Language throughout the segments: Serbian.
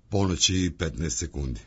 Ponoć i 15 sekundi.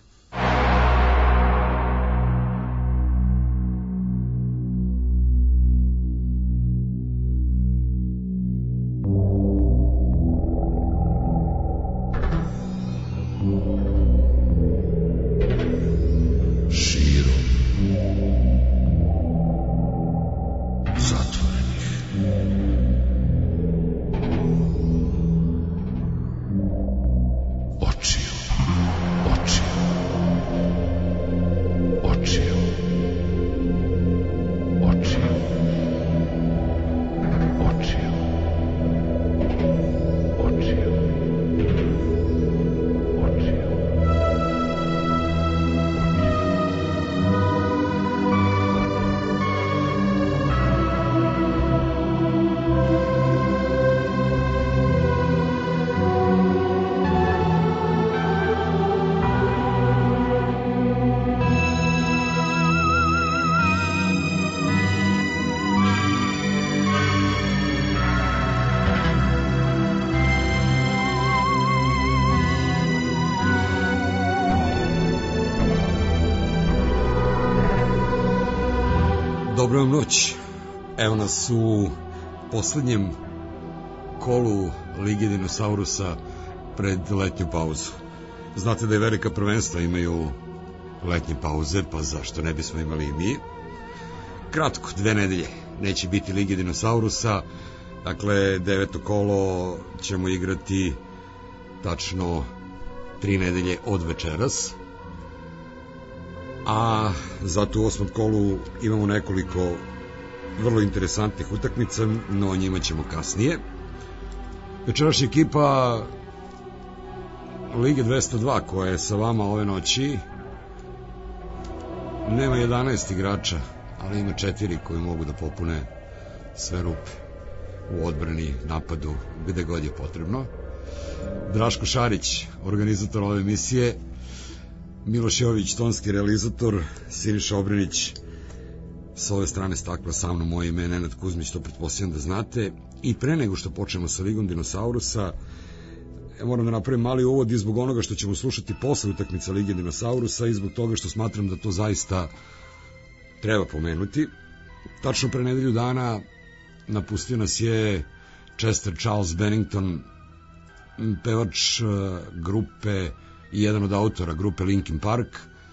Dobro vam noć. Evo nas u poslednjem kolu Lige dinosaurusa pred letnju pauzu. Znate da je velika prvenstva imaju letnje pauze, pa zašto ne bismo imali i mi? Kratko, 2 nedelje neće biti Lige dinosaurusa, dakle 9. kolo ćemo igrati tačno 3 nedelje od večeras, a zato u 8. kolu imamo nekoliko vrlo interesantnih utakmica, no o njima ćemo kasnije. Večerašnja ekipa Lige 202 koja je sa vama ove noći nema 11 igrača, ali ima 4 koji mogu da popune sve rupe u odbrani, napadu, gde god je potrebno. Draško Šarić, organizator ove emisije, Miloš Jović, tonski realizator, Siniša Obrenić sa ove strane stakla, sa mnom moje ime je Nenad Kuzmić, to pretpostavljam da znate. I pre nego što počnemo sa Ligom dinosaurusa, ja moram da napravim mali uvod i zbog onoga što ćemo slušati posle utakmice Lige dinosaurusa i zbog toga što smatram da to zaista treba pomenuti. Tačno pre nedelju dana napustio nas je Chester Charles Bennington, pevač grupe i jedan od autora grupe Linkin Park.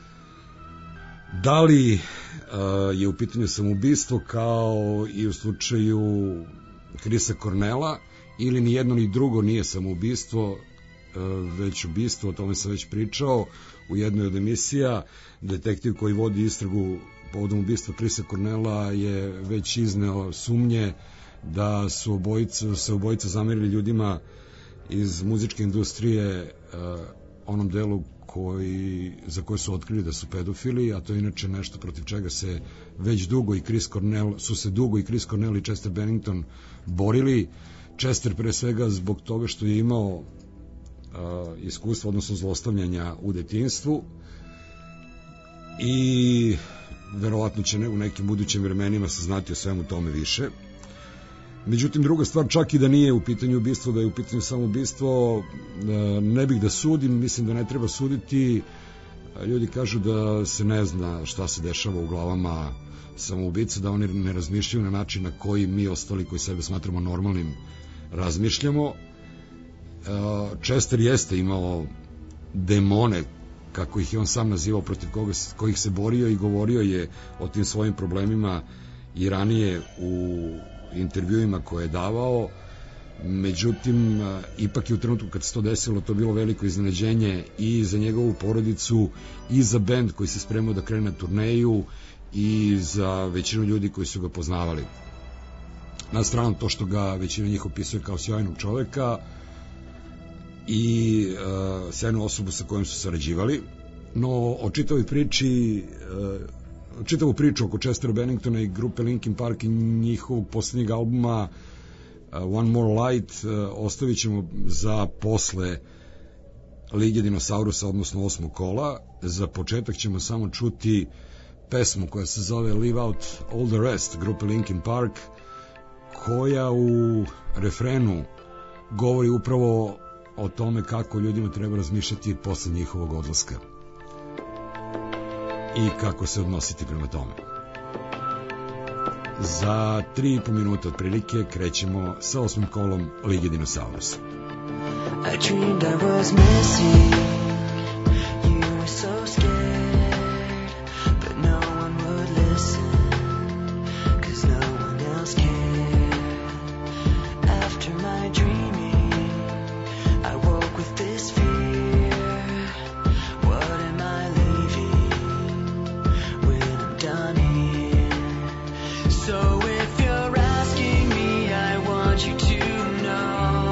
Da li je u pitanju samoubistvo kao i u slučaju Chrisa Cornella, ili ni jedno ni drugo nije samoubistvo, već ubistvo, o tome sam već pričao u jednoj od emisija. Detektiv koji vodi istragu povodom ubistva Chrisa Cornella je već izneo sumnje da su se obojica zamerili ljudima iz muzičke industrije, onom delu za koje su otkrili da su pedofili, a to je inače nešto protiv čega se već dugo i Chris Cornell i Chester Bennington borili. Chester pre svega zbog toga što je imao iskustvo, odnosno zlostavljanja u detinjstvu, i verovatno će u nekim budućim vremenima se znati o svemu tome više. Međutim, druga stvar, čak i da nije u pitanju ubistvo, da je u pitanju samoubistvo, ne bih da sudim, mislim da ne treba suditi. Ljudi kažu da se ne zna šta se dešava u glavama samoubica, da oni ne razmišljaju na način na koji mi ostali koji sebe smatramo normalnim razmišljamo. Chester jeste imao demone, kako ih je on sam nazivao, protiv kojih se borio, i govorio je o tim svojim problemima i ranije u intervjuima koje je davao. Međutim, ipak je u trenutku kad se to desilo to bilo veliko iznenađenje i za njegovu porodicu i za bend koji se spremao da krene na turneju i za većinu ljudi koji su ga poznavali. Na stranu to što ga većina njih opisuje kao sjajnog čoveka i sjajnu osobu sa kojom su sarađivali. No, o čitavoj priči, čitavu priču oko Chestera Benningtona i grupe Linkin Park i njihovog poslednjeg albuma One More Light ostavit ćemo za posle Lige dinosaurusa, odnosno 8. kola. Za početak ćemo samo čuti pesmu koja se zove Leave Out All the Rest grupe Linkin Park, koja u refrenu govori upravo o tome kako ljudima treba razmišljati posle njihovog odlaska i kako se odnositi prema tome. Za 3,5 minuta otprilike krećemo sa 8. kolom Lige Dinosaurusa. I dreamed I was missing, you were so scared, but no one would listen, 'cause no one else cared. After my dreaming, I woke with this fear, what am I leaving when I'm done here? So if you're asking me, I want you to know,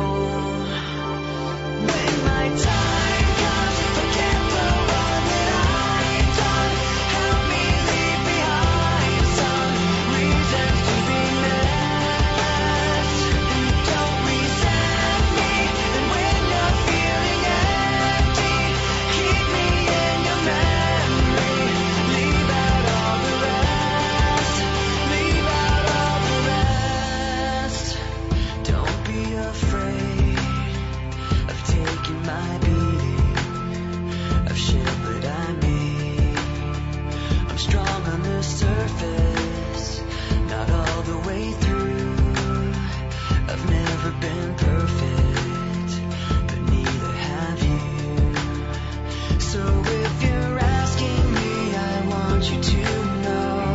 when my time comes, forget the one that I've done. Help me leave behind some reasons to be missed. Don't resent me, and when you're feeling empty, keep me in your memory. Leave out all the rest. Leave out all the rest. Don't be afraid of taking my beating, of shit that I made. I'm strong on the surface, not all the way through. I've never been perfect, but neither have you. So if you're asking me, I want you to know,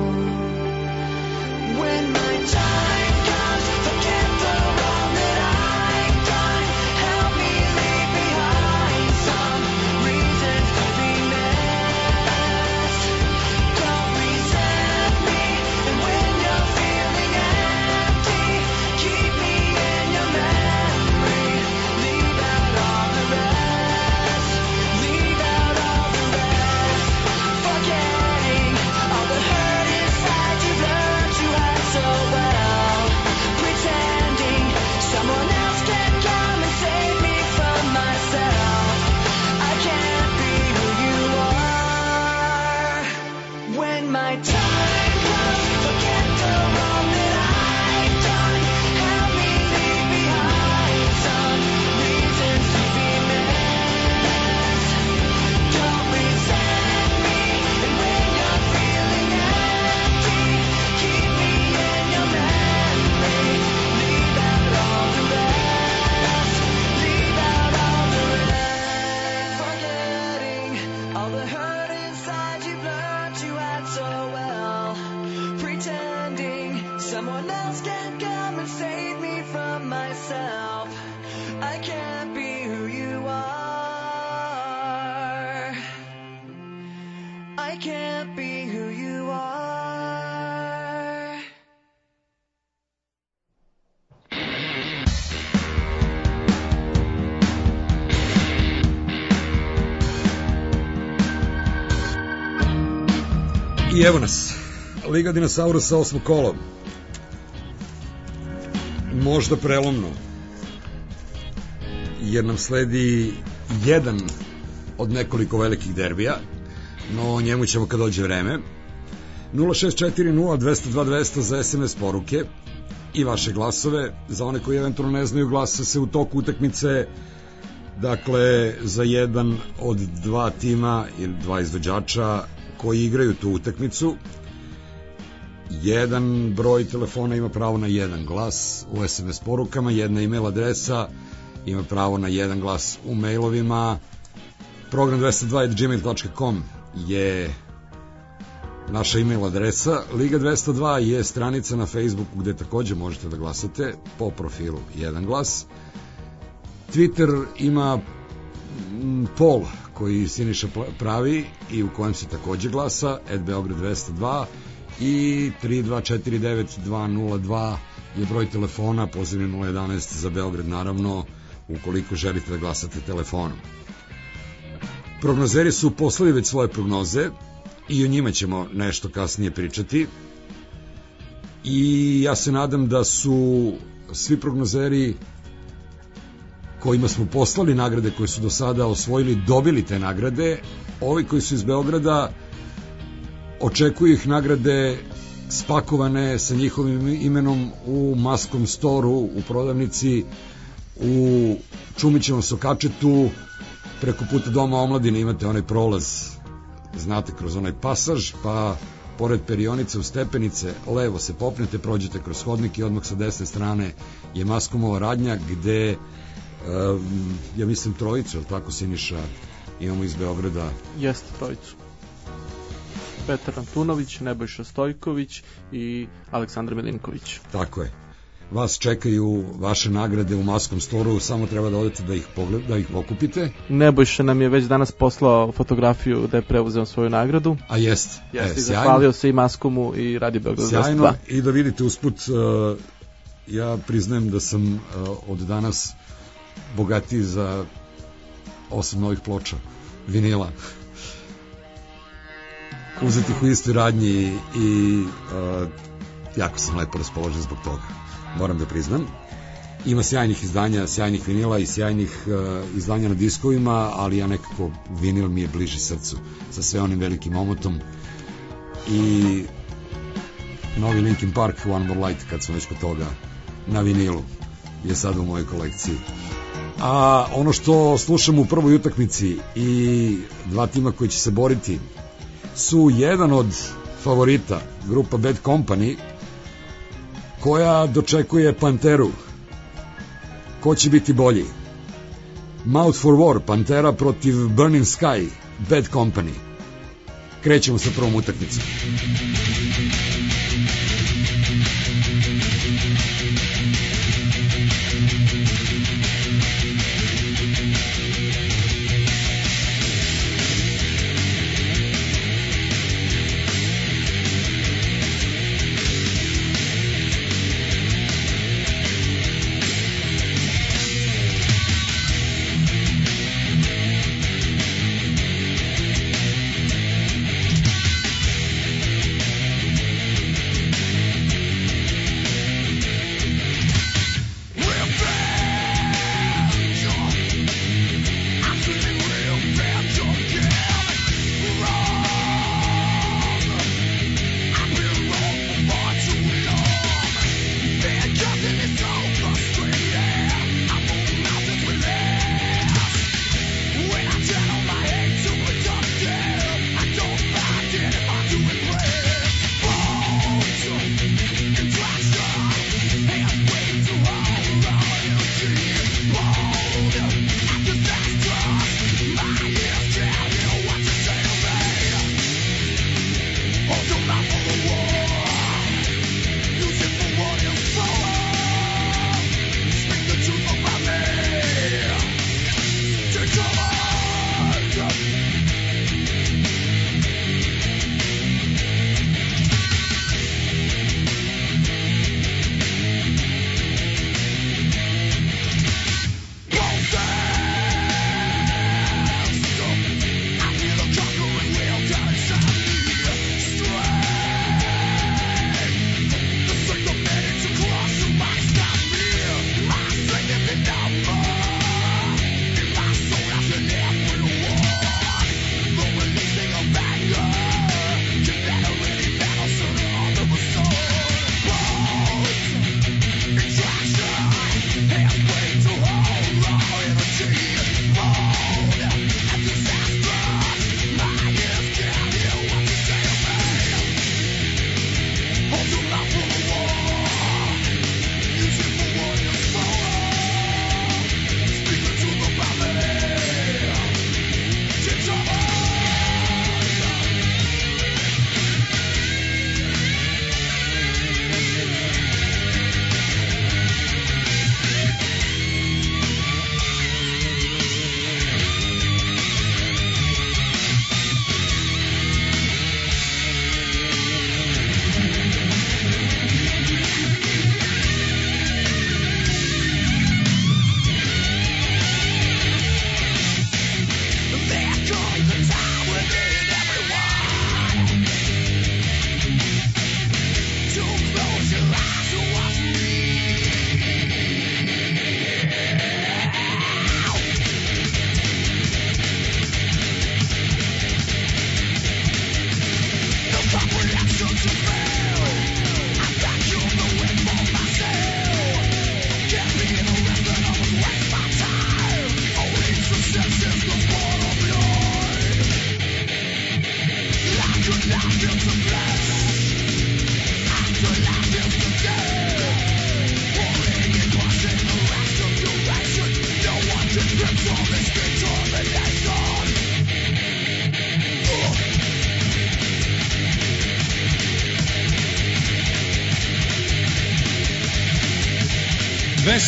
when my time comes, forget the wrong that I've done. Help me leave behind some reasons to be missed. Don't resent me, and when you're feeling empty, keep me in your memory. Leave out all the rest. Leave out all the rest. Forgetting all the hurt inside you've learned you had so well. Pretending someone else can come and save me from myself. I can't be who you are. When my time comes, forget the wrong that I've done. Help me leave behind some reasons to be missed. Don't resent me, and when you're feeling empty, keep me in your memory. Leave out all the rest. Leave out all the rest. Forgetting all the hurt inside you've learned you had so well. Pretending someone else can come and save me from myself. I can't be who you are. I can't be who you are. I evo nas, Liga Dinosaurusa 8. kolo. Možda prelomno, jer nam sledi jedan od nekoliko velikih derbija, no o njemu ćemo kad dođe vreme. 0640-202-200 za SMS poruke i vaše glasove. Za one koji eventualno ne znaju, glasa se u toku utakmice, dakle za jedan od dva tima ili dva izvođača koji igraju tu utakmicu. Jedan broj telefona ima pravo na jedan glas u SMS porukama, jedna email adresa ima pravo na jedan glas u mailovima. Program 202@gmail.com je naša email adresa. Liga 202 je stranica na Facebooku gde takođe možete da glasate po profilu jedan glas. Twitter ima poll koji Siniša pravi i u kojem se takođe glasa, @Beograd 202, i 3249202 je broj telefona, pozivni 011 za Beograd, naravno, ukoliko želite da glasate telefonom. Prognozeri su poslali već svoje prognoze i o njima ćemo nešto kasnije pričati, i ja se nadam da su svi prognozeri kojima smo poslali nagrade koje su do sada osvojili dobili te nagrade. Ovi koji su iz Beograda, očekuju ih nagrade spakovane sa njihovim imenom u Maskom storu u prodavnici U Čumićevom Sokačetu preko puta Doma omladine imate onaj prolaz, znate, kroz onaj pasaž, pa pored perionice u stepenice, levo se popnete, prođete kroz hodnik i odmah sa desne strane je Maskomova radnja, gde ja mislim trojicu, ali tako, Siniša, imamo iz Beograda. Jeste, trojicu. Petar Antunović, Nebojša Stojković i Aleksandar Milinković. Tako je. Vas čekaju vaše nagrade u Maskom storu, samo treba da odete da ih pokupite. Nebojša nam je već danas poslao fotografiju da je preuzeo svoju nagradu. A jest. Jeste, zahvalio se i Maskomu i Radio Beograd 22. Sjajno, i da vidite usput, ja priznajem da sam od danas bogatiji za 8 novih ploča vinila uzetih u istoj radnji i jako sam lepo raspoložen zbog toga, moram da priznam. Ima sjajnih izdanja, sjajnih vinila i sjajnih izdanja na diskovima, ali ja nekako vinil mi je bliži srcu sa sve onim velikim omotom. I novi Linkin Park One More Light, kad smo već kod toga, na vinilu je sad u mojoj kolekciji. A ono što slušam u prvoj utakmici i dva tima koji će se boriti su jedan od favorita, grupa Bad Company, koja dočekuje Panteru. Ko će biti bolji? Mouth for War, Pantera protiv Burning Sky, Bad Company. Krećemo sa prvom utakmicom.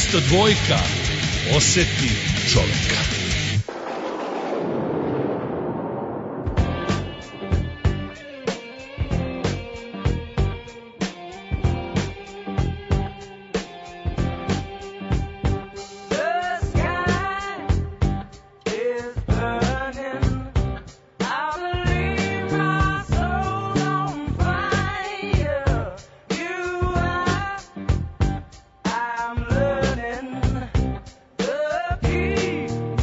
202. Oseti čoveka. I'm learning the key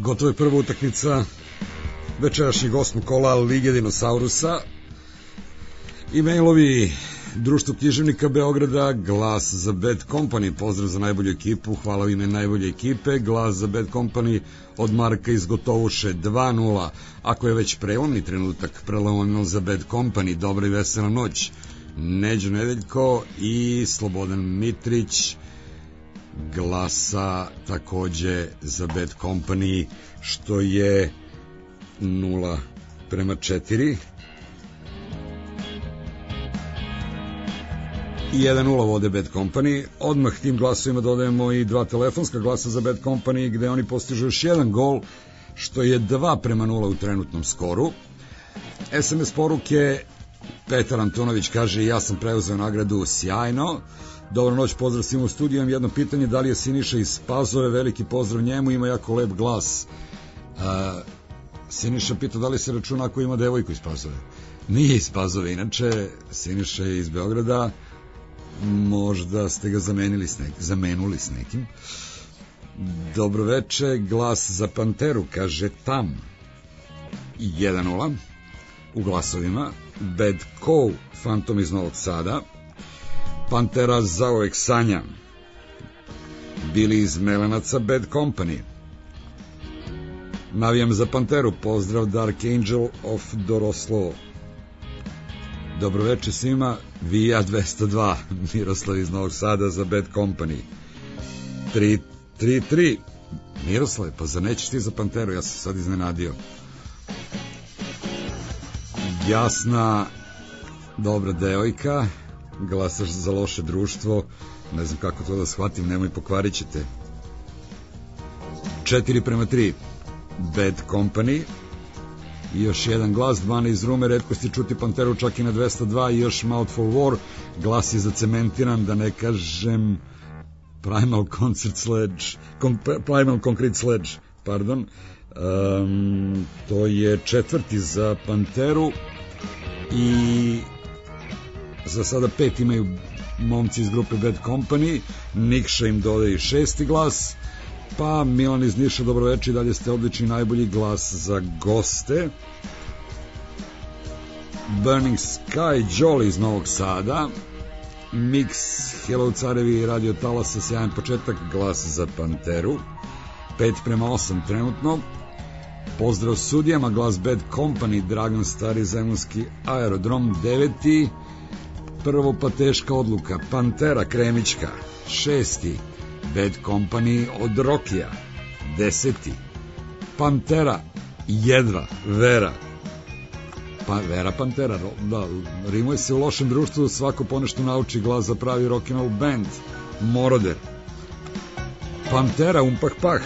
Gotova je prva utakmica večerašnjeg 8. kola Lige dinosaurusa. E-mailovi: Društvo književnika Beograda, Glas za Bad Company, pozdrav za najbolju ekipu, hvala u ime najbolje ekipe. Glas za Bad Company od Marka iz Gotovuše 2:0. Ako je već prelomni trenutak, prelomno za Bad Company, dobra i vesela noć. Neđo Nedeljko i Slobodan Mitrić glasa takođe za Bad Company, što je 0:4. 1:0 vode Bad Company. Odmah tim glasovima dodajemo i 2 telefonska glasa za Bad Company, gde oni postižu još 1 gol, što je 2:0 u trenutnom skoru. SMS poruke: Petar Antonović kaže: ja sam preuzeo nagradu, sjajno. Dobro noć, pozdrav svima u studiju. Imam jedno pitanje, da li je Siniša iz Pazove? Veliki pozdrav njemu, ima jako lep glas. Siniša pita da li se računa ako ima devojku iz Pazove. Nije iz Pazove, inače Siniša je iz Beograda. Možda ste ga zamenuli s nekim. Dobroveče, glas za Panteru, kaže Tam. 1:0 u glasovima. Bad Cow, Fantom iz Novog Sada. Pantera zauvek sanja. Bili iz Melenaca, Bad Company. Navijam za Panteru, pozdrav Dark Angel of Doroslovo. Dobroveče svima, Vija 202, Miroslav iz Novog Sada za Bad Company. 3-3. Miroslav, pa za nećeš ti za Panteru, ja sam sad iznenadio. Jasna, dobra devojka, glasaš za loše društvo, ne znam kako to da shvatim, nemoj, pokvarit ćete. 4:3, Bad Company. I još jedan glas, 12 rume, retkosti čuti Panteru čak i na 202 i još Mouthful War, glas je zacementiran, da ne kažem Primal Concrete Sledge, pardon. To je 4. za Panteru i za sada 5 imaju momci iz grupe Bad Company. Nikša im dodaje 6. glas. Pa Milan iz Niša, dobroveče, dalje ste odlični, najbolji glas za goste. Burning Sky, Jolly iz Novog Sada. Mix, Hello Carevi i Radio Talasa, sjajan početak, glas za Panteru. 5:8 trenutno. Pozdrav sudijama, glas Bad Company, Dragan Stari, Zemunski aerodrom. 9. Prvo pa teška odluka, Pantera Kremićka. 6. Bad Company od Rokija. 10. Pantera jedva, Vera. Pa Vera Pantera, da, rimuje se u lošem društvu, svako ponešto nauči, glas za pravi rock'n'roll band. Moroder. Pantera Umpah Pah.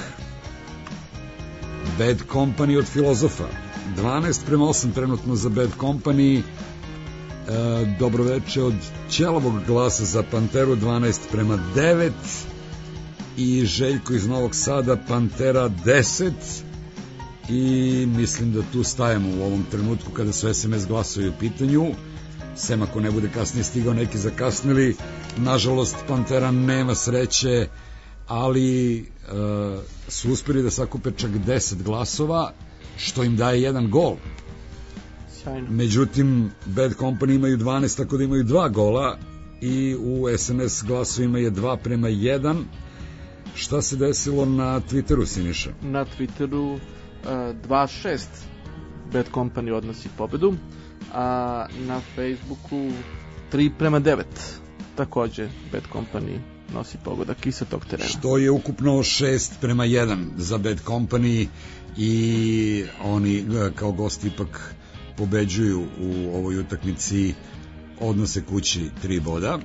Bad Company od Filozofa. 12:8 trenutno za Bad Company. Dobroveče od Ćelovog, glasa za Panteru. 12:9. I Željko iz Novog Sada, Pantera 10. I mislim da tu stajemo u ovom trenutku kada su SMS glasovi u pitanju, sem ako ne bude kasnije stigao neki zakasnili. Nažalost Pantera nema sreće, ali su uspjeli da sakupe čak 10 glasova, što im daje 1 gol. Sjajno. Međutim, Bad Company imaju 12, tako da imaju 2 gola i u SMS glasovima je 2:1. Šta se desilo na Twitteru, Siniša? Na Twitteru 2:6 Bad Company odnosi pobedu, a na Facebooku 3:9 takođe Bad Company nosi pogodak i sa tog terena. Što je ukupno 6:1 za Bad Company i oni kao gosti ipak pobeđuju u ovoj utakmici, odnose kući 3 boda.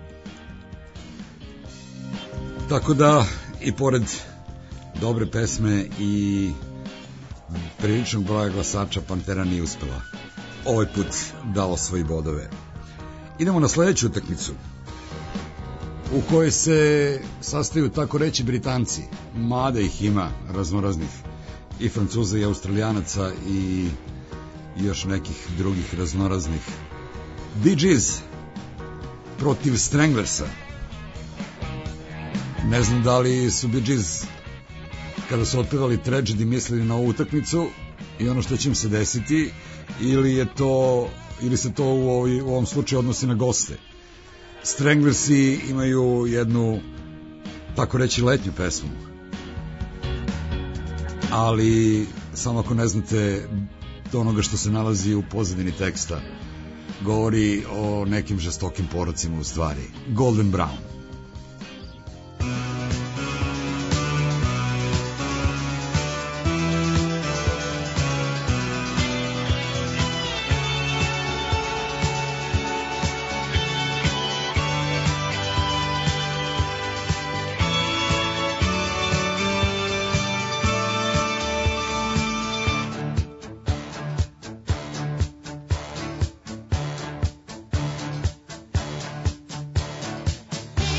Tako da i pored dobre pesme i priličnog broja glasača, Pantera nije uspela ovaj put da osvoji bodove. Idemo na sledeću utakmicu, u kojoj se sastaju, tako reći, Britanci, mada ih ima raznoraznih, i Francuza i Australijanaca i još nekih drugih raznoraznih. Bee Gees protiv Stranglersa. Ne znam da li su Bee Gees kada su otpevali Tragedy mislili na ovu utakmicu i ono što će im se desiti, ili se to u ovom slučaju odnosi na goste. Stranglersi imaju jednu, tako reći, letnju pesmu, ali samo ako ne znate do onoga što se nalazi u pozadini teksta, govori o nekim žestokim porocima u stvari. Golden Brown. Thank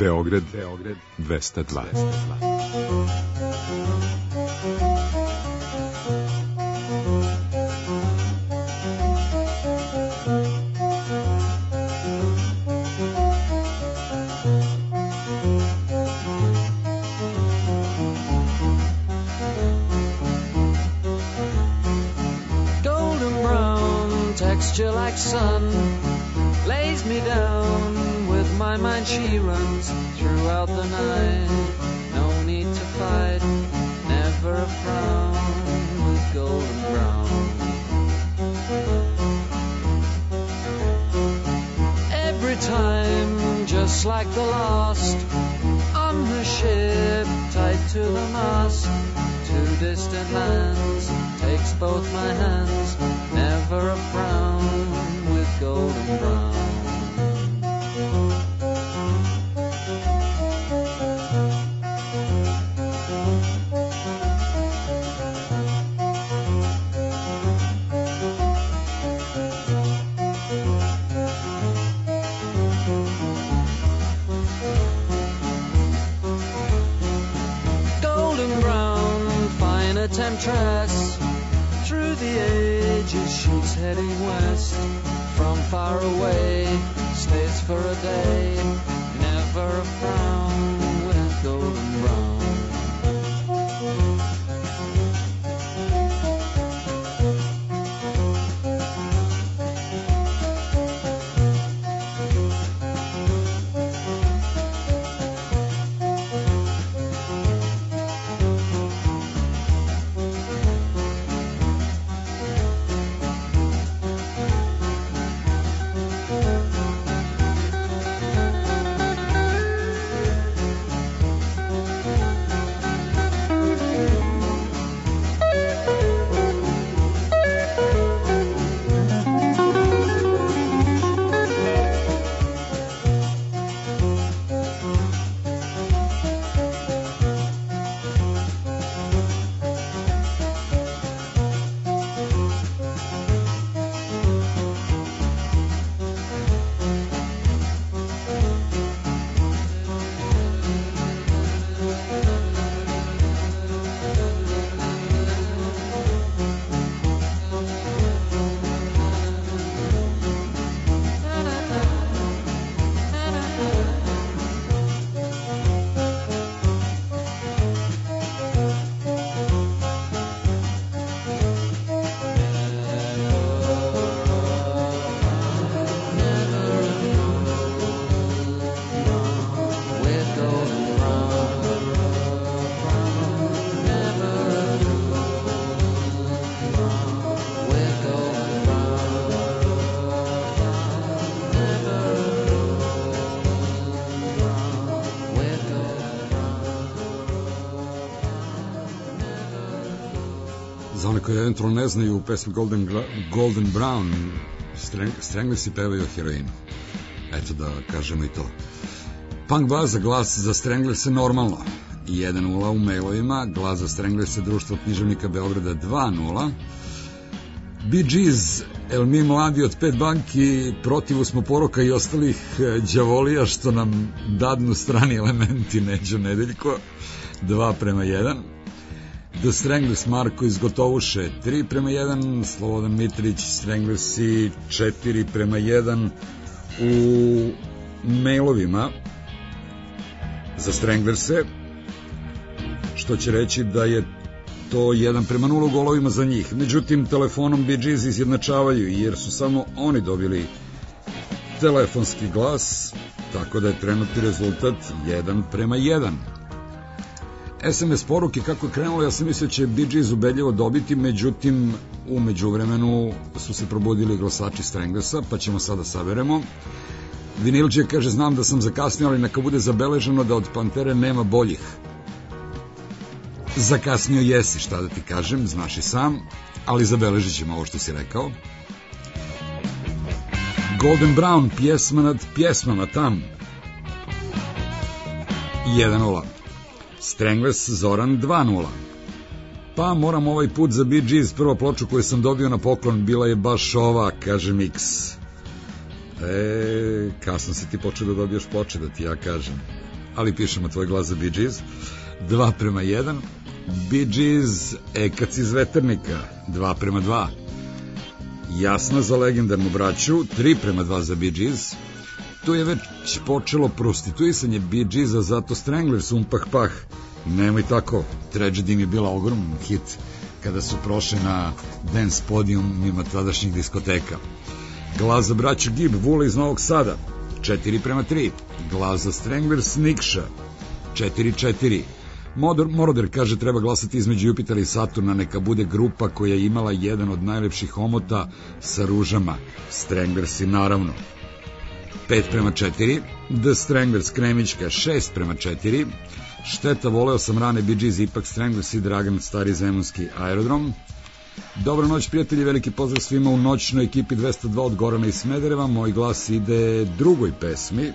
Beograd 202. Golden brown texture like sun lays me down. With my mind she runs throughout the night. No need to fight, never a frown with golden brown. Every time, just like the last, on her ship, tied to the mast, to distant lands, takes both my hands, never a frown with golden brown. Temptress, through the ages she's heading west. From far away, stays for a day, never a frown with golden brown. Za one koji eventualno ne znaju, u pesmi Golden Brown Stranglesi pevaju o heroinu. Eto da kažemo i to. Punk baza, glas za Stranglese normalno 1-0 u mailovima, glas za Stranglese Društvo književnika Beograda 2-0. Bee Gees, el mi mladi od 5 banki, protivu smo poroka i ostalih đavolija što nam dadnu strani elementi, Neđo Nedeljko 2-1. The Stranglers, Marko iz Gotovuše 3-1, Slobodan Mitrić, Stranglesi 4-1 u mailovima za Stranglerse, što će reći da je to 1-0 golovima za njih. Međutim, telefonom Bee Gees izjednačavaju, jer su samo oni dobili telefonski glas, tako da je trenutni rezultat 1-1. SMS poruke, kako je krenulo, ja sam mislio će Bee Gees ubedljivo dobiti, međutim u međuvremenu su se probudili glasači Stranglesa, pa ćemo sada saberemo. Vinilđe kaže, znam da sam zakasnio, ali neka bude zabeleženo da od Pantere nema boljih. Zakasnio jesi, šta da ti kažem, znaš i sam, ali zabeležit ćemo ovo što si rekao. Golden Brown, pjesma nad pjesmama tam 1-0. Strangles, Zoran 2-0. Pa moram ovaj put za Bee Gees, prva ploču koju sam dobio na poklon bila je baš ova, kaže Mix. Kasno si ti počeo da dobiješ ploče, da ti ja kažem. ali pišemo tvoj glas za Bee Gees. 2:1. Bee Gees, Ekac iz Veternika, 2:2. Jasna za legendarnu braću, 3:2 za Bee Gees. Tu je već počelo prostituisanje Bee Geesa, zato Stranglers umpah pah. Nemoj tako, Tragedy mi je bila ogroman hit kada su prošli na dance podijumima tadašnjih diskoteka. Glas za braću Gibb, Vula iz Novog Sada, 4:3. Glas za Stranglers, Nikša, 4:4. Moroder kaže treba glasati između Jupitera i Saturna, neka bude grupa koja je imala jedan od najlepših omota sa ružama, Stranglersi naravno. 5:4. The Stranglers, Kremićka, 6:4. Šteta, voleo sam rane Bee Gees, ipak Stranglers i Dragan, stari zemunski aerodrom. Dobro noć prijatelji, veliki pozdrav svima u noćnoj ekipi 202 od Gorana i Smedereva. Moj glas ide drugoj pesmi.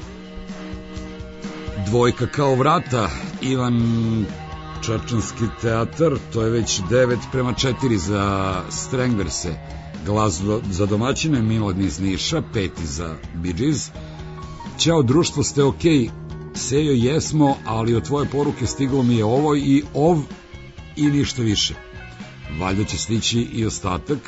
2 kao vrata, Ivan Čačanski teatar, to je već 9:4 za Stranglerse. Glas za domaćine, Milad iz Niša, 5 za Bee Gees. Ćao društvo, ste okej? Sejo, jesmo, ali od tvoje poruke stiglo mi je ovo i ov i ništa više. Valjda će stići i ostatak.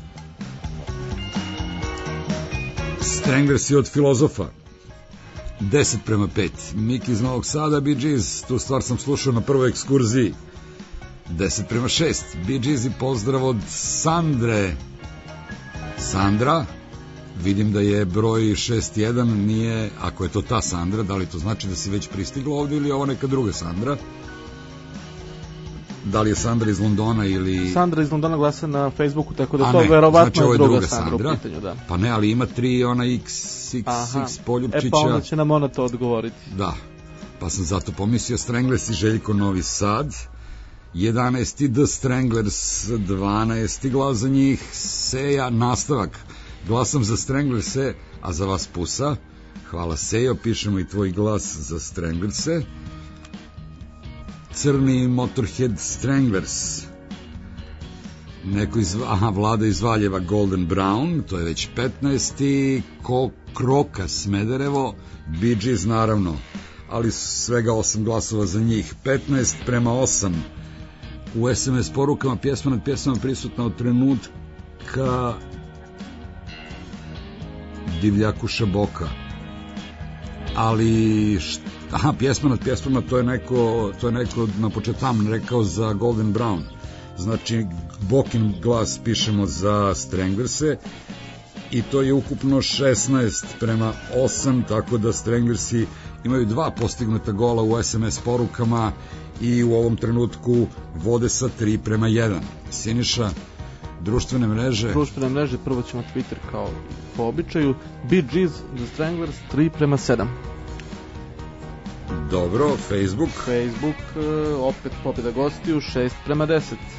Stranglers od Filozofa, 10:5. Miki iz Novog Sada, Bee Gees, tu stvar sam slušao na prvoj ekskurziji. 10:6. Bee Gees i pozdrav od Sandre. Sandra, vidim da je broj 61, nije, ako je to ta Sandra, da li to znači da si već pristigla ovdje ili je ovo neka druga Sandra? Da li je Sandra iz Londona ili... Sandra iz Londona glasa na Facebooku, tako da to verovatno znači je druga Sandra u pitanju, da. Pa ne, ali ima 3 ona XXX Poljupčića. Pa onda će nam ona to odgovoriti. Da, pa sam zato pomislio Stranglers i Željko Novi Sad. 11. The Stranglers, 12. glas za njih, Seja, nastavak. Glasam za Stranglerse, a za vas Pusa. Hvala Sejo, pišemo i tvoj glas za Stranglerse. Crni Motorhead, Stranglers. Neko iz... Vlada iz Valjeva, Golden Brown, to je već 15. Kroka, Smederevo, Bee Gees naravno, ali svega 8 glasova za njih. 15:8. U SMS porukama pjesma nad pjesmama prisutna od trenutka Divljakuša Boka. Ali pjesma nad pjesmama, to je neko na početku tam rekao za Golden Brown. Znači Bokin glas pišemo za Stranglerse i to je ukupno 16:8, tako da Stranglersi imaju 2 postignuta gola u SMS porukama i u ovom trenutku vode sa 3:1. Siniša, društvene mreže. Društvene mreže, prvo ćemo Twitter kao po običaju. Bee Gees, The Stranglers, 3:7. Dobro, Facebook. Facebook, opet pobjeda gostiju, 6:10.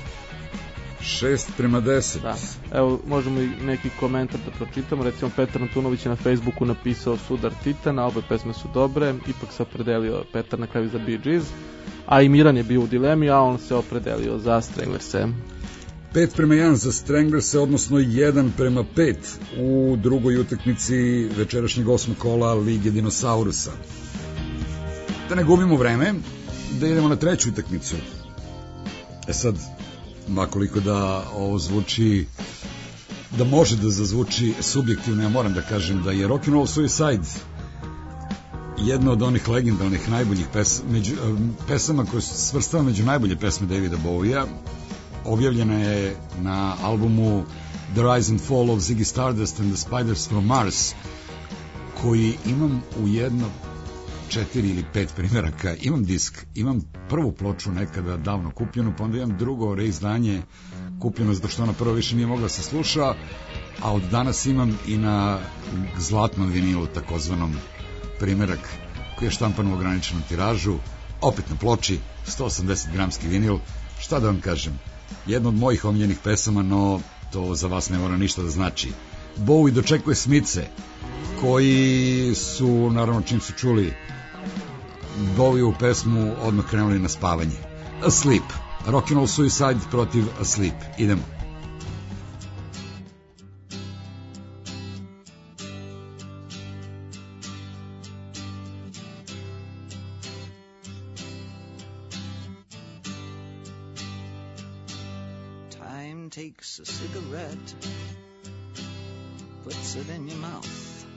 6:10. Da. Evo, možemo i neki komentar da pročitamo. Recimo, Petar Antunović je na Facebooku napisao Sudar Titana, obe pesme su dobre, ipak se opredelio Petar na kraju za Bee Gees, a i Miran je bio u dilemi, a on se opredelio za Stranglerse. 5:1 za Stranglers, odnosno 1:5 u drugoj utakmici večerašnjeg 8. kola Lige Dinosaurusa. Da ne gubimo vreme, da idemo na treću utakmicu. Sad, makoliko da ovo zvuči, da može da zazvuči subjektivno, ja moram da kažem da je Rock'n'Roll Suicide jedna od onih legendarnih najboljih pesama koje se svrstava među najbolje pesme Davida Bowie-a. Objavljena je na albumu The Rise and Fall of Ziggy Stardust and the Spiders from Mars, koji imam u jedno 4 ili 5 primjeraka. Imam disk, imam prvu ploču nekada davno kupljenu, pa onda imam drugo reizdanje kupljeno zato što ona prvo više nije mogla se sluša, a od danas imam i na zlatnom vinilu takozvanom primjerak koji je štampan u ograničenom tiražu, opet na ploči, 180 gramski vinil. Šta da vam kažem, jedna od mojih omiljenih pesama, no to za vas ne mora ništa da znači. Bowie dočekuje Smithe, koji su, naravno, čim su čuli Bowie u pesmu, odmah krenuli na spavanje. Asleep, Rock'n'Roll Suicide protiv Asleep. Idemo. takes a cigarette, puts it in your mouth.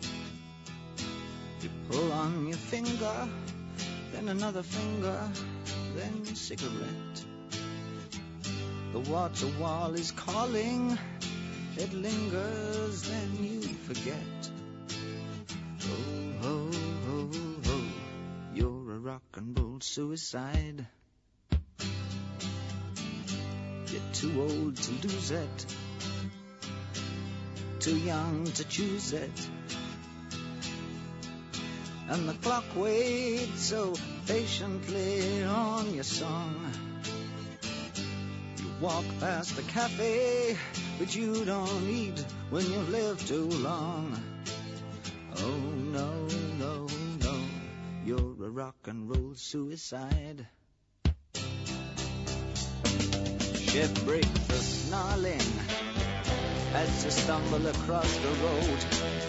You pull on your finger, then another finger, then cigarette. The water wall is calling, it lingers, then you forget. Oh, ho, ho, ho, you're a rock and roll suicide. You're too old to lose it, too young to choose it. And the clock waits so patiently on your song. You walk past the cafe, but you don't eat when you live too long. Oh no, no, no, you're a rock and roll suicide. Shift break for snarling as you stumble across the road.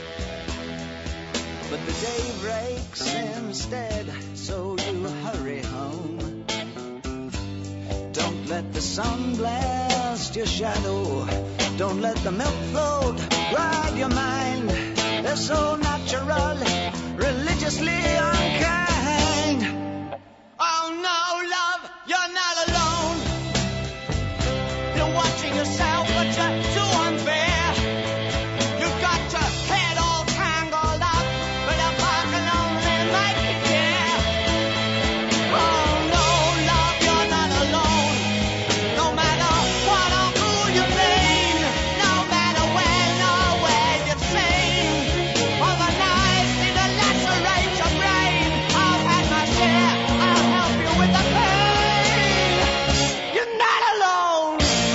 But the day breaks instead, so you hurry home. Don't let the sun blast your shadow. Don't let the milk float ride your mind. They're so natural, religiously unkind. Oh no, love, you're not alone. You're watching yourself, but you're too unfair. You've got your head all tangled up, but if I can only make it clear. Oh no, love, you're not alone. No matter what or who you mean, no matter when or where you've seen, all the knives need to lacerate your brain. I've had my share, I'll help you with the pain. You're not alone.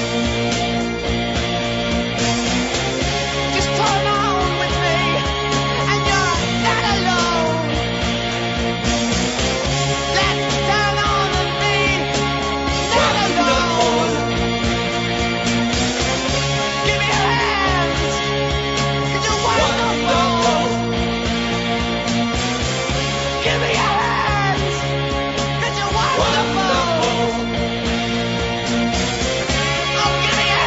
Just turn on with me, and you're not alone. Let's turn on and be not alone. Give me your hands, 'cause you're wonderful. Give me your hands, 'cause you're wonderful. Oh, give me your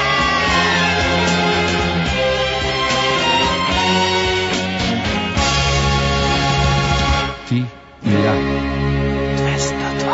Ti i ja. Testata.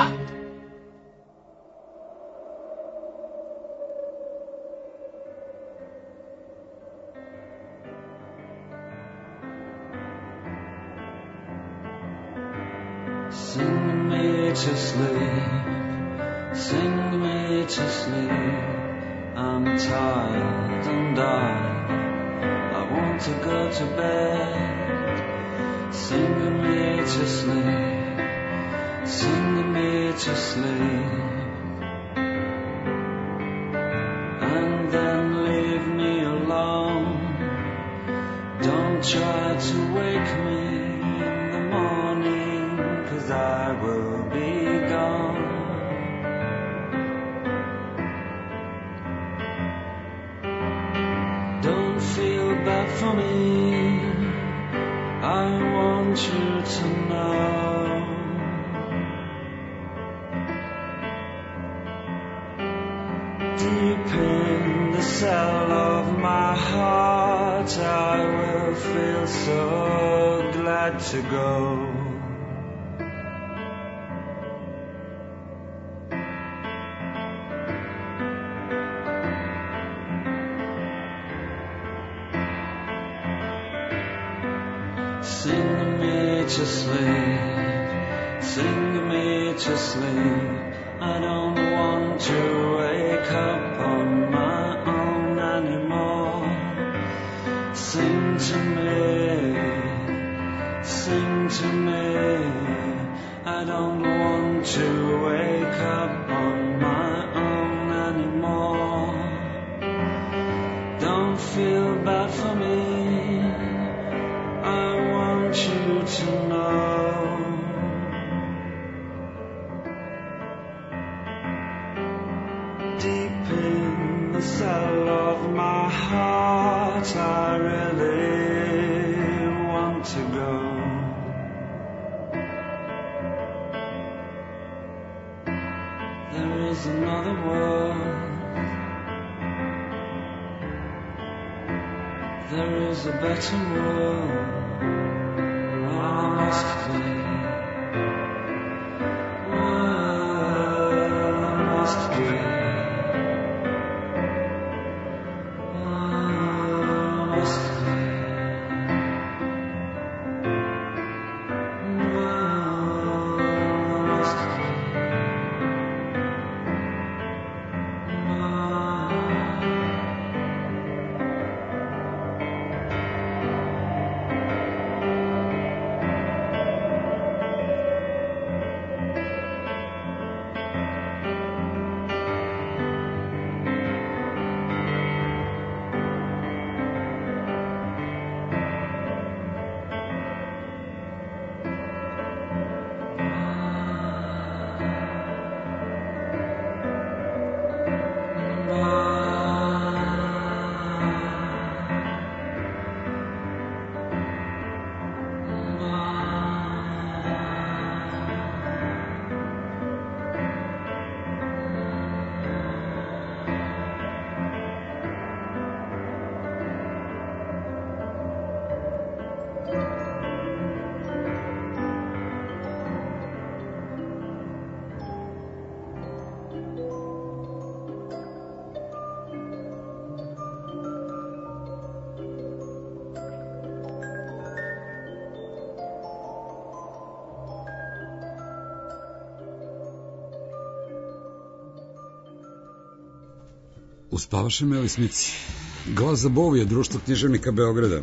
Sing me to sleep, sing me to sleep. I'm tired and I want to go to bed. Sing me to sleep, sing me to sleep. And then leave me alone. Don't try to wake me in the morning, 'cause I will be gone. Don't feel bad for me, I want you to know. Deep in the cell of my heart, I will feel so glad to go. Sing me to sleep, sing me to sleep. I don't want to wake up on my own anymore. Sing to me, sing to me. I don't want to wake up on my own anymore. Don't feel bad for me, I want you to know. Deep in the cell of my heart, I really want to go. There is another world there is a better world. I must be. Well, I must be. I must be. Uspavaše me ovi smici. Glas za Bovija, društvo književnika Beograda.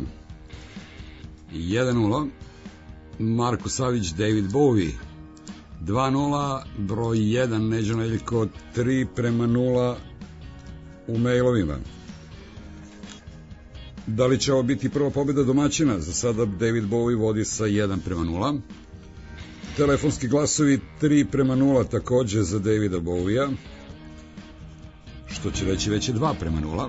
1-0. Marko Savić, David Bowie. 2-0. Broj 1, Neđo Neljko. 3-0 u mailovima. Da li će ovo biti prva pobjeda domaćina? Za sada David Bowie vodi sa 1-0. Telefonski glasovi 3-0 takođe za Davida Bowija, što će reći već je 2-0.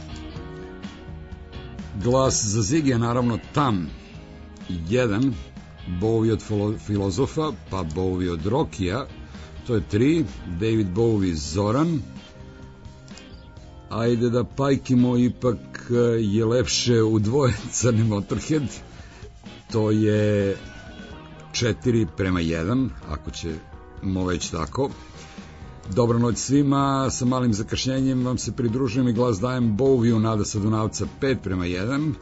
Glas za Zigija, naravno Tam 1, Bowie od Filozofa, pa Bowie od Rokija, to je 3, David Bowie Zoran. Ajde da pajkimo, ipak je lepše u dvoje Crni Motorhead, to je 4-1, ako ćemo već tako. Dobra noć svima, sa malim zakašnjenjem vam se pridružujem i glas dajem Bowiju, Nada sa Dunavca 5-1.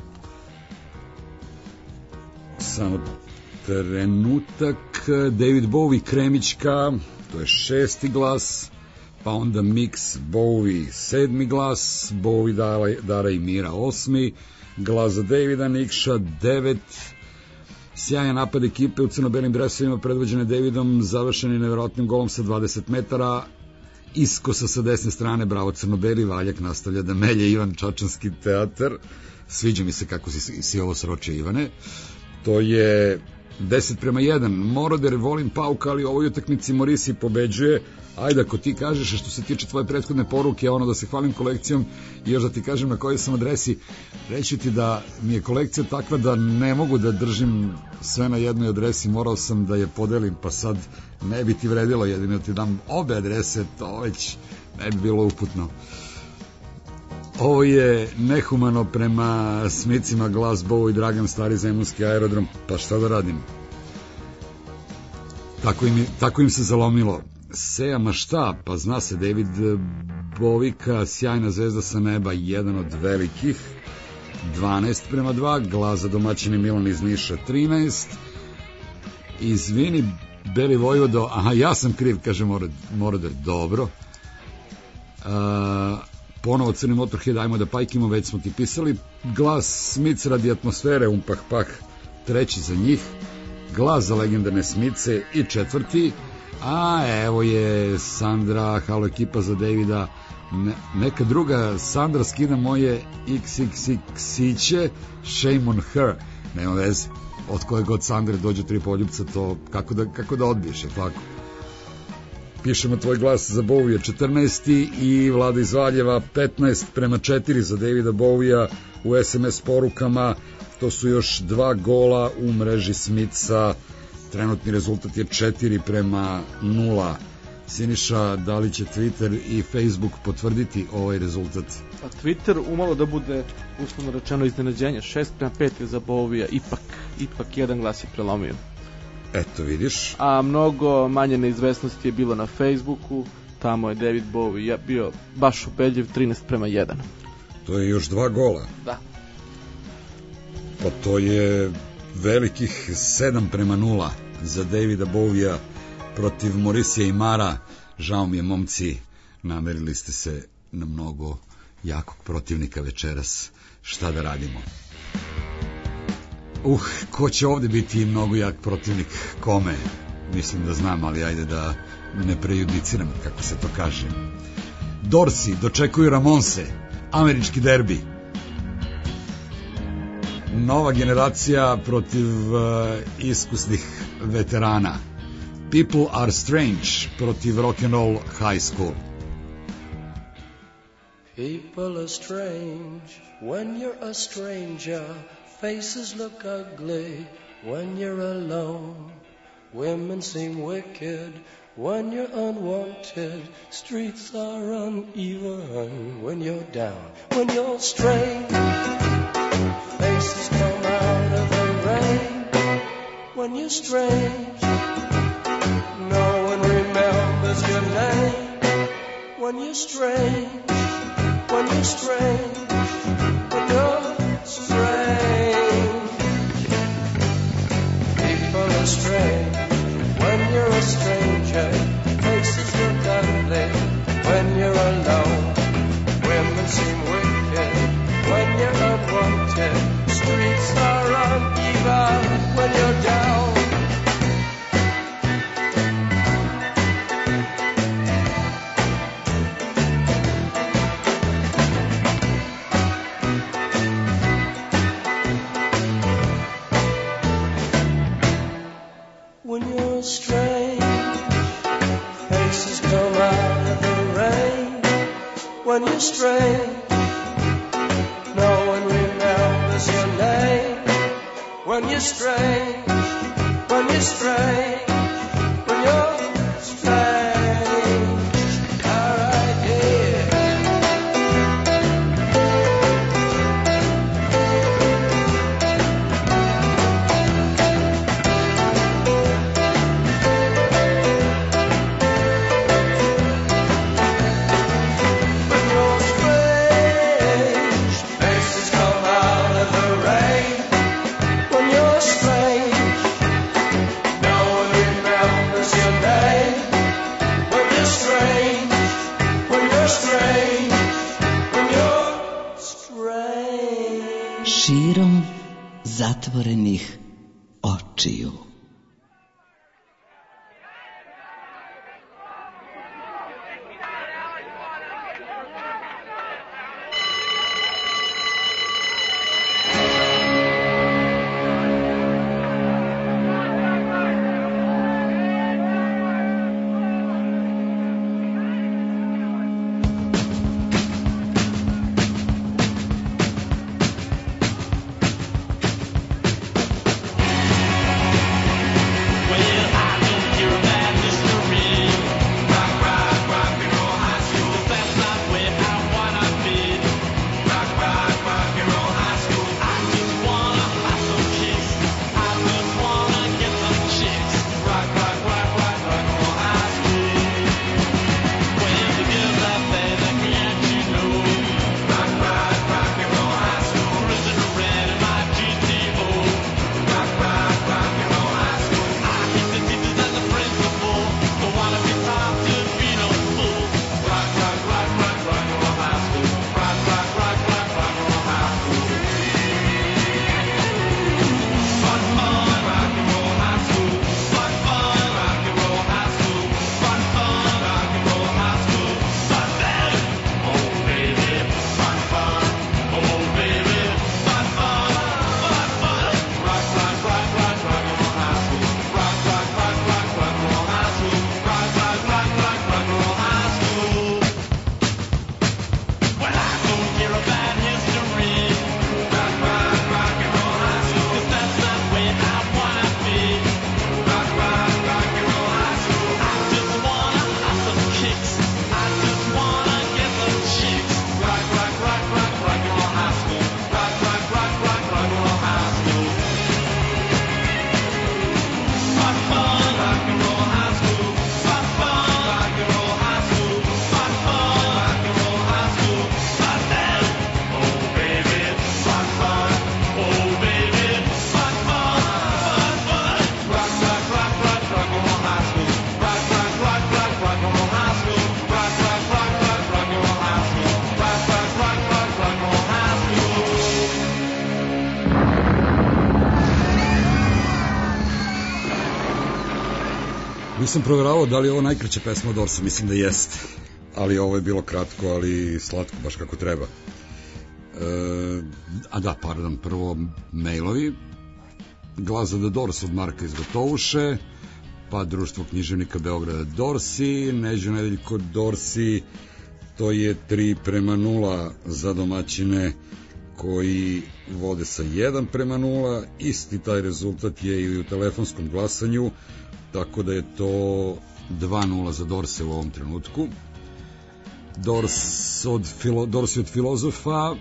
Samo trenutak. David Bowie Kremićka, to je 6. glas, pa onda Mix Bowie 7. glas, Bowie Dara i Mira 8. glas za Davida Nikša 9. Sjajan napad ekipe u crno-belim dresovima predvođene Davidom, završeni nevjerojatnim golom sa 20 metara, iskosa sa desne strane, bravo crno-beli, Valjak nastavlja da melje Ivan Čačanski teatar. Sviđa mi se kako si ovo sročio, Ivane. To je 10-1. Moroder, volim Pauka, ali u ovoj utakmici Morisi pobeđuje. Ajde, ako ti kažeš, što se tiče tvoje prethodne poruke, ono da se hvalim kolekcijom i još da ti kažem na kojoj sam adresi, reći ti da mi je kolekcija takva da ne mogu da držim sve na jednoj adresi, morao sam da je podelim, pa sad ne bi ti vredilo, jedino da ti dam obe adrese, to već ne bi bilo uputno. Ovo je nehumano prema smicima, glas Bowie, Dragan, stari zemunski aerodrom, pa šta da radim? Tako im se zalomilo. Seja, ma šta, pa zna se, David Bovika, sjajna zvezda sa neba, jedan od velikih, 12-2, glas za domaćini Milan iz Niša 13. Izvini, Beli Vojvodo, aha, ja sam kriv, kaže Moroder, dobro. Ponovo Crni Motorhead, ajmo da pajkimo, već smo ti pisali. Glas Smic radi atmosfere, Umpah-Pah, 3. za njih. Glas za legendarne Smice i 4. A evo je Sandra, halo ekipa za Davida. Neka druga Sandra skida moje XXX-iće, shame on her. Nema veze, od koje god Sandre dođe 3 poljubca, to kako da odbiješ, je tako? Pišemo tvoj glas za Bowija 14. i Vlada iz Valjeva 15-4 za Davida Bowija u SMS porukama. To su još 2 gola u mreži Smica. Trenutni rezultat je 4-0. Siniša, da li će Twitter i Facebook potvrditi ovaj rezultat? Pa Twitter umalo da bude, uslovno rečeno, iznenađenje. 6:5 je za Bowija, ipak jedan glas je prelomio. Eto, vidiš. A mnogo manje neizvesnosti je bilo na Facebooku, tamo je David Bowie bio baš ubedljiv, 13:1. To je još 2 gola. Da. Pa to je velikih 7:0 za Davida Bowija protiv Mauricija Imara. Žao mi je, momci, namerili ste se na mnogo jakog protivnika večeras. Šta da radimo? Ko će ovde biti mnogo jak protivnik? Kome? Mislim da znam, ali ajde da ne prejudiciram, kako se to kaže. Dorsi dočekuju Ramonse, američki derbi. Nova generacija protiv iskusnih veterana. People are strange protiv rock'n'roll high school. People are strange when you're a stranger. Faces look ugly when you're alone. Women seem wicked when you're unwanted. Streets are uneven when you're down. When you're strange, faces come out of the rain. When you're strange, no one remembers your name. When you're strange, when you're strange, when you're strange. People are strange when you're a stranger. Faces look ugly when you're alone. Women seem wicked when you're unwanted. Streets are uneven when you're down. When you're strange, faces come out of the rain. When you're strange, no one remembers your name. When you're strange, when you're strange, when you're strange. All right, yeah. When you're strange, faces come out of the rain. When you're strange, no one remembers your name. When you're strange, when you're strange, when you're strange. Širom zatvorenih očiju. Nisam provjeravao da li je ovo najkraća pesma od Dorsa, mislim da jeste. Ali ovo je bilo kratko, ali slatko, baš kako treba. Prvo mailovi. Glas za The Doors od Marka iz Gotovuše, pa Društvo književnika Beograda Dorsi, Neđo Nedeljko Dorsi, to je 3:0 za domaćine koji vode sa 1:0, isti taj rezultat je i u telefonskom glasanju, tako da je to 2:0 za Dorse u ovom trenutku. Dorsi od Filozofa,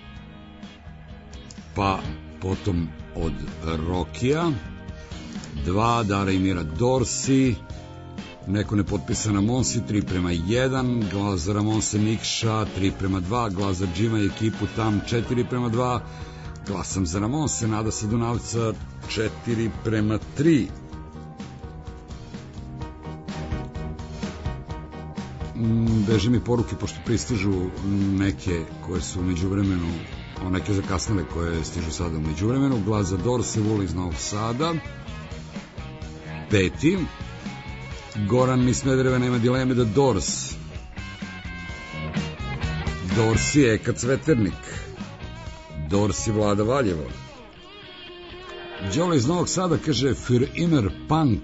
pa potom od Rokija, 2 Dara i Mira Dorsi, neko nepotpisana Monsi, 3:1, glas za Ramonse Nikša, 3:2, glas za Džima i ekipu Tam, 4:2, glasam za Ramonse Nada sa Dunavca, 4:3. Beže mi poruke, pošto pristižu neke koje su u međuvremenu, neke zakasnile koje stižu sada u međuvremenu. Glas za Dorse, Vula iz Novog Sada, 5. Goran iz Smedereva, nema dileme da Dors. Dorsi Eka Cveternik, Dorsi Vlada Valjevo. Đole iz Novog Sada kaže Für immer Punk.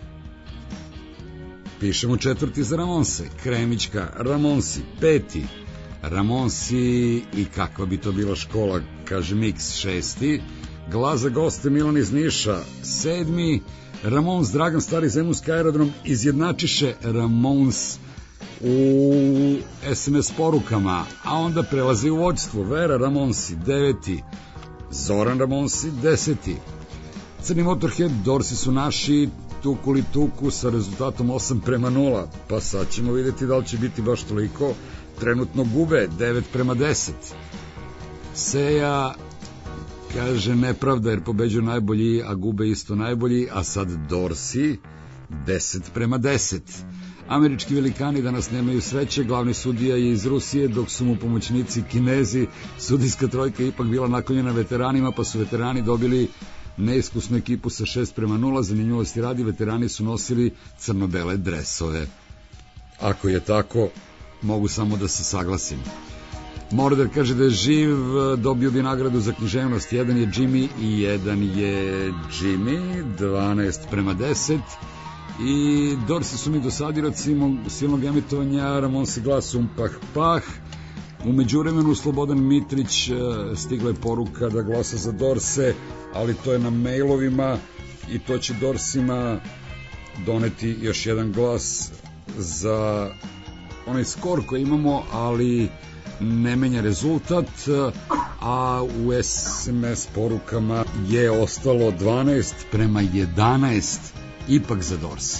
Pišemo 4. za Ramonse, Kremićka, Ramonsi, 5. Ramonsi i kakva bi to bila škola, kaže Mix, 6. Glas za goste Milan iz Niša, 7. Ramons Dragan Stari Zemunski aerodrom izjednačiše Ramons u SMS porukama, a onda prelazi u vođstvo Vera Ramonsi, 9. Zoran Ramonsi, 10. Crni Motorhead, Dorsi su naši, tukuli tuku sa rezultatom 8:0, pa sad ćemo vidjeti da li će biti baš toliko. Trenutno gube 9:10. Seja kaže nepravda jer pobeđuju najbolji, a gube isto najbolji, a sad Dorsi 10:10. Američki velikani danas nemaju sreće, glavni sudija je iz Rusije, dok su mu pomoćnici Kinezi. Sudijska trojka je ipak bila naklonjena veteranima, pa su veterani dobili neiskusnu ekipu sa 6:0. Zanimljivosti radi, veterani su nosili crno-bele dresove. Ako je tako, mogu samo da se saglasim. Mordor kaže da je živ, dobio bi nagradu za književnost. 1 je Jimmy i 1 je Jimmy, 12:10. I Dorsi su mi dosadili od silnog emitovanja, Ramonsi glasom pah. U međuvremenu Slobodan Mitrić, stigla je poruka da glasa za Dorse, ali to je na mailovima i to će Dorsima doneti još jedan glas za onaj skor koji imamo, ali ne menja rezultat, a u SMS porukama je ostalo 12:11, ipak za Dorsi.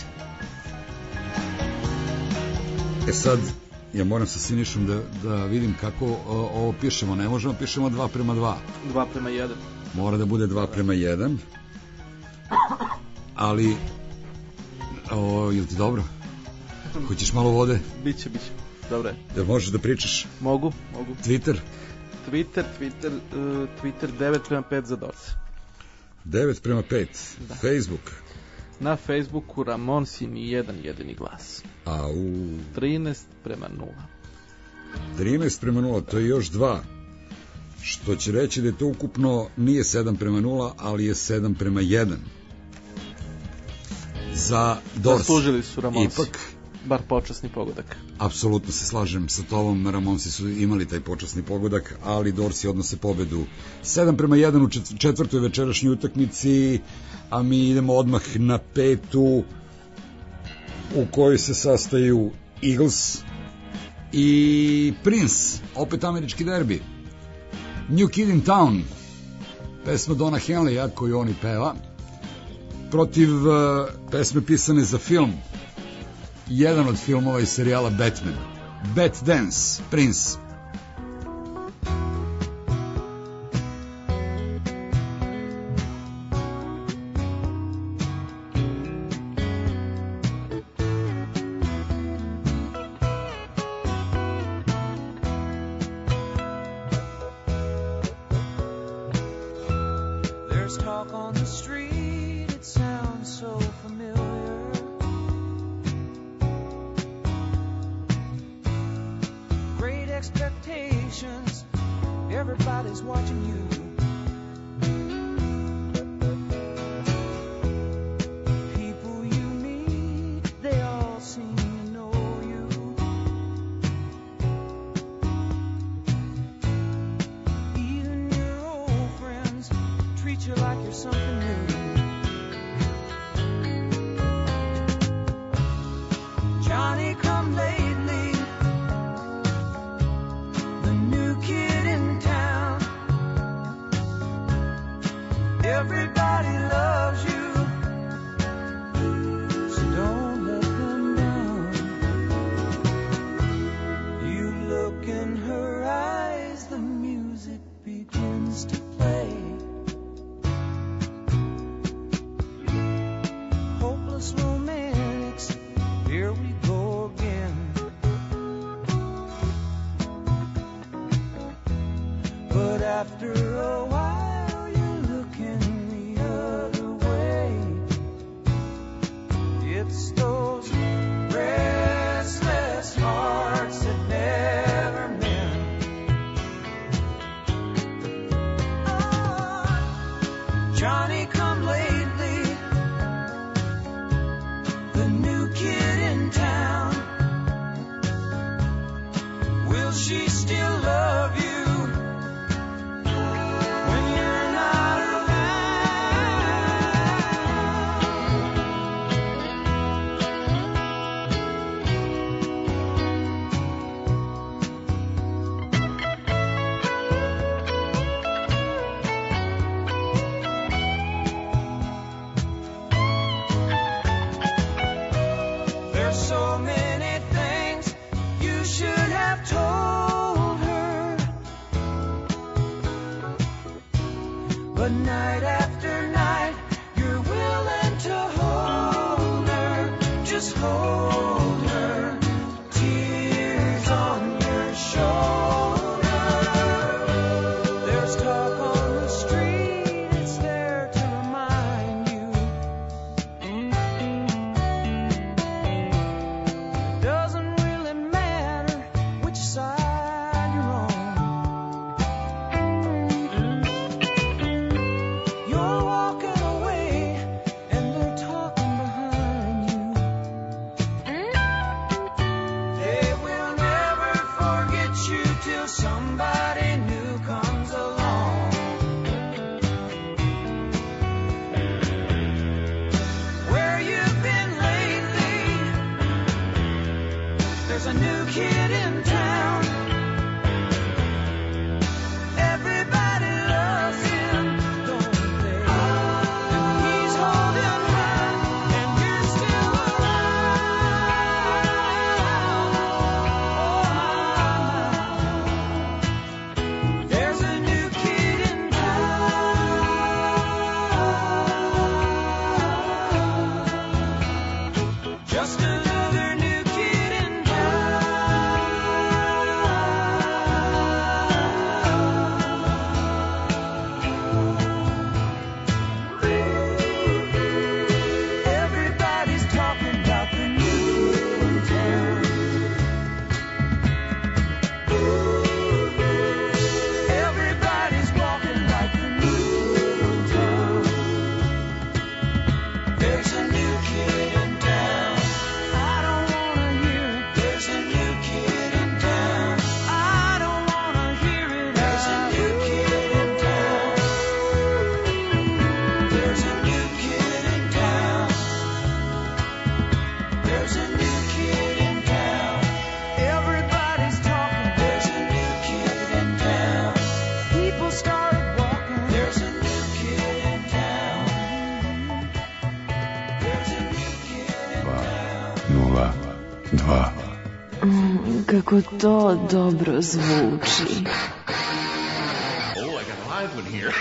Sad ja moram sa Sinišom da vidim kako ovo pišemo. Ne možemo pišemo 2:2. 2:1. Mora da bude 2:1. Ali je ti dobro? Hoćeš malo vode? Biće. Dobro je. Jel možeš da pričaš? Mogu. Twitter 9:5 za Dorse. 9:5. Da. Facebook. Na Facebooku Ramonsi ni jedan jedini glas. 13:0. 13:0, to je još 2. Što će reći da je to ukupno nije 7:0, ali je 7:1. Za Dors. Zaslužili su Ramonsi. Ipak, bar počasni pogodak. Apsolutno se slažem sa tobom, Ramonsi su imali taj počasni pogodak, ali Dorsi odnose pobedu 7:1 u četvrtoj večerašnjoj utakmici, a mi idemo odmah na 5. u kojoj se sastaju Eagles i Prince, opet američki derbi. New Kid in Town, pesma Donna Henleya koju oni peva, protiv pesme pisane za film, jedan od filmova iz serijala Batman, Bat Dance, Prince. There's talk on the street, it sounds so familiar. everybody's watching you. People you meet, they all seem to know you. Even your old friends treat you like you're something new. Johnny come lately, the new kid in town. Everybody loves you, so don't let them down. You look in her eyes, the music begins to play. Hopeless romantics, here we go again. But after a while, you're looking the other way. It's those restless hearts that never mend. Oh, Johnny come lately, the new kid in town. Will she still love you when you're not There's so many things you should have told her, but night after night you're willing to hold her, just hold her, tears on your shoulder. There's talk on the street, it's there to remind you. It doesn't really matter which side you're on. You're walking away and they're talking behind you. They will never forget you till somebody new comes along. Where you've been lately, there's a new kid in town. Everybody loves him, don't they? And he's holding her, and you're still around. Oh, there's a new kid in town. Just another new kid in Everybody's talking about the new in town. Everybody's walking like the new in town. There's a new kid in town. I don't wanna hear it. There's a new kid in town. I don't wanna hear it. There's a new kid in town. There's a new kid in town. There's a new kid in town. Everybody's talking. There's a new kid in town. People start walking. There's a new kid in town. There's a new kid in town. 2. Kako to dobro zvuči. Oh, I got a live one here.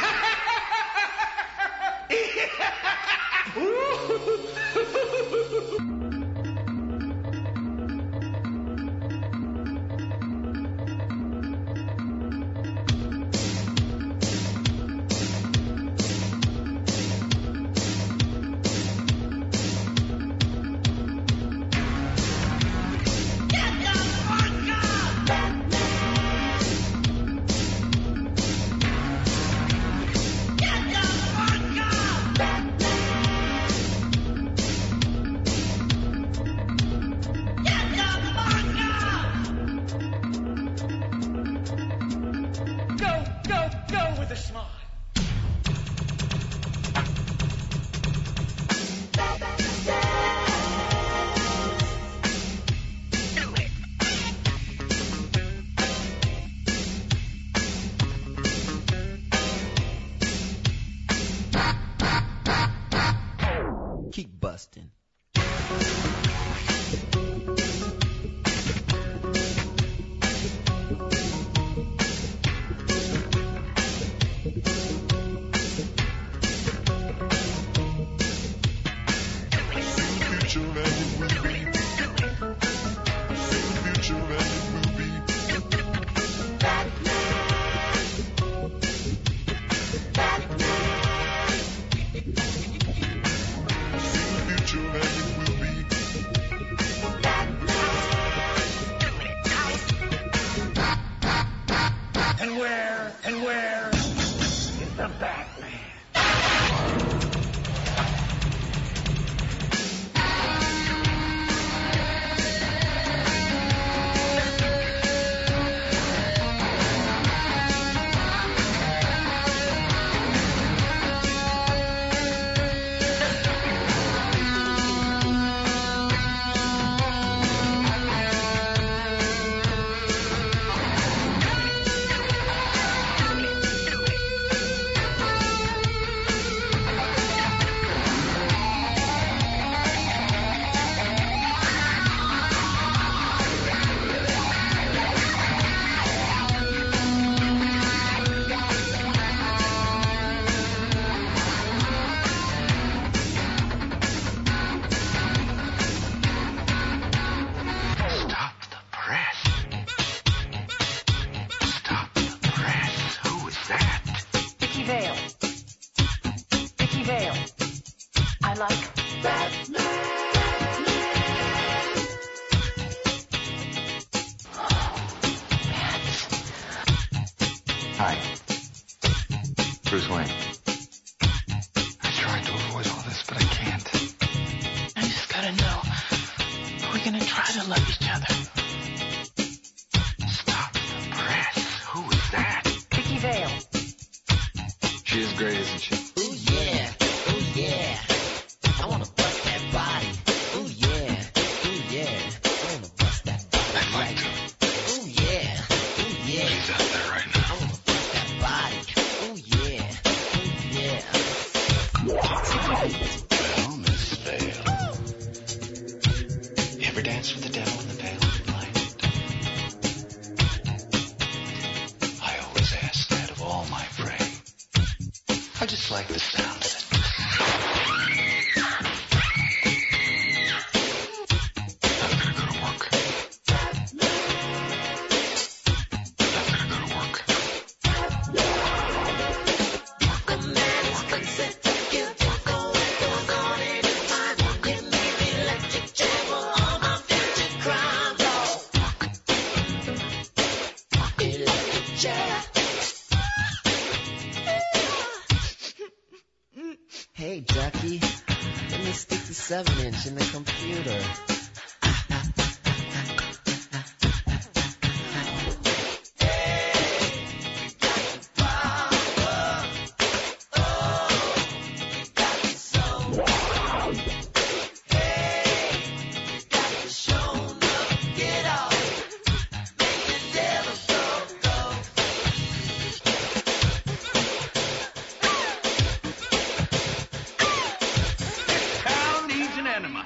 keep busting. And where is the Batman? Hi. Bruce Wayne. I tried to avoid all this, but I can't. I just gotta know, are we gonna try to love each other? Stop the press. Who is that? Vicky Vale. She is great, isn't she? Ooh yeah, ooh yeah. I wanna bust that body. Ooh yeah, ooh yeah. I wanna bust that body. I'd like to. Ooh yeah, ooh yeah. She's out there right now. I wanna bust that body. Ooh yeah, ooh yeah. Well, Miss Vale. You ever dance with the devil in the pale moonlight? I always ask that of all my prey. I just like the sound of it. I've gotta go to work. I've gotta go to work. Hey, Ducky, let me stick the 7-inch in the computer. Town needs an enema.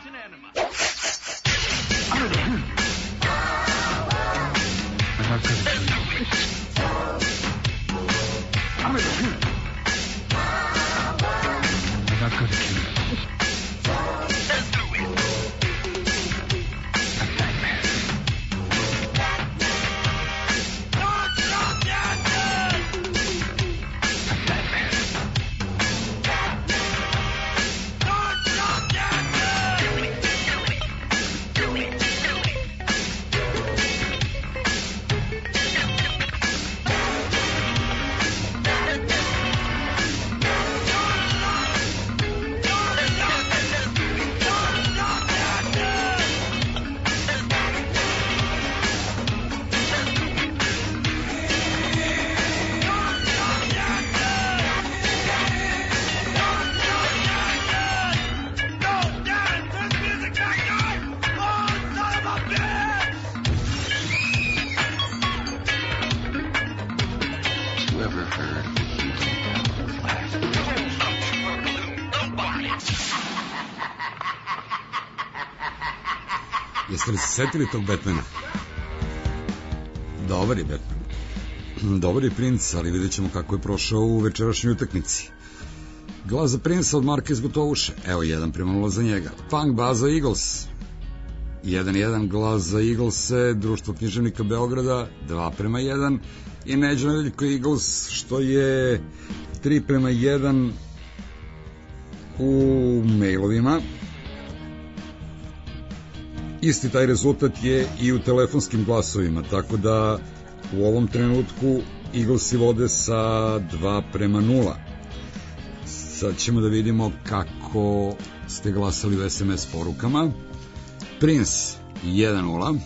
Jeste li se setili tog Batmana? Dobar je Batman. Dobar je Prince, ali vidjet ćemo kako je prošao u večerašnjoj utakmici. Glas za Prince od Marka iz Gotovuše. Evo 1:0 za njega. Punk baza Eagles. 1:1 glas za Eaglese, Društvo književnika Beograda. 2:1. I Neđo Nedeljko Eagles, što je 3:1 u mailovima. Isti taj rezultat je i u telefonskim glasovima, tako da u ovom trenutku Eaglesi vode sa 2:0. Sad ćemo da vidimo kako ste glasali u SMS porukama. Prince 1:0.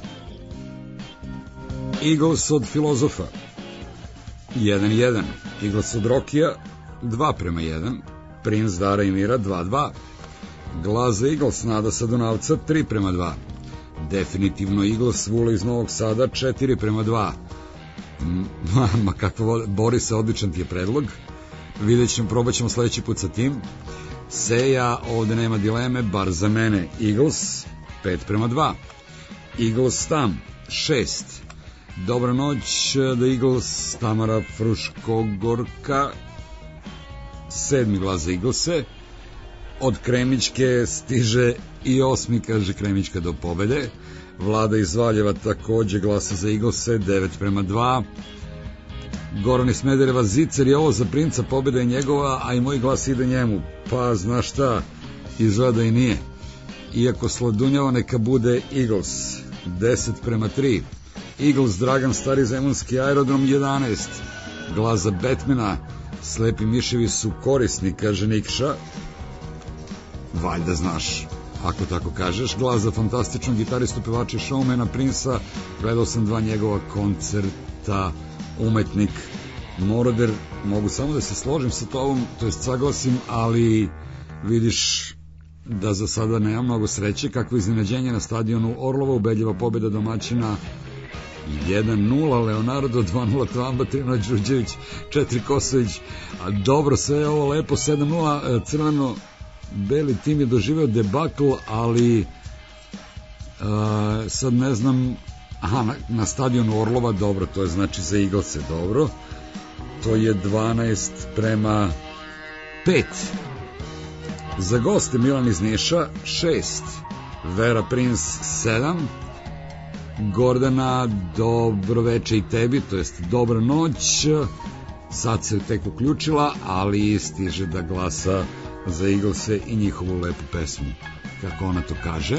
Eagles od Filozofa 1:1. Eagles od Rokija 2:1. Prince Dara i Mira 2:2. Glas za Eagles Nada sa Dunavca 3:2. Definitivno Eagles Vula iz Novog Sada 4:2. Ma kako Borise, odličan ti je predlog. Vidjet ćemo, probat ćemo sledeći put sa tim. Seja, ovde nema dileme, bar za mene Eagles 5:2. Eagles Tam 6. Dobra noć, The Eagles, Tamara Fruškogorka 7. glas za Eaglese. Od Kremićke stiže i 8. kaže Kremićka do pobede. Vlada iz Valjeva takođe glasa za Eaglese 9:2. Goran iz Smedereva, Zicer je ovo za Princa, pobeda je njegova, a i moj glas ide njemu. Pa znaš šta, izgleda i nije. Iako sladunjava, neka bude Eagles 10:3. Eagles Dragan Stari Zemunski aerodrom 11. Glas za Batmana, Slepi miševi su korisni, kaže Nikša. Valjda znaš, ako tako kažeš. Glas za fantastičnog gitaristu, pevača i showmana Princa. Gledao sam 2 njegova koncerta. Umetnik Moroder. Mogu samo da se složim sa tobom, to jest saglasim, ali vidiš da za sada nema mnogo sreće. Kakvo iznenađenje na stadionu Orlova, ubedljiva pobjeda domaćina 1:0 Leonardo, 2:0 Tvamba, 3:0 Đurđević, 4 Kosović. A dobro, sve je ovo lepo. 7:0 crveno beli tim je doživeo debakl, ali sad ne znam. Aha, na stadionu Orlova, dobro, to je znači za Eaglese, dobro. To je 12:5. Za goste Milan iz Niša 6. Vera Prince 7. Gordana, dobro veče i tebi, to jest dobra noć. Sad se tek uključila, ali stiže da glasa za Eaglese i njihovu lepu pesmu, kako ona to kaže.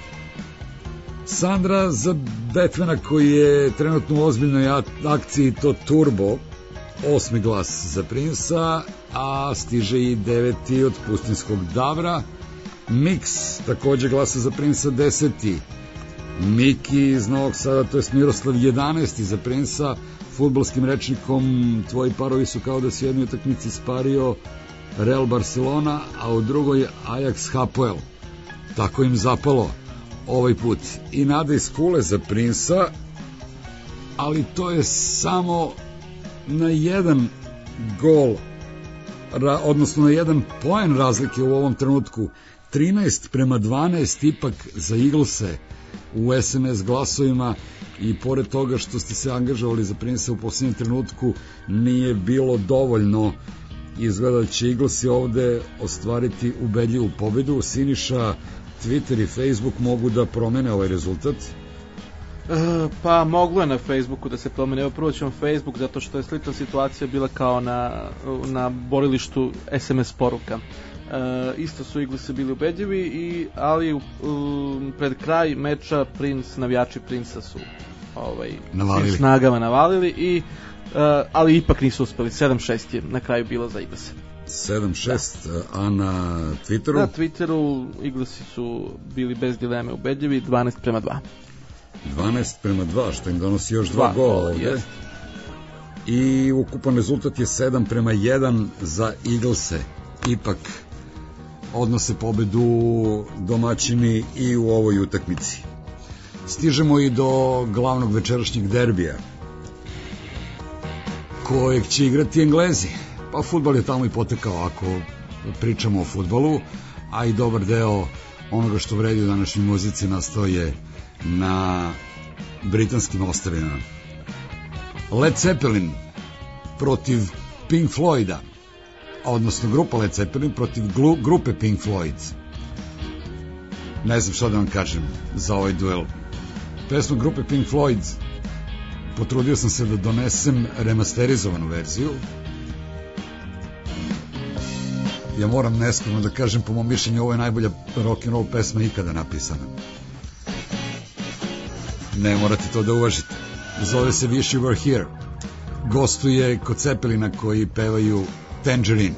Sandra za Batmana, koji je trenutno u ozbiljnoj akciji, to Turbo, 8. glas za Princa, a stiže i 9. od Pustinskog Davra. Mix takođe glasa za Princa 10. Miki iz Novog Sada, to je Miroslav 11. za Princa. Fudbalskim rečnikom, tvoji parovi su kao da si u jednoj utakmici spario Real Barcelona, a u drugoj Ajax Hapoel. Tako im zapalo ovaj put. I Nada iz Kule za Princa, ali to je samo na 1 gol, odnosno na 1 poen razlike u ovom trenutku. 13:12 ipak za Eaglese u SMS glasovima, i pored toga što ste se angažovali za Princa u posljednjem trenutku, nije bilo dovoljno. Izgleda da će Eaglesi ovde ostvariti ubedljivu pobedu. Siniša, Twitter i Facebook mogu da promene ovaj rezultat? Pa moglo je na Facebooku da se promene. Evo, prvo ćemo Facebook, zato što je slična situacija bila kao na borilištu SMS poruka. Isto su Eaglesi bili ubedljivi, ali pred kraj meča navijači Princa su svim snagama navalili, ali ipak nisu uspeli. 7:6 je na kraju bilo za Eaglese. 7:6, da. A na Twitteru? Na Twitteru Eaglesi su bili bez dileme ubedljivi, 12:2. 12:2, što im donosi još 2 gola ovde. Jest. I ukupan rezultat je 7:1 za Eaglese. Ipak odnose pobedu domaćini i u ovoj utakmici. Stižemo i do glavnog večerašnjeg derbija, kojeg će igrati Englezi. Pa fudbal je tamo i potekao, ako pričamo o fudbalu, a i dobar deo onoga što vredi u današnjoj muzici nastao je na britanskim ostrvima. Led Zeppelin protiv Pink Floyda, odnosno grupa Led Zeppelin protiv grupe Pink Floyd. Ne znam šta da vam kažem za ovaj duel. Pesmu grupe Pink Floyd potrudio sam se da donesem remasterizovanu verziju. Ja moram neskromno da kažem, po mom mišljenju, ovo je najbolja rock'n'roll pesma ikada napisana. Ne morate to da uvažite. Zove se Wish You Were Here. Gostuje kod Zeppelina koji pevaju Tangerine.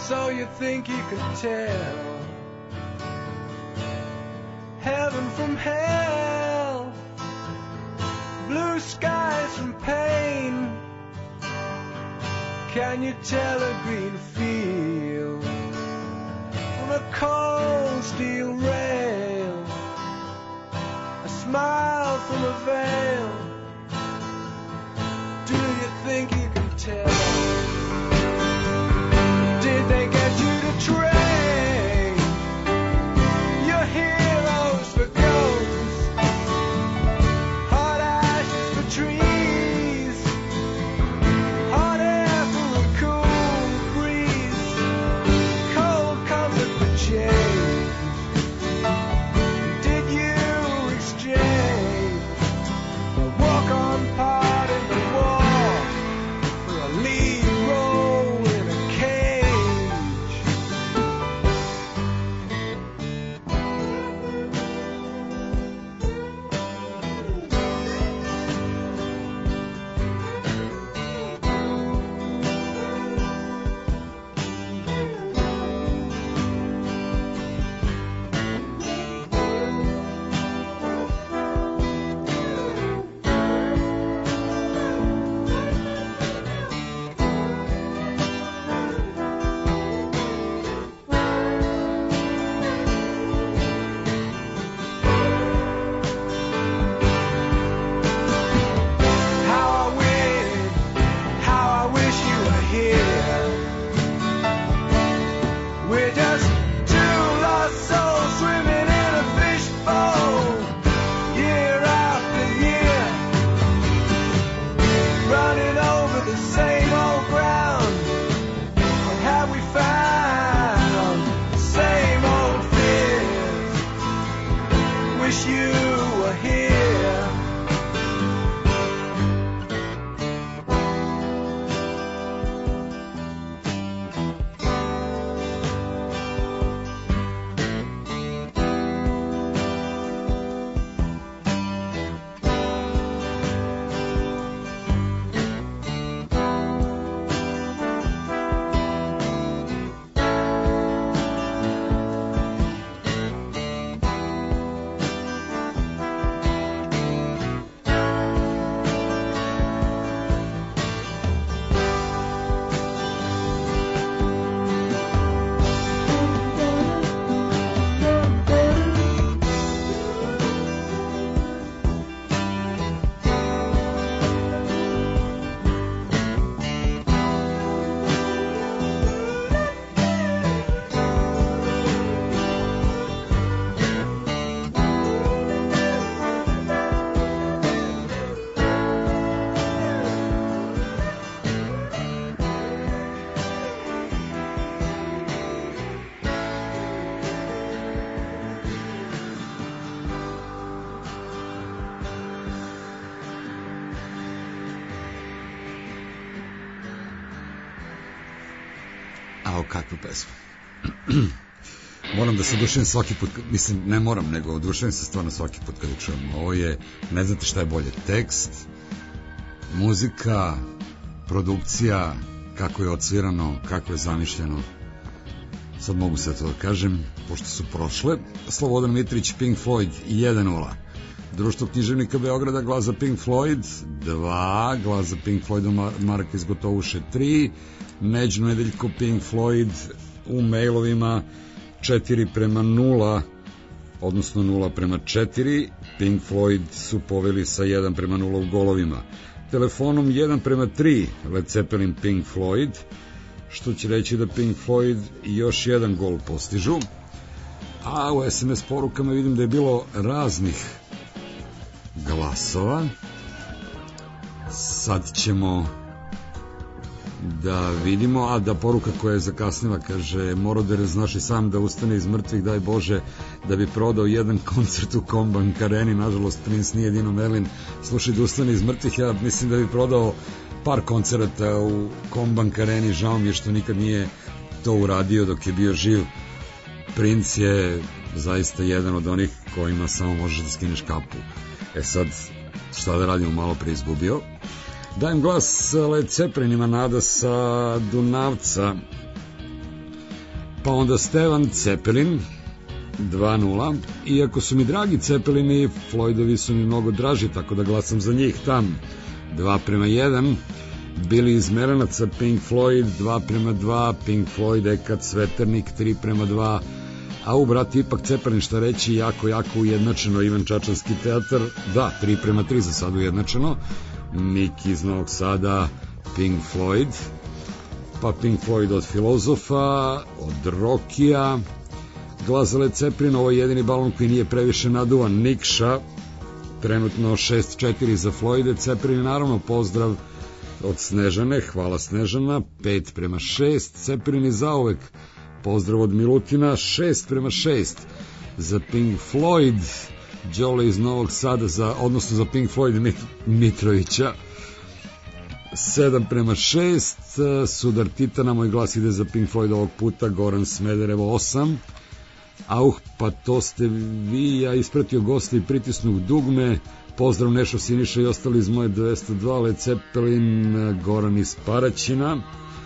So you think you can tell heaven from hell, blue skies from pain. Can you tell a green field from a cold steel rail, a smile from a veil? Do you think you can tell? Did they get you to train your heroes for ghosts, hot ashes for trees, hot air for a cool breeze, cold comfort for change? Did you exchange a walk-on part in the war for a lead role in a cage? How I wish you were here. We're just two lost souls swimming in a fishbowl, year after year, running over the same old ground. What have we found? The same old fears. Wish you were here. Ao, kakva pesma. Moram da se oduševim svaki put, mislim, ne moram, nego oduševim se stvarno svaki put kada čujem. Ovo je, ne znate šta je bolje, tekst, muzika, produkcija, kako je odsvirano, kako je zamišljeno. Sad mogu sve to da kažem, pošto su prošle. Slobodan Mitrić, Pink Floyd 1-0. Društvo književnika Beograda, glas za Pink Floyd 2, glas za Pink Floyd Marka iz Gotovuše 3, Neđo Nedeljko Pink Floyd u mailovima 4:0, odnosno 0:4. Pink Floyd su poveli sa 1:0 u golovima. Telefonom 1:3 Led Zeppelin Pink Floyd, što će reći da Pink Floyd još jedan gol postižu. A u SMS porukama vidim da je bilo raznih glasova. Sad ćemo da vidimo, a da poruka koja je zakasnila kaže: Moroder, znaš i sam da ustane iz mrtvih, daj Bože da bi prodao jedan koncert u Kombank Areni. Nažalost Prince nije Dino Merlin. Slušaj, da ustane iz mrtvih, ja mislim da bi prodao par koncerata u Kombank Areni. Žao mi je što nikad nije to uradio dok je bio živ. Prince je zaista jedan od onih kojima samo možeš da skineš kapu. E sad, šta da radimo, malo pre izgubio. Dajem glas Led Zeppelinima, Nada sa Dunavca. Pa onda Stevan Cepelin 2-0. Iako su mi dragi Cepelini, Floydovi su mi mnogo draži, tako da glasam za njih tam. 2-1. Billy iz Meranaca, Pink Floyd 2-2. Pink Floyd, Eka Cveternik 3-2. A u brati ipak Cepelin, šta reći, jako ujednačeno. Ivan Čačanski teatar, da, 3-3 za sad ujednačeno. Miki iz Novog Sada, Pink Floyd. Pa Pink Floyd od Filozofa, od Rokija. Glas za Led Zeppelin, ovo je jedini balon koji nije previše naduvan. Nikša, trenutno 6-4 za Floyde. Zeppelin, naravno, pozdrav od Snežane, hvala Snežana, 5-6. Zeppelin i zauvek, pozdrav od Milutina, 6-6 za Pink Floyd. Đole iz Novog Sada, odnosno za Pink Floyd Mitrovića, 7-6. Sudar Titana, moj glas ide za Pink Floyd ovog puta. Goran Smederevo 8. Pa to ste vi, ja ispratio gosta i pritisnuh dugme. Pozdrav Nešo Siniša i ostali iz moje 202. Led Zeppelin, Goran iz Paraćina,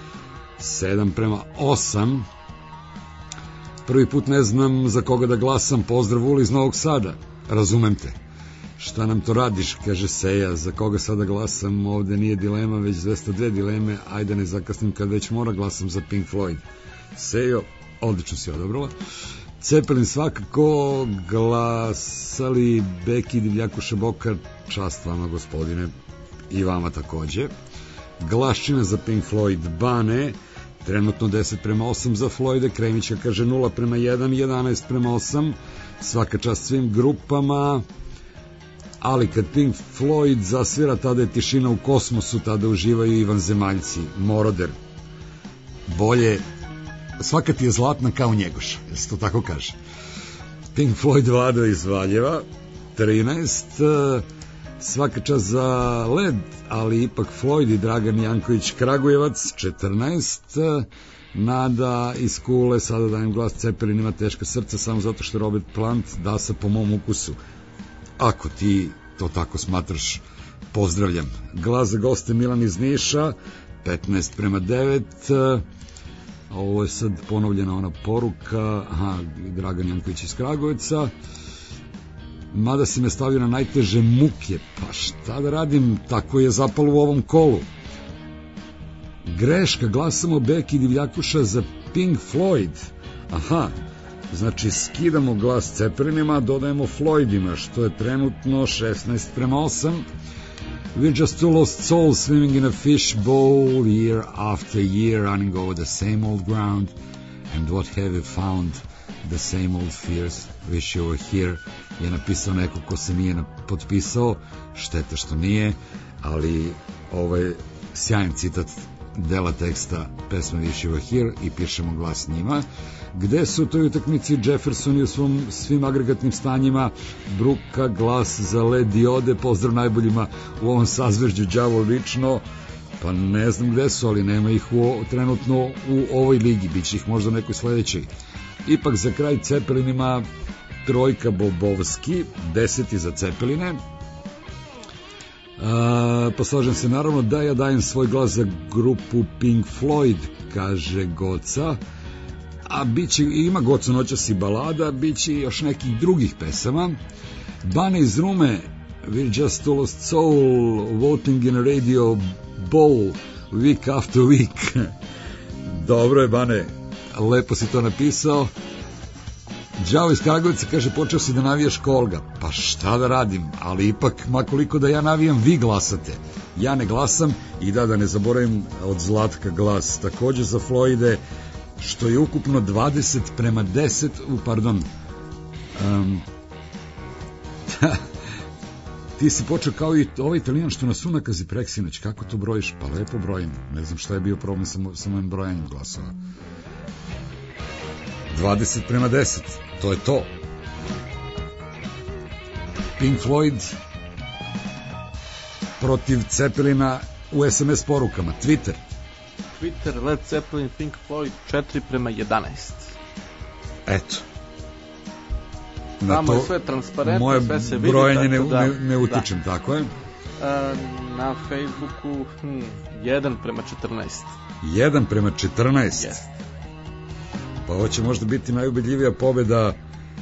7-8. Prvi put ne znam za koga da glasam. Pozdrav Uli iz Novog Sada, razumem te. Šta nam to radiš, kaže Seja, za koga sada glasam, ovde nije dilema, već 202 dileme, ajde ne zakasnim kad već mora, glasam za Pink Floyd. Sejo, odlično si odabrala. Cepelin svakako, glasali Beki, Divljakuša, Bokar, čast vama gospodine, i vama takođe. Glaščina za Pink Floyd, Bane, trenutno 10-8 za Floyde, Kremića kaže 0-1, 11-8, svaka čast svim grupama. Ali kad Pink Floyd zasvira, tada je tišina u kosmosu, tada uživaju i vanzemaljci. Moroder, bolje, svaka ti je zlatna kao Njegoša, jel se to tako kaže. Pink Floyd, Vlado iz Valjeva, 13. Svaka čast za Led, ali ipak Floyd i Dragan Janković Kragujevac, 14. Nada iz Kule, sada dajem glas Cepelin, ima teška srca samo zato što Robert Plant da se po mom ukusu. Ako ti to tako smatraš, pozdravljam. Glas za goste Milan iz Niša, 15-9. Ovo je sad ponovljena ona poruka, Dragan Janković iz Kragujevca. Mada si me stavio na najteže muke, pa šta da radim, tako je zapalo u ovom kolu. Greška, glasamo Beki Divljakuša za Pink Floyd. Znači skidamo glas Cepelinima, dodajemo Floydima, što je trenutno 16-8. We're just two lost souls swimming in a fishbowl, year after year, running over the same old ground. And what have we found? The same old fears, wish you were here. Je napisao neko ko se nije potpisao, šteta što nije, ali ovo je sjajan citat dela teksta pesme Wish You Were Here i pišemo glas njima. Gde su u toj utakmici Jefferson i u svim agregatnim stanjima? Bruka, glas za Led Diode, pozdrav najboljima u ovom sazvežđu, đavo lično, pa ne znam gde su, ali nema ih trenutno u ovoj ligi, bit će ih možda u nekoj sledećoj. Ipak za kraj Cepelinima trojka Bobovski, 10 za Cepeline. Poslažem se naravno da ja dajem svoj glas za grupu Pink Floyd, kaže Goca, a biće, ima Goca noćas i balada, biće još nekih drugih pesama. Bane iz Rume, We're just a lost soul, voting in a radio bowl, week after week. Dobro je, Bane, lepo si to napisao. Đavo iz Kragujevca kaže, počeo si da navijaš Kolga. Pa šta da radim, ali ipak, makoliko da ja navijam, vi glasate. Ja ne glasam i da ne zaboravim od Zlatka glas. Takođe za Floyde, što je ukupno 20-10, pardon, ti si počeo kao i ovaj Italijan što nas unakazi preksinoć. Kako to brojiš? Pa lepo brojim. Ne znam šta je bio problem sa mojim brojanjem glasova. 20-10, to je to. Pink Floyd protiv Cepelina u SMS porukama. Twitter, Led Zeppelin, Pink Floyd 4:11. Eto. Tamo je sve transparentno, moje sve se vidi. Moje brojanje ne utičem, tako je. Na Facebooku 1:14. 1:14. Yes. Pa ovo će možda biti najubedljivija pobeda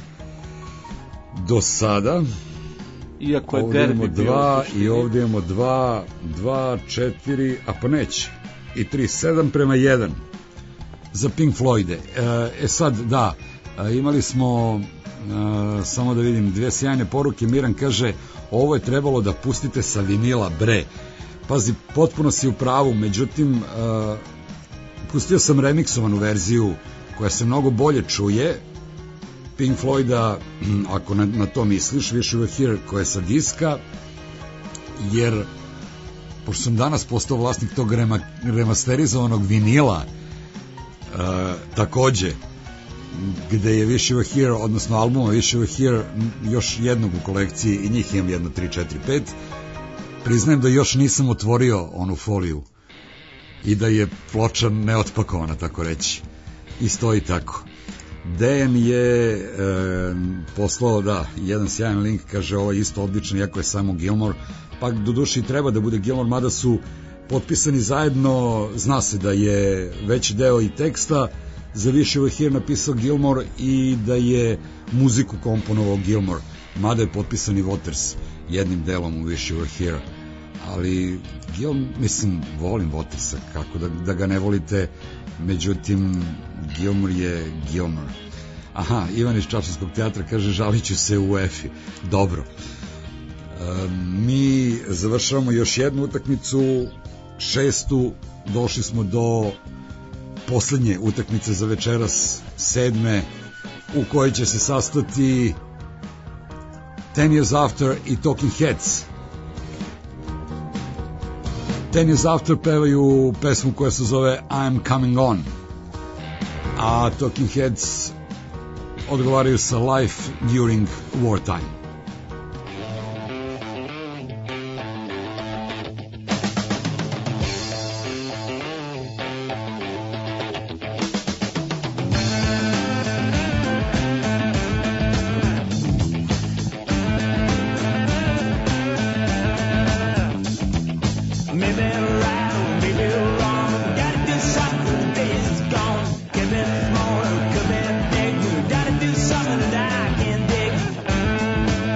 do sada. Iako je ovdje imamo derbi bio 2 u suštini. i ovdje imamo 2, 4, a pa neće. I 3, 7-1 za Pink Floyde. Sad, da, imali smo, samo da vidim, 2 sjajne poruke. Miran kaže, ovo je trebalo da pustite sa vinila, bre. Pazi, potpuno si u pravu, međutim, pustio sam remiksovanu verziju koja se mnogo bolje čuje. Pink Floyda, ako na to misliš, Wish You Were Here, koja je sa diska, jer pošto sam danas postao vlasnik tog remasterizovanog vinila, takođe, gde je Wish You Were Here, odnosno albuma Wish You Were Here, još jednog u kolekciji, i njih imam 1, 3, 4, 5, priznajem da još nisam otvorio onu foliju i da je ploča neotpakovana, tako reći, i stoji tako. Dejan je poslao, da, jedan sjajan link, kaže ovo je isto odlično, iako je samo Gilmore, pa do duši treba da bude Gilmore, mada su potpisani zajedno, zna se da je veći deo i teksta za Wish You Were Here napisao Gilmore i da je muziku komponovao Gilmore, mada je potpisan i Waters jednim delom u Wish You Were Here, ali mislim, volim Watersa, kako da ga ne volite, međutim Gilmore je Gilmore. Aha, Ivan iz Čapskog teatra kaže, žalit ću se u UEFA. Dobro, mi završavamo još jednu utakmicu, 6. došli smo do poslednje utakmice za večeras, 7. u kojoj će se sastati 10 Years After i Talking Heads. 10 Years After pevaju pesmu koja se zove I'm Coming On, a Talking Heads odgovaraju sa Life During Wartime. Could be small, could be big. Gotta do something that I can dig.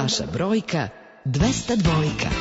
vaša brojka 202.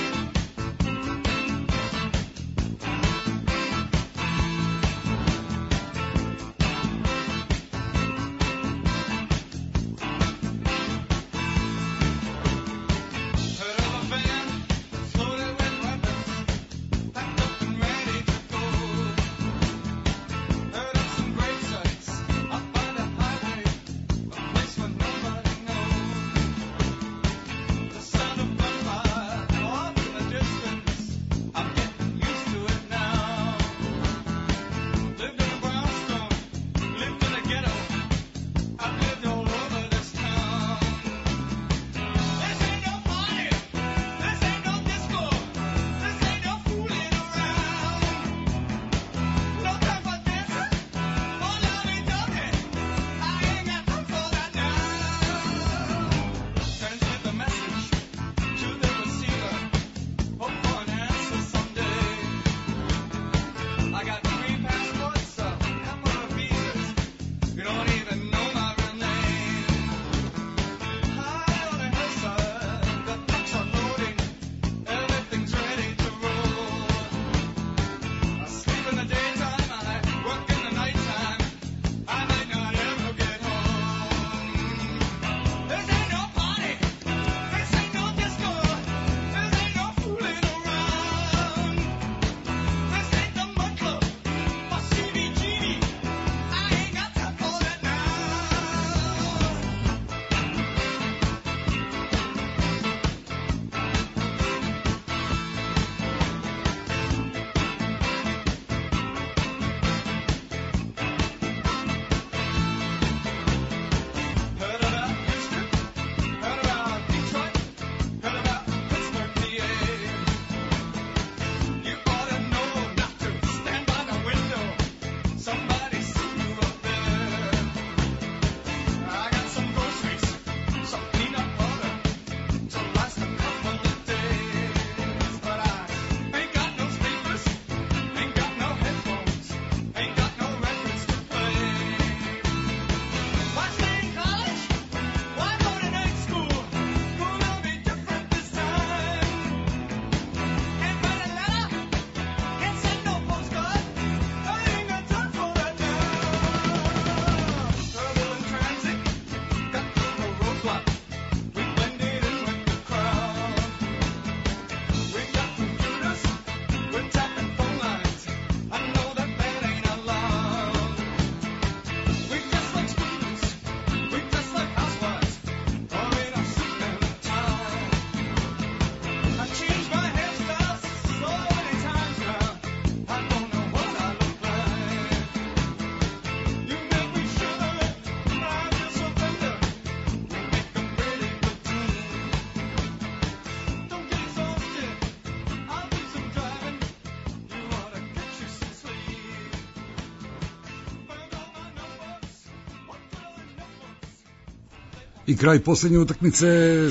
I kraj poslednje utakmice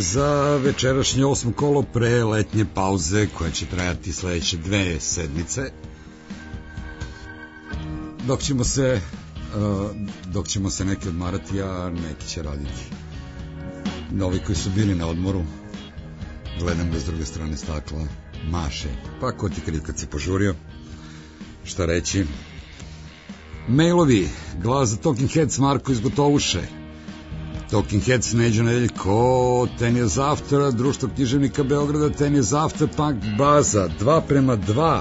za večerašnje 8. kolo pre letnje pauze koja će trajati sledeće 2 sedmice. Dok ćemo se neki odmarati, a neki će raditi. Ovi koji su bili na odmoru, gledam ga s druge strane stakla, maše. Pa ko ti kriv kad se požurio? Šta reći? Mailovi, glas za Talking Heads, Marko iz Gotovuše. Talking Heads, Neđo Nedeljko, 10 Years After, Društvo književnika Beograda, 10 Years After, Punk Baza, 2:2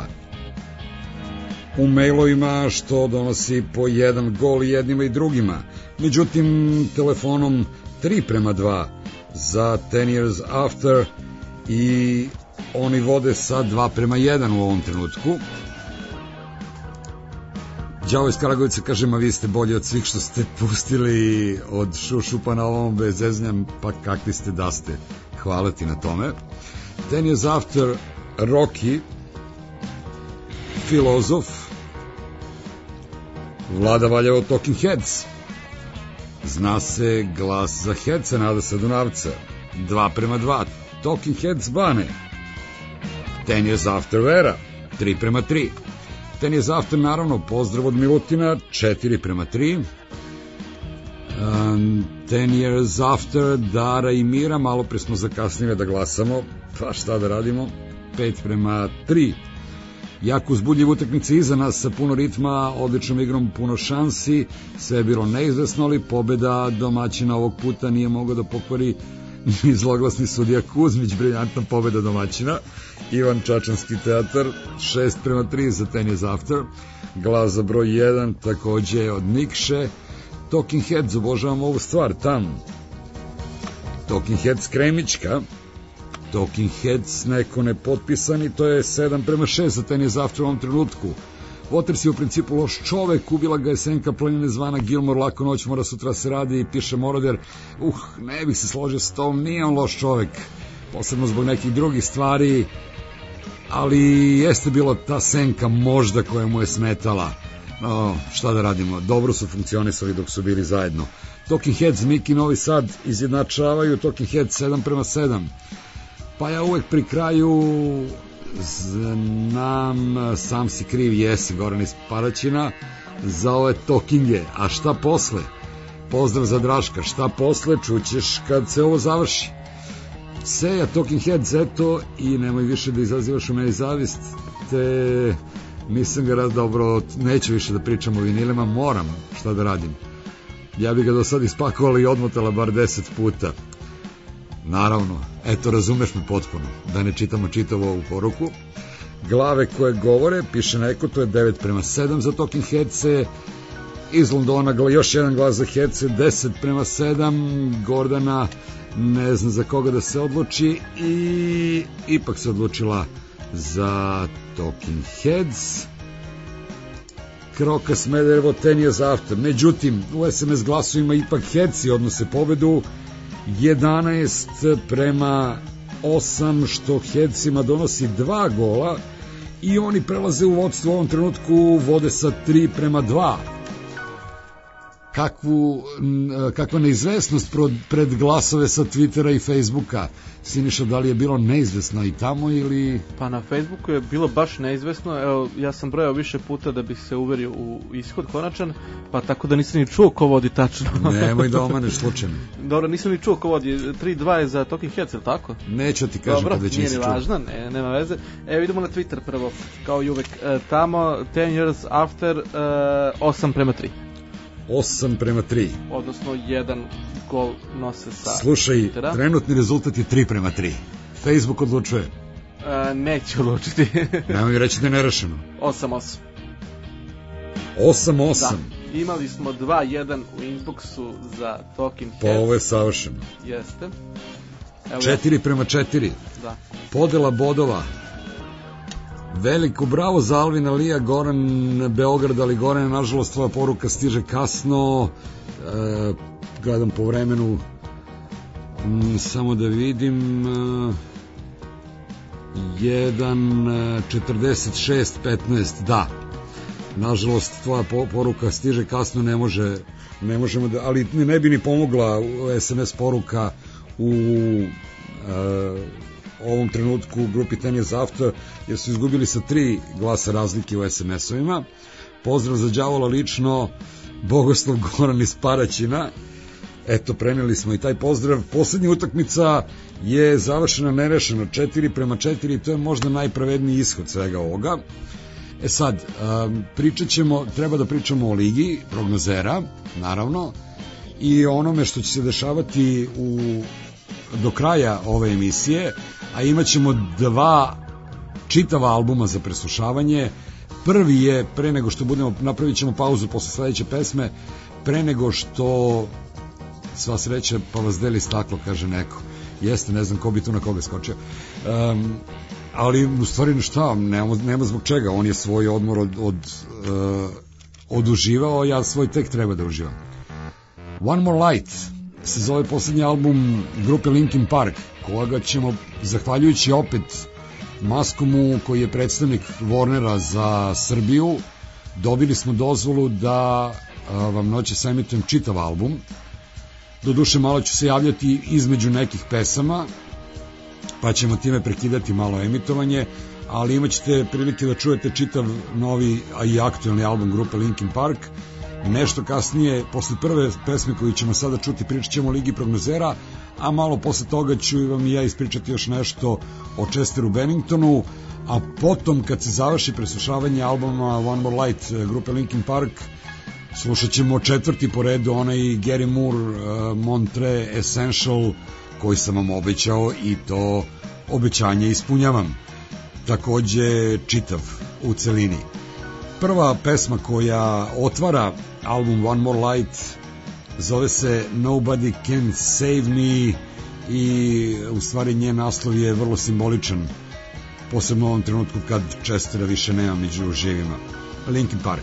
u mailovima, što donosi po 1 gol jednima i drugima. Međutim, telefonom 3:2 za 10 Years After i oni vode sa 2:1 u ovom trenutku. Đavo iz Karagovica kaže, ma vi ste bolji od svih što ste pustili od Šušupa na ovom bez zeznjam, pa kakvi ste da ste. Hvala ti na tome. 10 Years After, Rocky, Filozof, Vlada Valjevo, Talking Heads, zna se glas za Headsa, Nada sa Dunavca, 2:2, Talking Heads, Bane, 10 Years After, Vera, 3:3, 10 Years After, naravno, pozdrav od Milutina, 4:3, 10 Years After, Dara i Mira, malo pre smo zakasnile da glasamo, pa šta da radimo, 5:3. Jako uzbudljiva utakmica iza nas sa puno ritma, odličnom igrom, puno šansi, sve je bilo neizvesno, ali pobeda domaćina ovog puta nije mogao da pokvari ni zloglasni sudija Kuzmić, briljantna pobeda domaćina. Ivan Čačanski teatar, 6:3 za 10 Years After. Glas za broj 1 takođe od Nikše. Talking Heads, obožavam ovu stvar, tam. Talking Heads Kremićka. Talking Heads neko nepotpisani, to je 7:6 za 10 Years After u ovom trenutku. Waters je u principu loš čovek, ubila ga je senka planine zvana Gilmore, lako noć, mora sutra se radi, piše Moroder. Ne bih se složio s tom, nije on loš čovek, posebno zbog nekih drugih stvari, ali jeste bilo ta senka možda koja mu je smetala. No, šta da radimo, dobro su funkcionisali dok su bili zajedno. Talking Heads, Miki Novi Sad izjednačavaju, Talking Heads 7:7. Pa ja uvek pri kraju znam, sam si kriv, jesi, Goran iz Paraćina, za ove talkinge. A šta posle? Pozdrav za Draška. Šta posle? Čućeš kad se ovo završi. Seja, Talking Heads, eto, i nemoj više da izazivaš u meni zavist, te nisam ga dobro, neću više da pričam o vinilima, moram, šta da radim. Ja bi ga do sad ispakovala i odmotala bar 10 puta. Naravno, eto, razumeš me potpuno, da ne čitamo čitavu ovu poruku. Glave koje govore, piše neko, to je 9:7 za Talking Headse. Iz Londona još jedan glas za Headse, 10:7. Gordana ne zna za koga da se odluči i ipak se odlučila za Talking Heads. Kroka Smederevo, 10 Years After. Međutim, u SMS glasovima ipak Headsi odnose pobedu 11:8, što Headsima donosi 2 gola i oni prelaze u vodstvo u ovom trenutku, vode sa 3:2. Kakva neizvesnost pred glasove sa Twittera i Facebooka. Siniša, da li je bilo neizvesno i tamo ili... Pa na Facebooku je bilo baš neizvesno. Evo, ja sam brojao više puta da bih se uverio u ishod konačan, pa tako da nisam ni čuo ko vodi tačno. Nemoj da omaneš slučajno. Dobro, nisam ni čuo ko vodi. 3:2 je za Talking Heads, ili tako? Neću ti kažem kad već nisi čuo. Dobro, nije ni važno, nema veze. Evo, idemo na Twitter prvo, kao i uvek. Tamo, 10 Years After, 8:3. 8:3. Odnosno, jedan gol nose sa Slušaj, Twittera. trenutni rezultat je 3:3. Facebook odlučuje. Neće odlučiti. Nemoj mi reći da je nerešeno. 8:8. 8:8. Da, imali smo 2:1 u inboxu za Talking Heads. Pa ovo je savršeno. Jeste. 4:4. Da. Podela bodova. Veliko bravo za Alvina Lija, Goran Beograd, ali Goran, nažalost, tvoja poruka stiže kasno. Gledam po vremenu, samo da vidim, 1:46:15, da. Nažalost, tvoja poruka stiže kasno, ne možemo da, ali ne bi ni pomogla SMS poruka u ovom trenutku u grupi 10 Years After, jer su izgubili sa 3 glasa razlike u SMS-ovima. Pozdrav za đavola lično, Bogoslav Goran iz Paraćina. Eto, preneli smo i taj pozdrav. Poslednja utakmica je završena nerešeno, 4:4, i to je možda najpravedniji ishod svega ovoga. Sad, treba da pričamo o ligi prognozera, naravno, i onome što će se dešavati do kraja ove emisije, a imat ćemo 2 čitava albuma za preslušavanje. Prvi je, pre nego što napravit ćemo pauzu posle sledeće pesme, pre nego što sva sreća pa vas deli staklo, kaže neko. Jeste, ne znam ko bi tu na koga skočio. Ali u stvari šta, nema zbog čega, on je svoj odmor oduživao, ja svoj tek treba da uživam. One More Light se zove poslednji album grupe Linkin Park, koga ćemo, zahvaljujući opet Maskomu, koji je predstavnik Warnera za Srbiju, dobili smo dozvolu da vam noćas emitujem čitav album. Doduše, malo ću se javljati između nekih pesama, pa ćemo time prekidati malo emitovanje, ali imat ćete prilike da čujete čitav novi, a i aktualni album grupe Linkin Park. Nešto kasnije, posle prve pesme koju ćemo sada čuti, pričat ćemo o Ligi prognozera, a malo posle toga ću vam i ja ispričati još nešto o Chesteru Benningtonu, a potom kad se završi preslušavanje albuma One More Light grupe Linkin Park, slušat ćemo četvrti po redu, onaj Gary Moore Montre Essential, koji sam vam obećao i to obećanje ispunjavam. Takođe čitav u celini. Prva pesma koja otvara album One More Light zove se Nobody Can Save Me i u stvari njen naslov je vrlo simboličan, posebno u ovom trenutku kad Chestera više nema među živima. Linkin Park.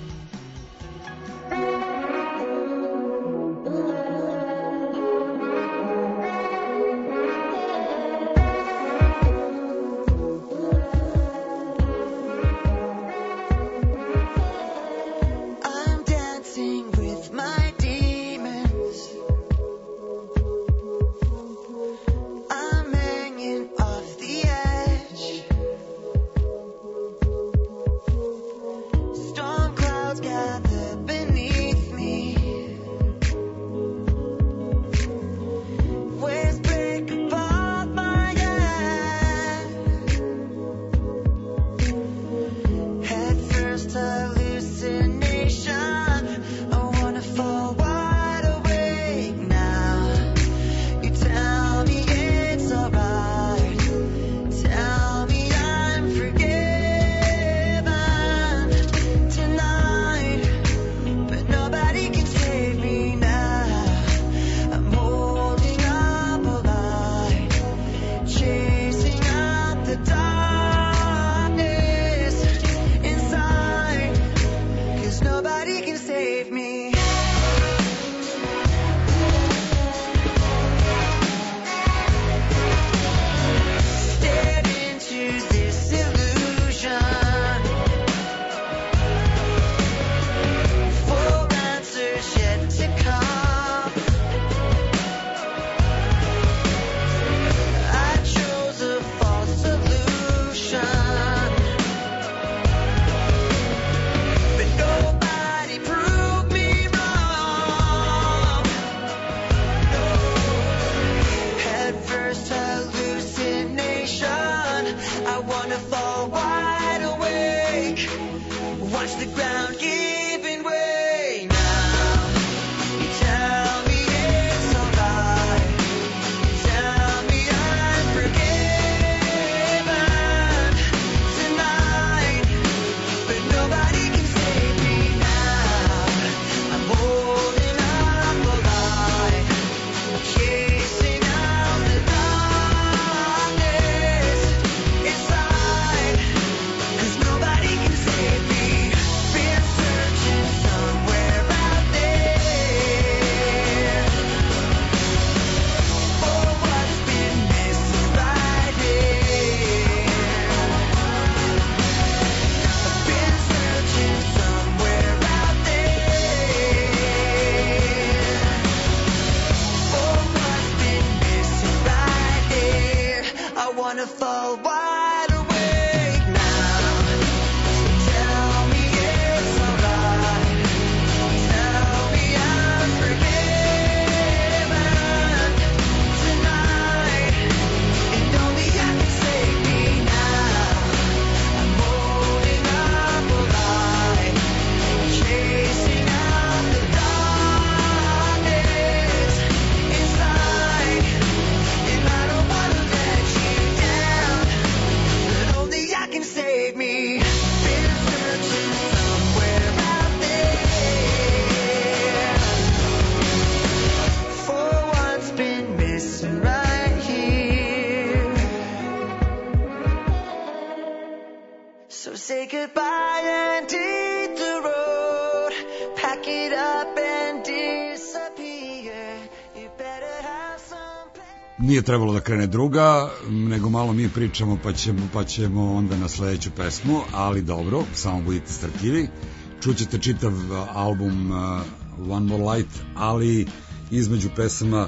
Nije trebalo da krene druga, nego malo mi pričamo pa ćemo onda na sledeću pesmu, ali dobro, samo budite strpljivi. Čućete čitav album One More Light, ali između pesama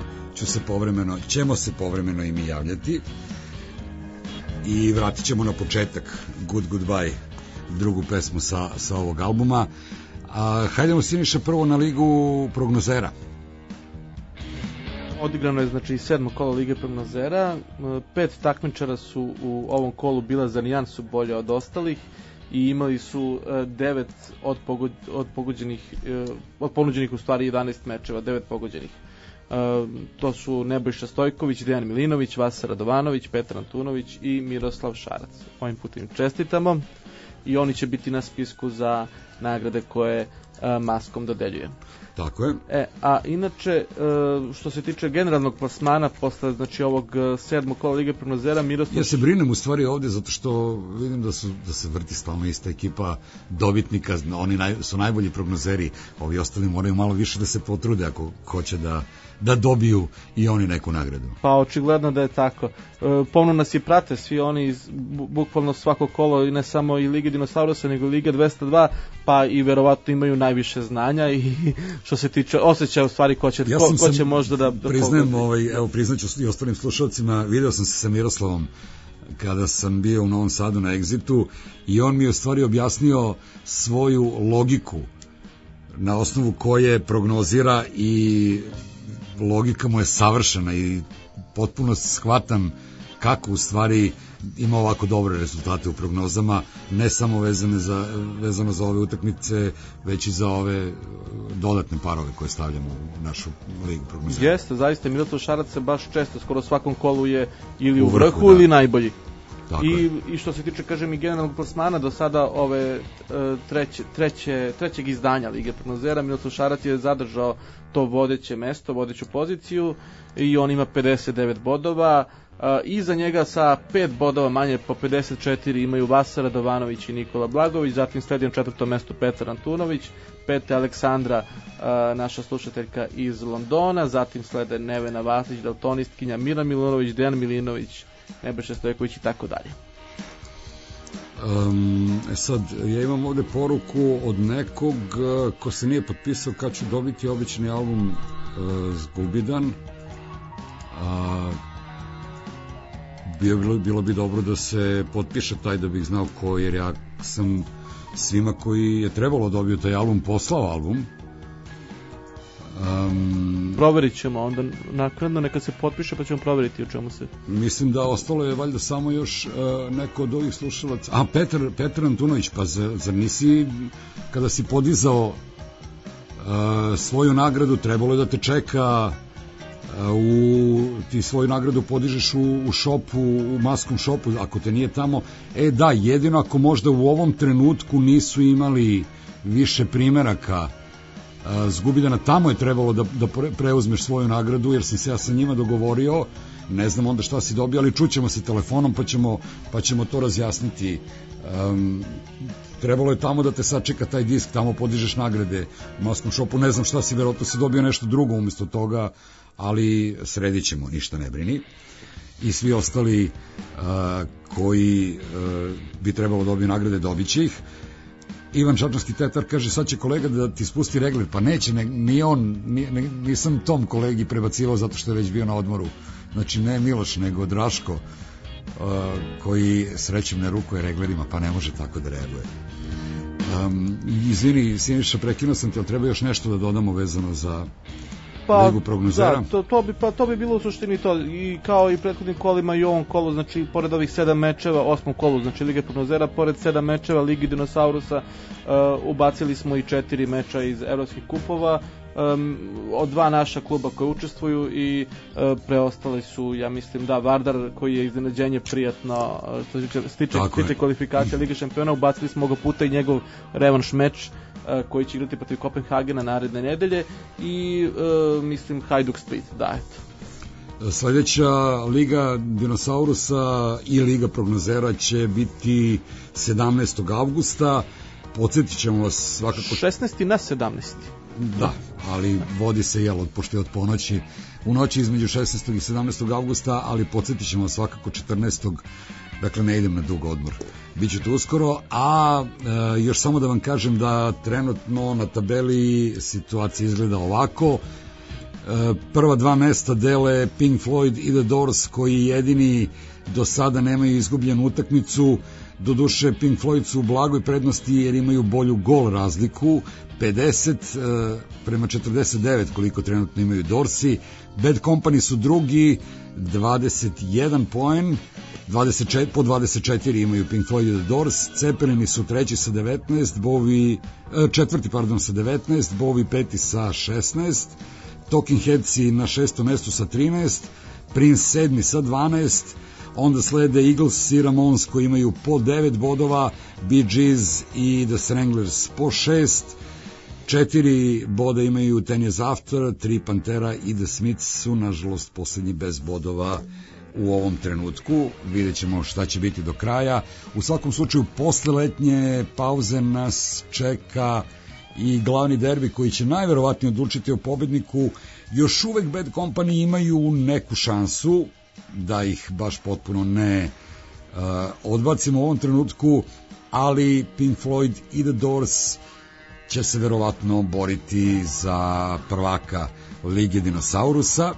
ćemo se povremeno i mi javljati i vratit ćemo na početak Good Goodbye, drugu pesmu sa ovog albuma, Hajdemo, Siniša, prvo na ligu prognozera. Odigrano je znači 7. kolo Lige prognozera. 5 takmičara su u ovom kolu bila za nijansu bolje od ostalih i imali su 9 od ponuđenih u stvari 11 mečeva, 9 pogođenih. To su Nebojša Stojković, Dejan Milinović, Vasa Radovanović, Petar Antunović i Miroslav Šarac. Ovim putem im čestitamo i oni će biti na spisku za nagrade koje Maskom dodeljuje. Tako je. A inače, što se tiče generalnog plasmana posle znači ovog 7. kola Lige prognozera, Miroslav... Ja se brinem u stvari ovde zato što vidim da se vrti stalno ista ekipa dobitnika, oni su najbolji prognozeri, ovi ostali moraju malo više da se potrude ako hoće da dobiju i oni neku nagradu. Pa očigledno da je tako. Pomno nas i prate svi oni bukvalno svako kolo i ne samo i Lige Dinosaurusa nego i Lige 202, pa i verovatno imaju najviše znanja i što se tiče osjećaja u stvari ko će možda da priznajem, evo priznaću i ostalim slušalcima, video sam se sa Miroslavom kada sam bio u Novom Sadu na Exitu i on mi je u stvari objasnio svoju logiku na osnovu koje prognozira i logika mu je savršena i potpuno shvatam kako u stvari ima ovako dobre rezultate u prognozama, ne samo vezano za ove utakmice, već i za ove dodatne parove koje stavljamo u našu ligu prognozama. Jeste, zaista Miroslav Šarac se baš često, skoro svakom kolu je ili u vrhu ili najbolji. I što se tiče, kažem, i generalnog plasmana do sada ove trećeg izdanja Lige prognozera, Miroslav Šarac je zadržao to vodeće mesto, vodeću poziciju i on ima 59 bodova. Iza njega sa 5 bodova manje po 54 imaju Vasa Radovanović i Nikola Blagović, zatim sledi na 4. mestu Petar Antunović, 5. Aleksandra, naša slušateljka iz Londona, zatim slede Nevena Vasić, daltonistkinja, Mira Milunović, Dejan Milinović, Nebojša Stojković i tako dalje. Sad, ja imam ovde poruku od nekog ko se nije potpisao kad ću dobiti obični album Zgubidan. Bilo bi dobro da se potpiše taj da bih znao ko, jer ja sam svima koji je trebalo dobio taj album poslao album. Proverit ćemo onda naknadno, neka se potpiše pa ćemo proveriti o čemu se... Mislim da ostalo je valjda samo još neko od ovih slušalaca. Petar Antunović, pa zar nisi kada si podizao svoju nagradu, trebalo je da te čeka ti svoju nagradu podižeš u šopu, u Maskom šopu, ako te nije tamo. Da, jedino ako možda u ovom trenutku nisu imali više primeraka Zgubidana, tamo je trebalo da preuzmeš svoju nagradu, jer sam se ja sa njima dogovorio, ne znam onda šta si dobio, ali čućemo se telefonom pa ćemo to razjasniti. Trebalo je tamo da te sačeka taj disk, tamo podižeš nagrade u Maskom šopu, ne znam šta si, verovatno si dobio nešto drugo umjesto toga, ali sredit ćemo, ništa ne brini. I svi ostali koji bi trebalo dobiti nagrade, dobit će ih. Ivan Čačanski tetar kaže, sad će kolega da ti spusti regler, pa neće, ni on, nisam tom kolegi prebacivao zato što je već bio na odmoru, znači ne Miloš, nego Draško, koji srećem ne rukuje reglerima, pa ne može tako da reaguje. Izvini, Siniša, prekinuo sam te, ali treba još nešto da dodamo vezano za ligu prognozera? Da, to bi bilo u suštini to, i kao i prethodnim kolima i u ovom kolu, znači pored ovih 7 mečeva, 8. kolu, znači Lige prognozera, pored 7 mečeva Ligi Dinosaurusa, ubacili smo i 4 meča iz evropskih kupova, od 2 naša kluba koje učestvuju i preostali su, ja mislim, Vardar koji je iznenađenje prijatno što se tiče kvalifikacija Lige šampiona, ubacili smo ga puta i njegov revanš meč koji će igrati protiv Kopenhagena naredne nedelje i mislim Hajduk Split, eto. Sledeća Liga Dinosaurusa i Liga prognozera će biti 17. avgusta. Podsjetit ćemo vas svakako... 16. na 17. Da, ali vodi se pošto je od ponoći, u noći između 16. i 17. avgusta, ali podsjetit ćemo vas svakako 14. Dakle, ne idem na dug odmor. Biće to uskoro, a još samo da vam kažem da trenutno na tabeli situacija izgleda ovako. Prva 2 mesta dele Pink Floyd i The Doors, koji jedini do sada nemaju izgubljenu utakmicu. Doduše Pink Floyd su u blagoj prednosti jer imaju bolju gol razliku, 50 prema 49 koliko trenutno imaju Doorsi. Bad Company su drugi, 21 poen, po 24 imaju Pink Floyd i The Doors. Cepelini su treći sa 19, četvrti sa 19, Bowie peti sa 16, Talking Headsi na šestom mestu sa 13, Prince sedmi sa 12, onda slede Eagles i Ramones koji imaju po 9 bodova, Bee Gees i The Stranglers po 6, 4 boda imaju Ten Years After, 3 Pantera i The Smiths su nažalost poslednji bez bodova u ovom trenutku. Vidjet ćemo šta će biti do kraja. U svakom slučaju posle letnje pauze nas čeka i glavni derbi koji će najverovatnije odlučiti o pobedniku. Još uvek Bad Company imaju neku šansu da ih baš potpuno ne odbacimo u ovom trenutku, ali Pink Floyd i The Doors će se verovatno boriti za prvaka Lige dinosaurusa.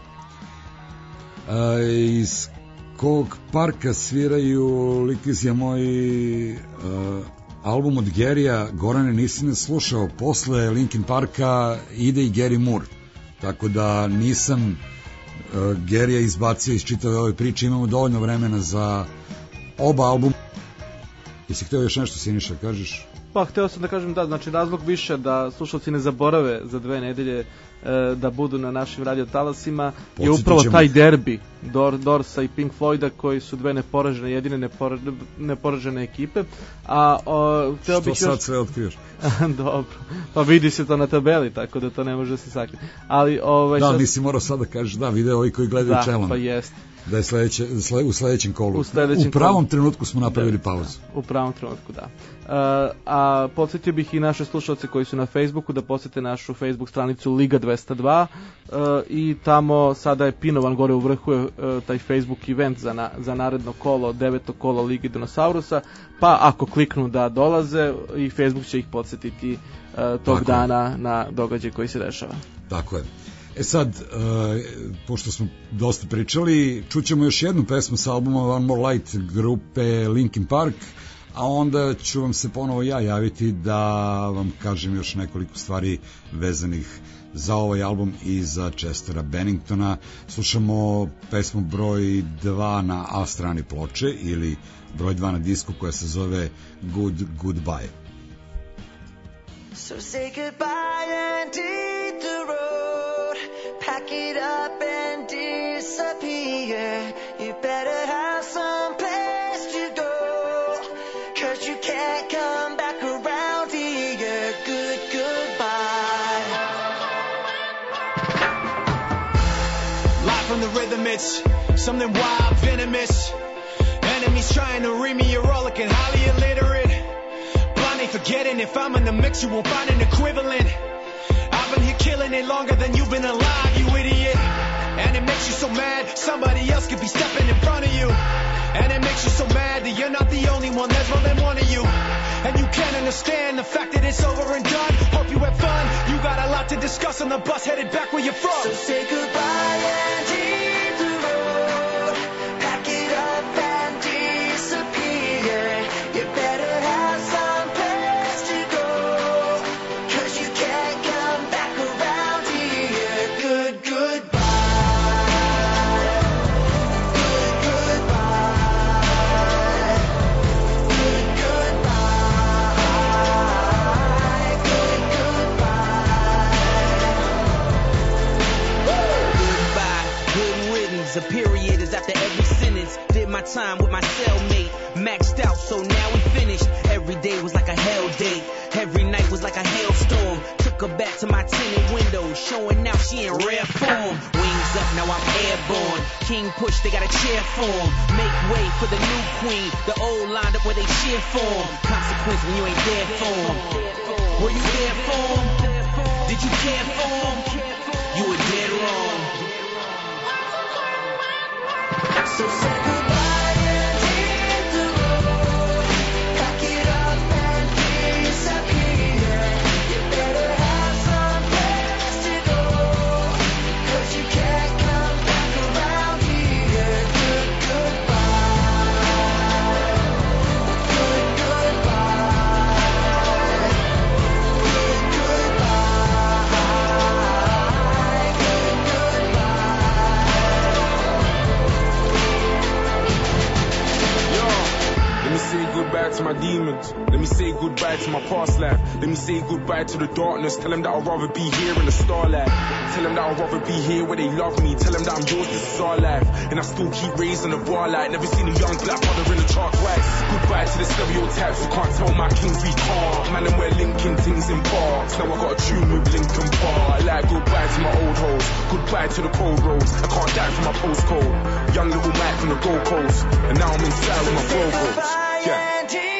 Iz kog parka sviraju Likizija moj album od Garyja, Gorane, nisi ne slušao, posle Linkin Parka ide i Gary Moore, tako da nisam Garyja izbacio iz čitave ove priče, imamo dovoljno vremena za oba albuma. Jesi hteo još nešto, Siniša, kažeš? Pa, hteo sam da kažem da, znači razlog više da slušalci ne zaborave za 2 nedelje da budu na našim radiotalasima je upravo taj derbi Doorsa i Pink Floyda koji su dve neporažene, jedine neporažene ekipe. Što sad sve otkrivaš? Dobro, pa vidi se to na tabeli, tako da to ne može da se sakrije. Ali, nisi morao sad da kažeš, da, vide ovi koji gledaju čelom. Pa jest. Da je u sledećem kolu. U pravom trenutku smo napravili pauzu. U pravom trenutku, da. A podsjetio bih i naše slušalce koji su na Facebooku da posete našu Facebook stranicu Liga 202 i tamo sada je pinovan gore u vrhu taj Facebook event za naredno kolo, 9. kolo Lige dinosaurusa, pa ako kliknu da dolaze i Facebook će ih podsjetiti tog dana na događaj koji se dešava. Tako je. Sad, pošto smo dosta pričali, čućemo još jednu pesmu sa albuma One More Light grupe Linkin Park, a onda ću vam se ponovo ja javiti da vam kažem još nekoliko stvari vezanih za ovaj album i za Chestera Benningtona. Slušamo pesmu broj 2 na A strani ploče ili broj 2 na disku koja se zove Good Goodbye. So say goodbye and hit the road, pack it up and disappear. You better have some place to go, 'cause you can't come back around here. Good goodbye. Live from the rhythm, it's something wild, venomous. Enemies trying to read me, you're all looking highly illiterate. Forgetting if I'm in the mix, you won't find an equivalent. I've been here killing it longer than you've been alive, you idiot. And it makes you so mad, somebody else could be stepping in front of you. And it makes you so mad that you're not the only one, there's more than one of you. And you can't understand the fact that it's over and done. Hope you have fun, you got a lot to discuss on the bus headed back where you're from. So say goodbye and hit the road, pack it up and disappear. You better have some A period is after every sentence. Did my time with my cellmate, maxed out, so now we finished. Every day was like a hell day. Every night was like a hailstorm. Took her back to my tinted window, showing out she in rare form. Wings up, now I'm airborne. King push, they got a chair for him. Make way for the new queen. The old lined up where they cheer for him. Consequence when you ain't there for him. Were you there for him? Did you care for him? You were dead wrong. So say goodbye and hit the road, pack it up and disappear. You better have some place to go, 'cause you can't come back around here. Good goodbye. Good demons. Let me say goodbye to my past life. Let me say goodbye to the darkness. Tell them that I'd rather be here in the starlight. Tell them that I'd rather be here where they love me. Tell them that I'm yours, this is our life. And I still keep raising the bar like never seen a young black brother in the chart twice. Goodbye to the stereotypes, you can't tell my kings we can't. Man, and we're linking things in parks. Now I got a tune with Linkin Park. I like goodbye to my old hoes. Goodbye to the cold roads. I can't die from my postcode. Young little Mike from the Gold Coast. And now I'm inside with my Bro-Bros. Yeah.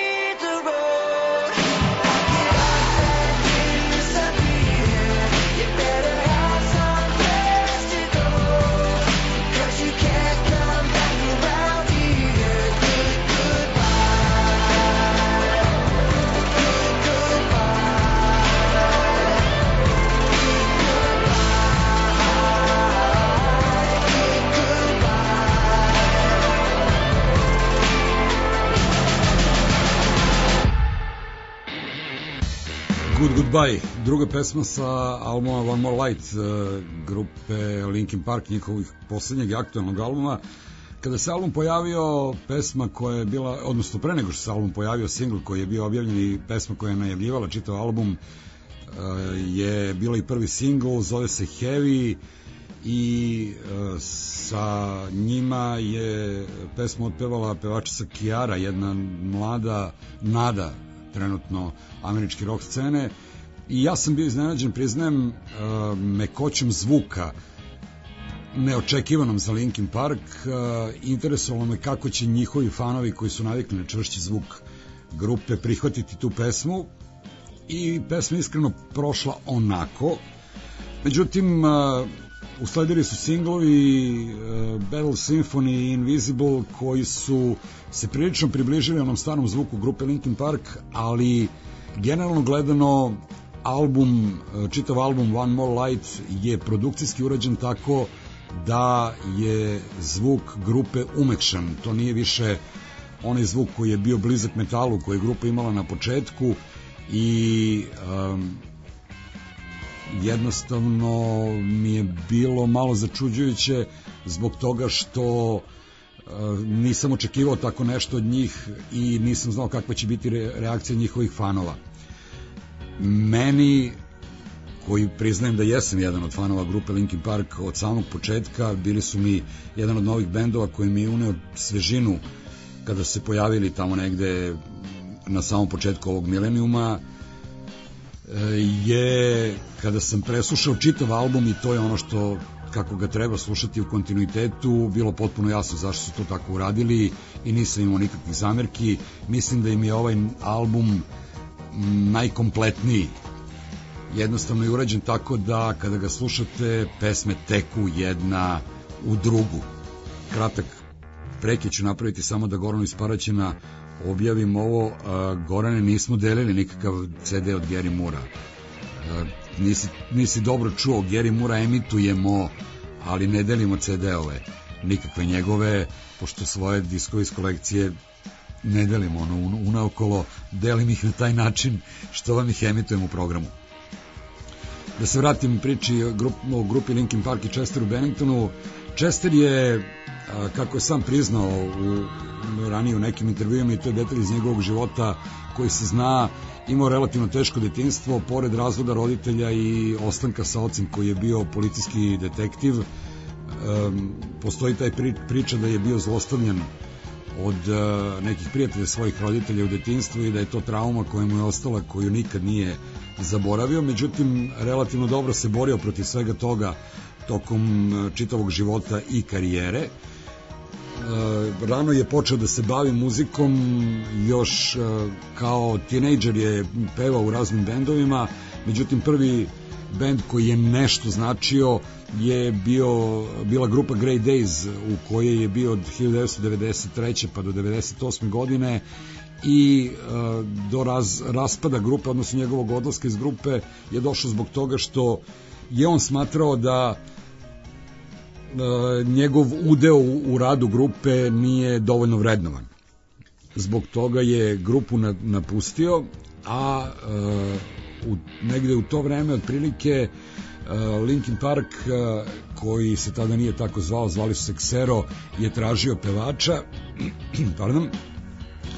Good Goodbye, druga pesma sa albuma One More Light grupe Linkin Park, njihovih poslednjeg aktualnog albuma. Kada se album pojavio, pesma koja je bila, odnosno pre nego što se album pojavio, singl koji je bio objavljen i pesma koja je najavljivala čitav album je bila i prvi singl, zove se Heavy i sa njima je pesmu otpevala pevačica Kiara, jedna mlada nada trenutno američke rock scene, i ja sam bio iznenađen, priznajem, mekoćem zvuka, neočekivanom za Linkin Park. Interesovalo me kako će njihovi fanovi koji su navikli na čvršći zvuk grupe prihvatiti tu pesmu, i pesma iskreno prošla onako. Međutim, usledili su singlovi Battle Symphony i Invisible, koji su se prilično približili onom starom zvuku grupe Linkin Park, ali generalno gledano čitav album One More Light je produkcijski urađen tako da je zvuk grupe umekšan. To nije više onaj zvuk koji je bio blizak metalu koji je grupa imala na početku, i jednostavno mi je bilo malo začuđujuće zbog toga što nisam očekivao tako nešto od njih i nisam znao kakva će biti reakcija njihovih fanova. Meni, koji priznajem da jesam jedan od fanova grupe Linkin Park od samog početka, bili su mi jedan od novih bendova koji mi je uneo svežinu kada se pojavili tamo negde na samom početku ovog milenijuma, je kada sam preslušao čitav album, i to je ono što kako ga treba slušati u kontinuitetu, bilo potpuno jasno zašto su to tako uradili i nisam imao nikakvih zamerki. Mislim da im je ovaj album najkompletniji. Jednostavno je urađen tako da kada ga slušate, pesme teku jedna u drugu. Kratak prekid ću napraviti samo da Goranu iz Paraćina objavim ovo. Gorane, nismo delili nikakav CD od Gary Moora. Nisi dobro čuo, Gary Moora emitujemo, ali ne delimo CD-ove, nikakve njegove, pošto svoje diskove iz kolekcije ne delimo unaokolo, delim ih na taj način što vam ih emitujem u programu. Da se vratim priči o grupi Linkin Park i Chesteru Benningtonu. Chester je, kako je sam priznao ranije u nekim intervjuima, i to je detalj iz njegovog života koji se zna, imao relativno teško detinjstvo, pored razvoda roditelja i ostanka sa ocem koji je bio policijski detektiv. Postoji taj priča da je bio zlostavljan od nekih prijatelja svojih roditelja u detinjstvu i da je to trauma koja mu je ostala, koju nikad nije zaboravio. Međutim, relativno dobro se borio protiv svega toga tokom čitavog života i karijere. Rano je počeo da se bavi muzikom, još kao tinejdžer je pevao u raznim bendovima, međutim prvi bend koji je nešto značio je bila grupa Grey Days, u kojoj je bio od 1993. pa do 1998. godine, i do raspada grupe, odnosno njegovog odlaska iz grupe, je došlo zbog toga što je on smatrao da njegov udeo u radu grupe nije dovoljno vrednovan. Zbog toga je grupu napustio, a negde u to vreme otprilike Linkin Park, koji se tada nije tako zvali su se Xero, je tražio pevača, pardon,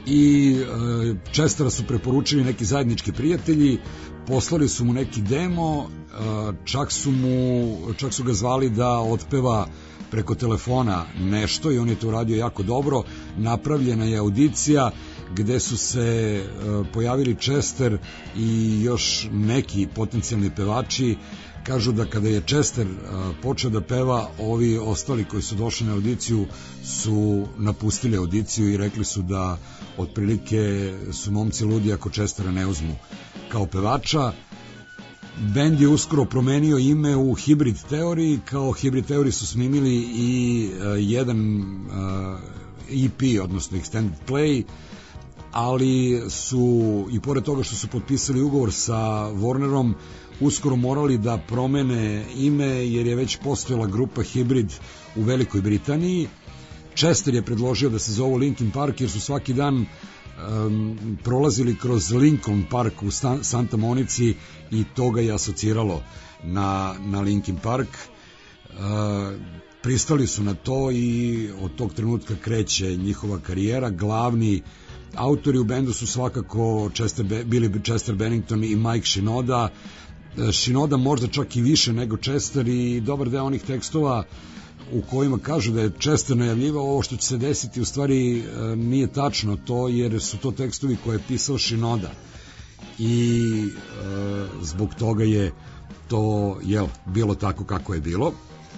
i Chestera su preporučili neki zajednički prijatelji, poslali su mu neki demo, čak su ga zvali da otpeva preko telefona nešto i on je to uradio jako dobro. Napravljena je audicija gde su se pojavili Chester i još neki potencijalni pevači. Kažu da kada je Chester počeo da peva, ovi ostali koji su došli na audiciju su napustili audiciju i rekli su da otprilike su momci ludi ako Chestera ne uzmu kao pevača. Bend je uskoro promenio ime u Hybrid Theory. Kao Hybrid Theory su snimili i jedan EP, odnosno Extended Play, ali su, i pored toga što su potpisali ugovor sa Warnerom, uskoro morali da promene ime jer je već postojala grupa Hybrid u Velikoj Britaniji. Chester je predložio da se zovu Linkin Park jer su svaki dan prolazili kroz Lincoln Park u Santa Monici i to ga je asociralo na Linkin Park. Pristali su na to i od tog trenutka kreće njihova karijera. Glavni autori u bendu su svakako bili Chester Bennington i Mike Shinoda. Shinoda možda čak i više nego Chester i dobar deo onih tekstova u kojima kažu da je Chester najavljivao ovo što će se desiti, u stvari nije tačno to, jer su to tekstovi koje je pisao Shinoda i zbog toga je to bilo tako kako je bilo.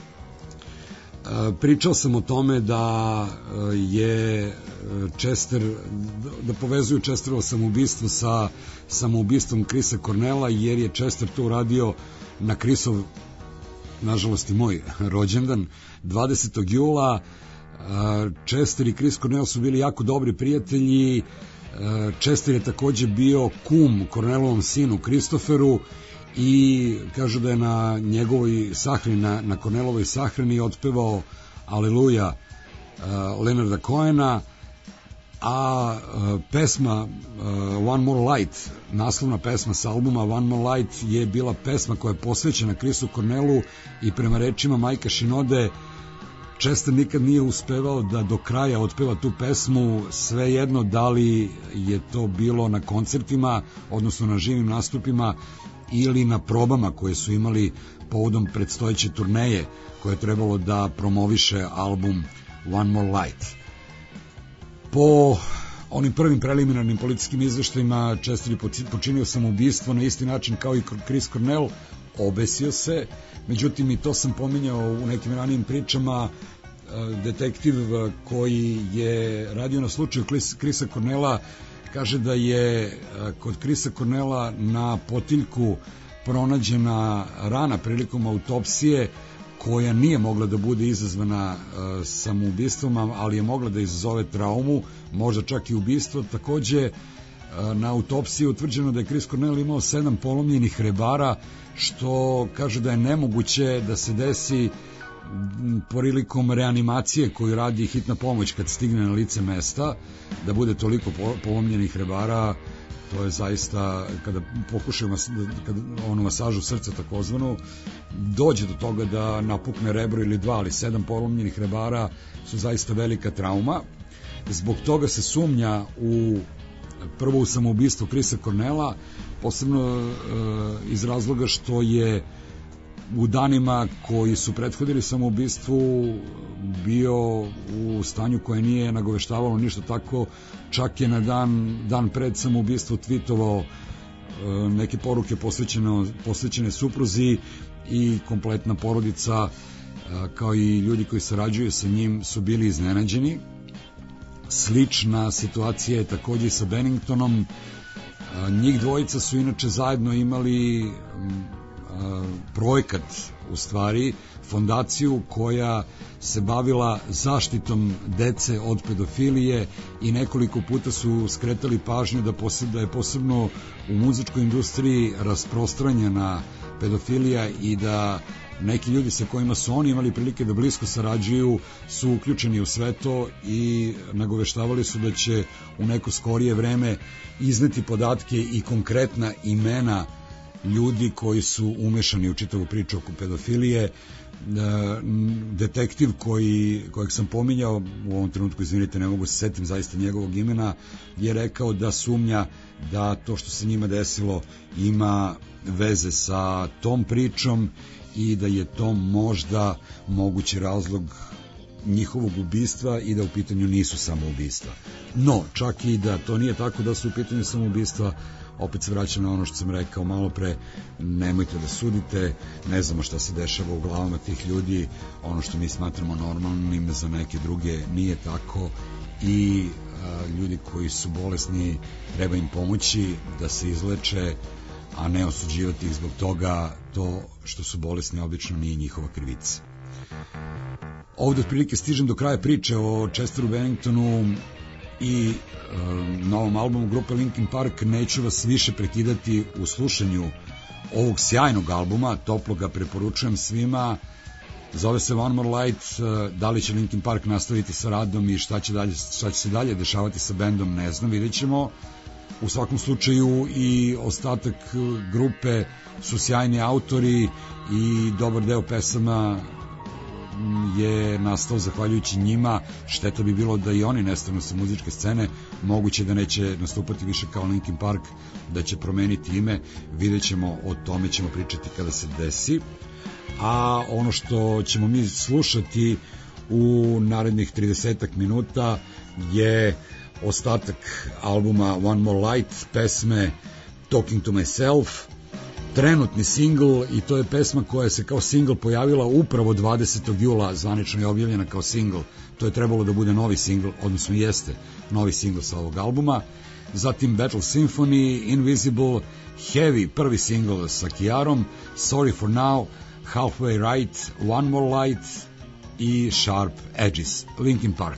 Pričao sam o tome da je Chester, da povezuju Chesterovo samoubistvo sa samoubistvom Chrisa Cornella, jer je Chester to uradio na Chrisov, nažalost i moj rođendan, 20. jula. Chester i Chris Cornell su bili jako dobri prijatelji. Chester je takođe bio kum Cornellovom sinu Christopheru i kažu da je na njegovoj sahrani, na Cornellovoj sahrani otpevao Aleluja Leonarda Cohena, a pesma One More Light, naslovna pesma sa albuma One More Light, je bila pesma koja je posvećena Chrisu Cornellu i prema rečima Majka Shinode Chester nikad nije uspevao da do kraja otpeva tu pesmu, svejedno da li je to bilo na koncertima, odnosno na živim nastupima ili na probama koje su imali povodom predstojeće turneje koje je trebalo da promoviše album One More Light. Po onim prvim preliminarnim policijskim izveštajima Chester je počinio samoubistvo na isti način kao i Chris Cornell, obesio se. Međutim, i to sam pominjao u nekim ranijim pričama, detektiv koji je radio na slučaju Chrisa Cornella kaže da je kod Chrisa Cornella na potiljku pronađena rana prilikom autopsije koja nije mogla da bude izazvana samoubistvom, ali je mogla da izazove traumu, možda čak i ubistvo. Takođe, na autopsiji je utvrđeno da je Chris Cornell imao 7 polomljenih rebara, što kaže da je nemoguće da se desi prilikom reanimacije koju radi hitna pomoć kad stigne na lice mesta, da bude toliko polomljenih rebara. To je zaista, kada pokušaju onu masažu srca takozvanu, dođe do toga da napukne rebro ili dva, ali 7 polomljenih rebara su zaista velika trauma. Zbog toga se sumnja prvo u samoubistvo Chrisa Cornella, posebno iz razloga što je u danima koji su prethodili samoubistvu bio u stanju koje nije nagoveštavalo ništa tako. Čak je na dan pred samoubistvo tvitovao neke poruke posvećene supruzi i kompletna porodica kao i ljudi koji sarađuju sa njim su bili iznenađeni. Slična situacija je takođe i sa Benningtonom. Njih dvojica su inače zajedno imali projekat, u stvari fondaciju koja se bavila zaštitom dece od pedofilije i nekoliko puta su skretali pažnju da je posebno u muzičkoj industriji rasprostranjena pedofilija i da neki ljudi sa kojima su oni imali prilike da blisko sarađuju su uključeni u sve to i nagoveštavali su da će u neko skorije vreme izneti podatke i konkretna imena ljudi koji su umešani u čitavu priču oko pedofilije. detektiv kojeg sam pominjao, u ovom trenutku, izvinite, ne mogu se setim zaista njegovog imena, je rekao da sumnja da to što se njima desilo ima veze sa tom pričom i da je to možda mogući razlog njihovog ubistva i da u pitanju nisu samoubistva. No, čak i da to nije tako da su u pitanju samoubistva, opet se vraćam na ono što sam rekao malo pre, nemojte da sudite, ne znamo šta se dešava u glavama tih ljudi, ono što mi smatramo normalnim za neke druge nije tako i ljudi koji su bolesni treba im pomoći da se izleče, a ne osuđivati ih zbog toga. To što su bolesni obično nije njihova krivica. Ovde otprilike stižem do kraja priče o Chesteru Benningtonu i novom albumu grupe Linkin Park. Neću vas više prekidati u slušanju ovog sjajnog albuma, toplo ga preporučujem svima. Zove se One More Light. Da li će Linkin Park nastaviti sa radom i šta će se dalje dešavati sa bendom, ne znam, vidjet ćemo. U svakom slučaju i ostatak grupe su sjajni autori i dobar deo pesama je nastao zahvaljujući njima. Šteta bi bilo da i oni nestanu sa muzičke scene. Moguće da neće nastupati više kao Linkin Park, da će promeniti ime, vidjet ćemo, o tome ćemo pričati kada se desi. A ono što ćemo mi slušati u narednih 30 minuta je ostatak albuma One More Light, pesme Talking to Myself, trenutni singl, i to je pesma koja se kao singl pojavila upravo 20. jula, zvanično je objavljena kao singl. To je trebalo da bude novi singl, odnosno jeste novi singl sa ovog albuma. Zatim Battle Symphony, Invisible, Heavy, prvi singl sa Kiarom, Sorry for Now, Halfway Right, One More Light i Sharp Edges. Linkin Park.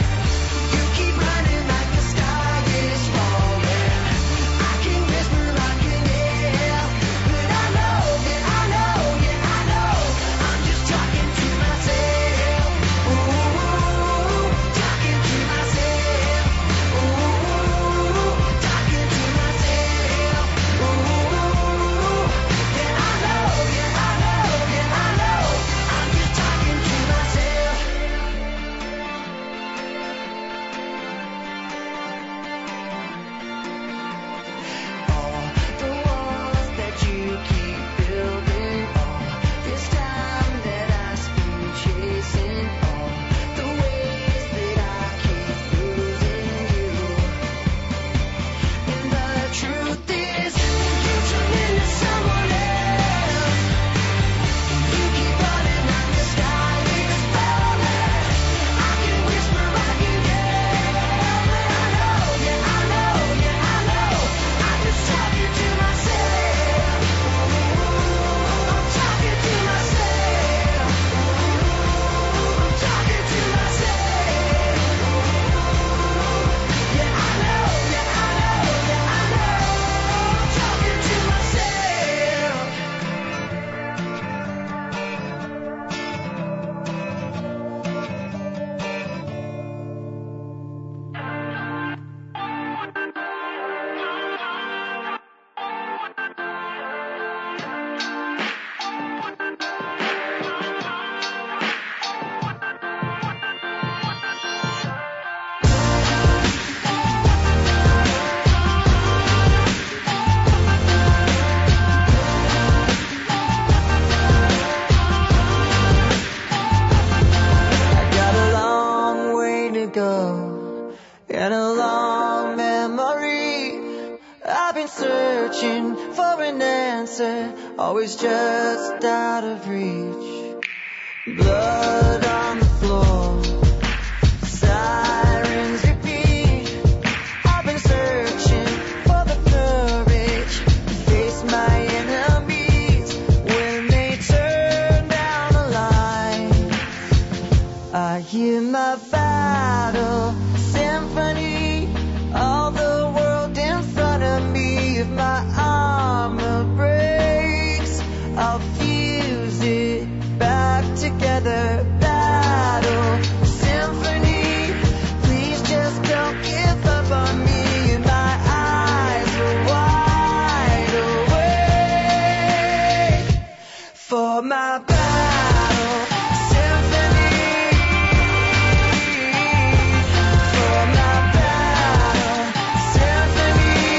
Like the sky is falling, I can whisper like I've been searching for an answer, always just out of reach. Blood on the floor, sirens repeat. I've been searching for the courage to face my enemies when they turn down the lights. I hear my battle symphony, all the world in front of me. If my armor breaks, I'll fuse it back together. Battle symphony, please just don't give up on me. And my eyes are wide awake for my battle symphony. For my battle symphony.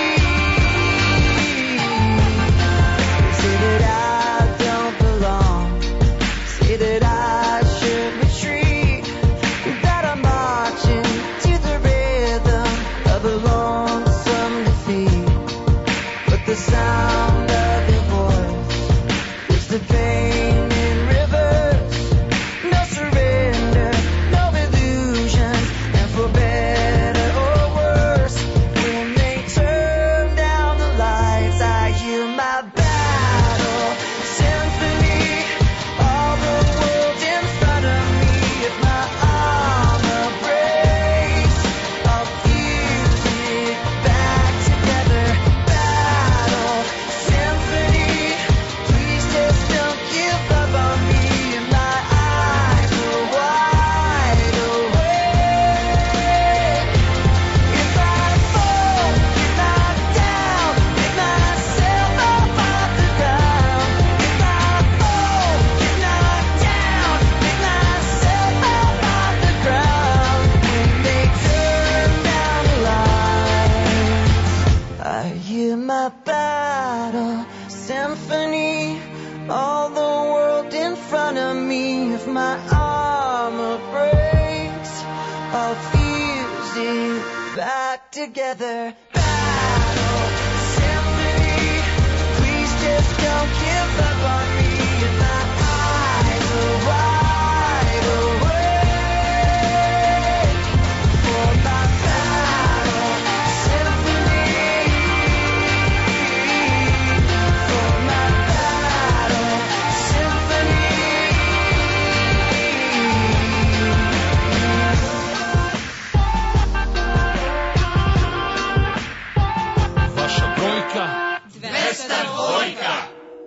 Say that I don't belong, say that I should retreat, that I'm marching to the rhythm of a lonesome defeat. But the sound of your voice is the pain in reverse. No surrender, no illusions, and for better or worse, when they turn down the lights, I hear my battle symphony. All the world in front of me. If my armor breaks, I'll fuse it back together. Battle symphony, please just don't give up on me. And my eyes are wide awake. If I fall, get knocked down, pick myself up off the ground. If I fall, get knocked down, pick myself up off the ground. When they turn down the lights, I hear my battle symphony. All the world in front of me. If my armor breaks, I'll fuse it back together. Battle symphony, please just don't give up on me. And my eyes are wide awake for my battle symphony. For my battle symphony. Vaša brojka 202.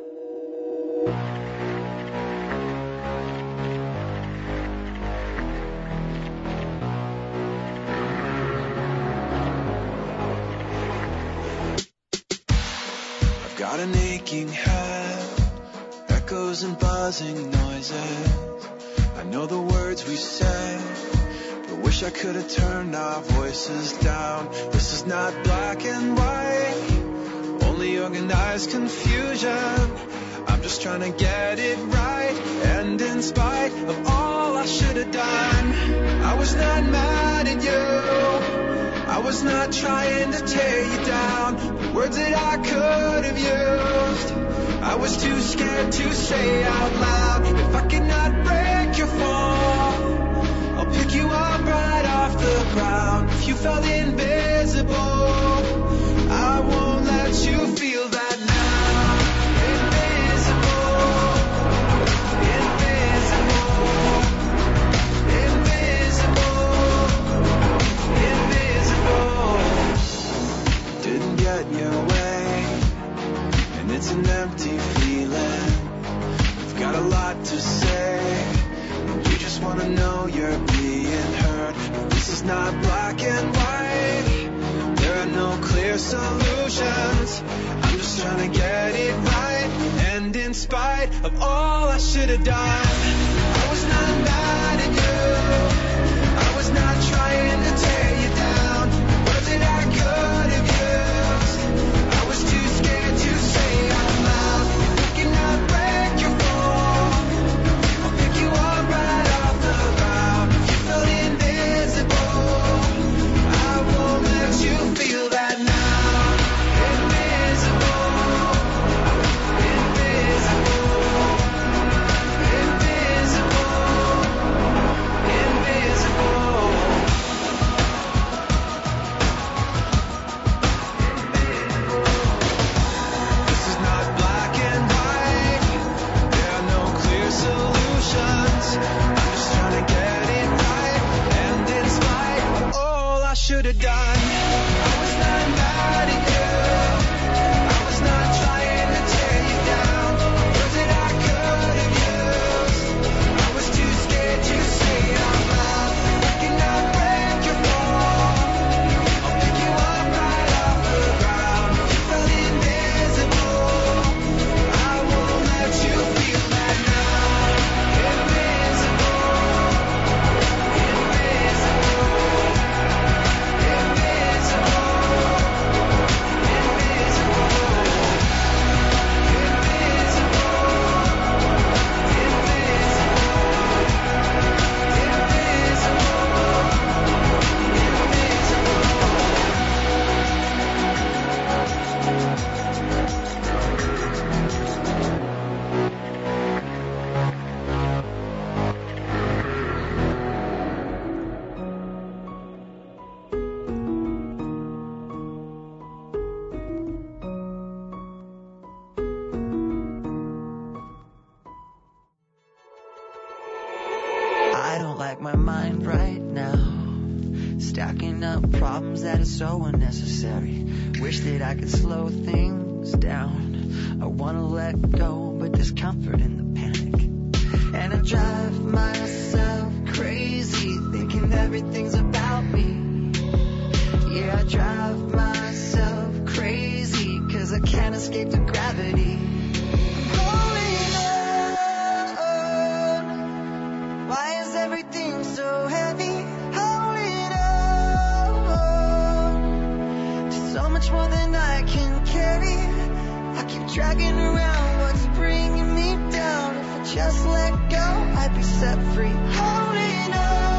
I've got an aching head, echoes and buzzing noises. I know the words we say, but wish I could have turned our voices down. This is not black and white, only organized confusion. I'm just trying to get it right, and in spite of all I should have done, I was not mad at you, I was not trying to tear you down. The words that I could have used, I was too scared to say out loud. If I cannot break your fall, I'll pick you up right off the ground. If you felt invisible, I won't let you feel that now. Invisible, invisible, invisible, invisible. Didn't get your way, and it's an empty feeling. I've got a lot to say, and you just wanna know you're being heard. But this is not black and white, there are no clear solutions. I'm just trying to get it right, and in spite of all I should have done, I was not mad at you, I was not trying to tear you down. The words that I could have used, I was too scared to say out loud. If I cannot break your fall, I'll pick you up right off the ground. If you felt invisible, I won't let you feel that now. wreck my mind right now. Stacking up problems that are so unnecessary. Wish that I could slow things down. I wanna let go, but there's comfort in the panic. And I drive myself crazy, thinking everything's about me. Yeah, I drive myself crazy, 'cause I can't escape the gravity. Holding on, why is everything so heavy? Holding on, to so much more than I can carry. I keep dragging around what's bringing me down. If I just let go, I'd be set free. Holding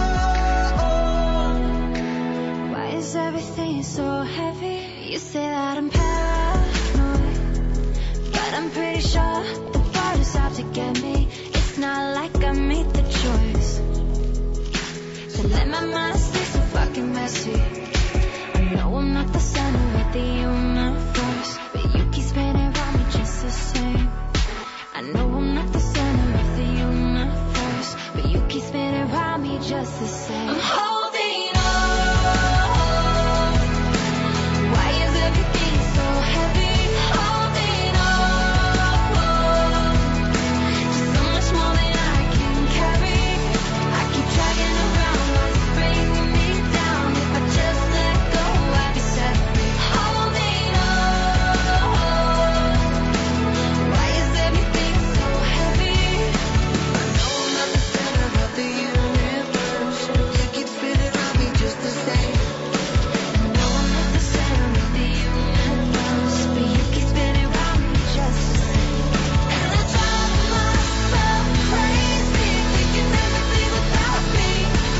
on. Why is everything so heavy? You say that I'm paranoid, but I'm pretty sure the world is out to get me. It's not like I made the choice to let my mind stay so fucking messy. I know I'm not the center of the universe, but you keep spinning around me just the same. I know I'm not the center of the universe, but you keep spinning around me just the same. I'm holding on. Why is everything so heavy? Holding on. Just so much more than I can carry. I keep dragging around what's bringing me down. If I just let go, I'd be set free. Holding on. Why is everything so heavy? I know I'm not the center of the universe. You keep spinning around me just the same. I know I'm not the center of the universe, but you keep spinning around me just the same. And I drive myself crazy, thinking everything's about me.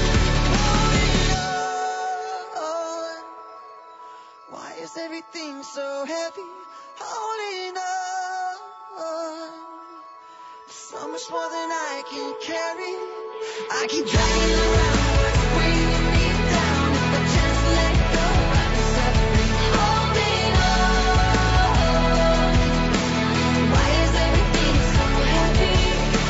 Why is everything so heavy? Holding on, so much more than I can carry. I keep dragging around what's bringing me down. If I just let go, I'd be set free. Holding on. Why is everything so heavy?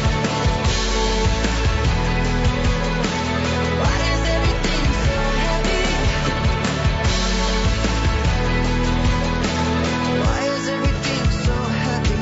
Why is everything so heavy? Why is everything so heavy?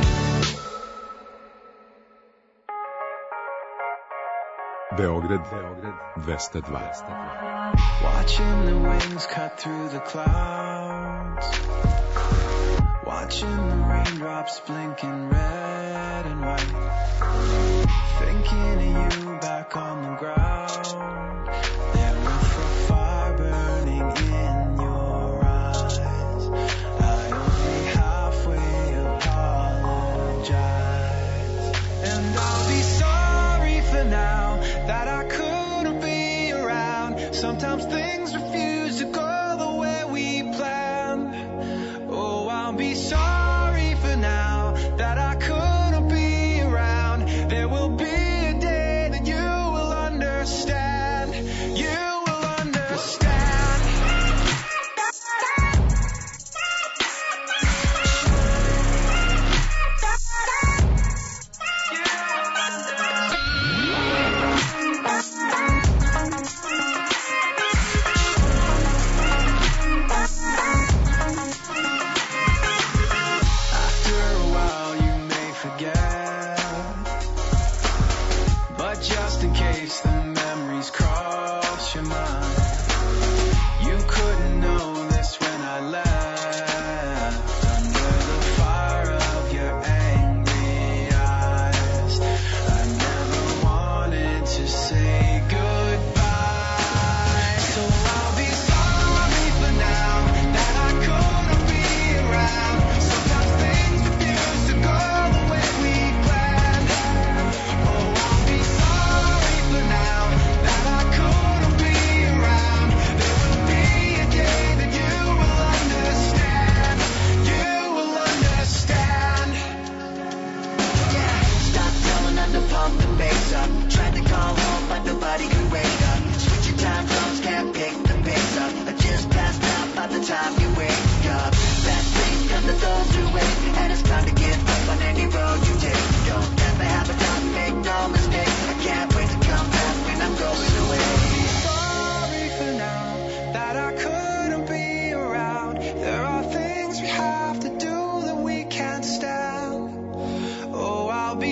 Beograd 202. Watching the winds cut through the clouds, watching the raindrops blinking red and white, thinking of you back on the ground, there with a fire burning in your eyes. I only halfway apologize, and I'll be sorry for now that I couldn't be around. Sometimes things refuse to go the way we planned. Oh, I'll be sorry for now that I couldn't be around. There will be a day that you will understand. You will understand.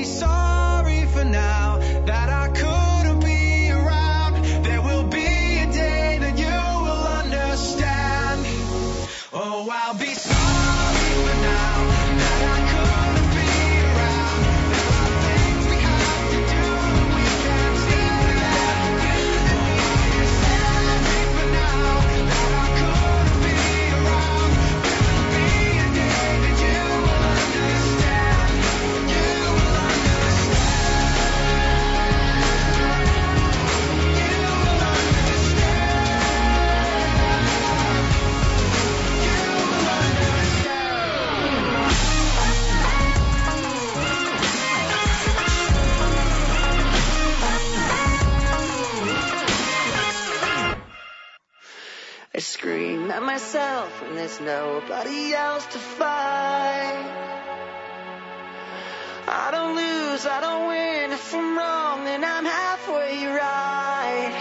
sorry for now that I couldn't be around. There will be a day that you will understand. Oh, I'll be sorry for now that I couldn't be around. There are things we have to do and we can't stand that. Oh, I'll be sorry for now that I couldn't be around. There will be a day that you will understand. You will I scream at myself when there's nobody else to fight. I don't lose, I don't win. If I'm wrong, then I'm halfway right.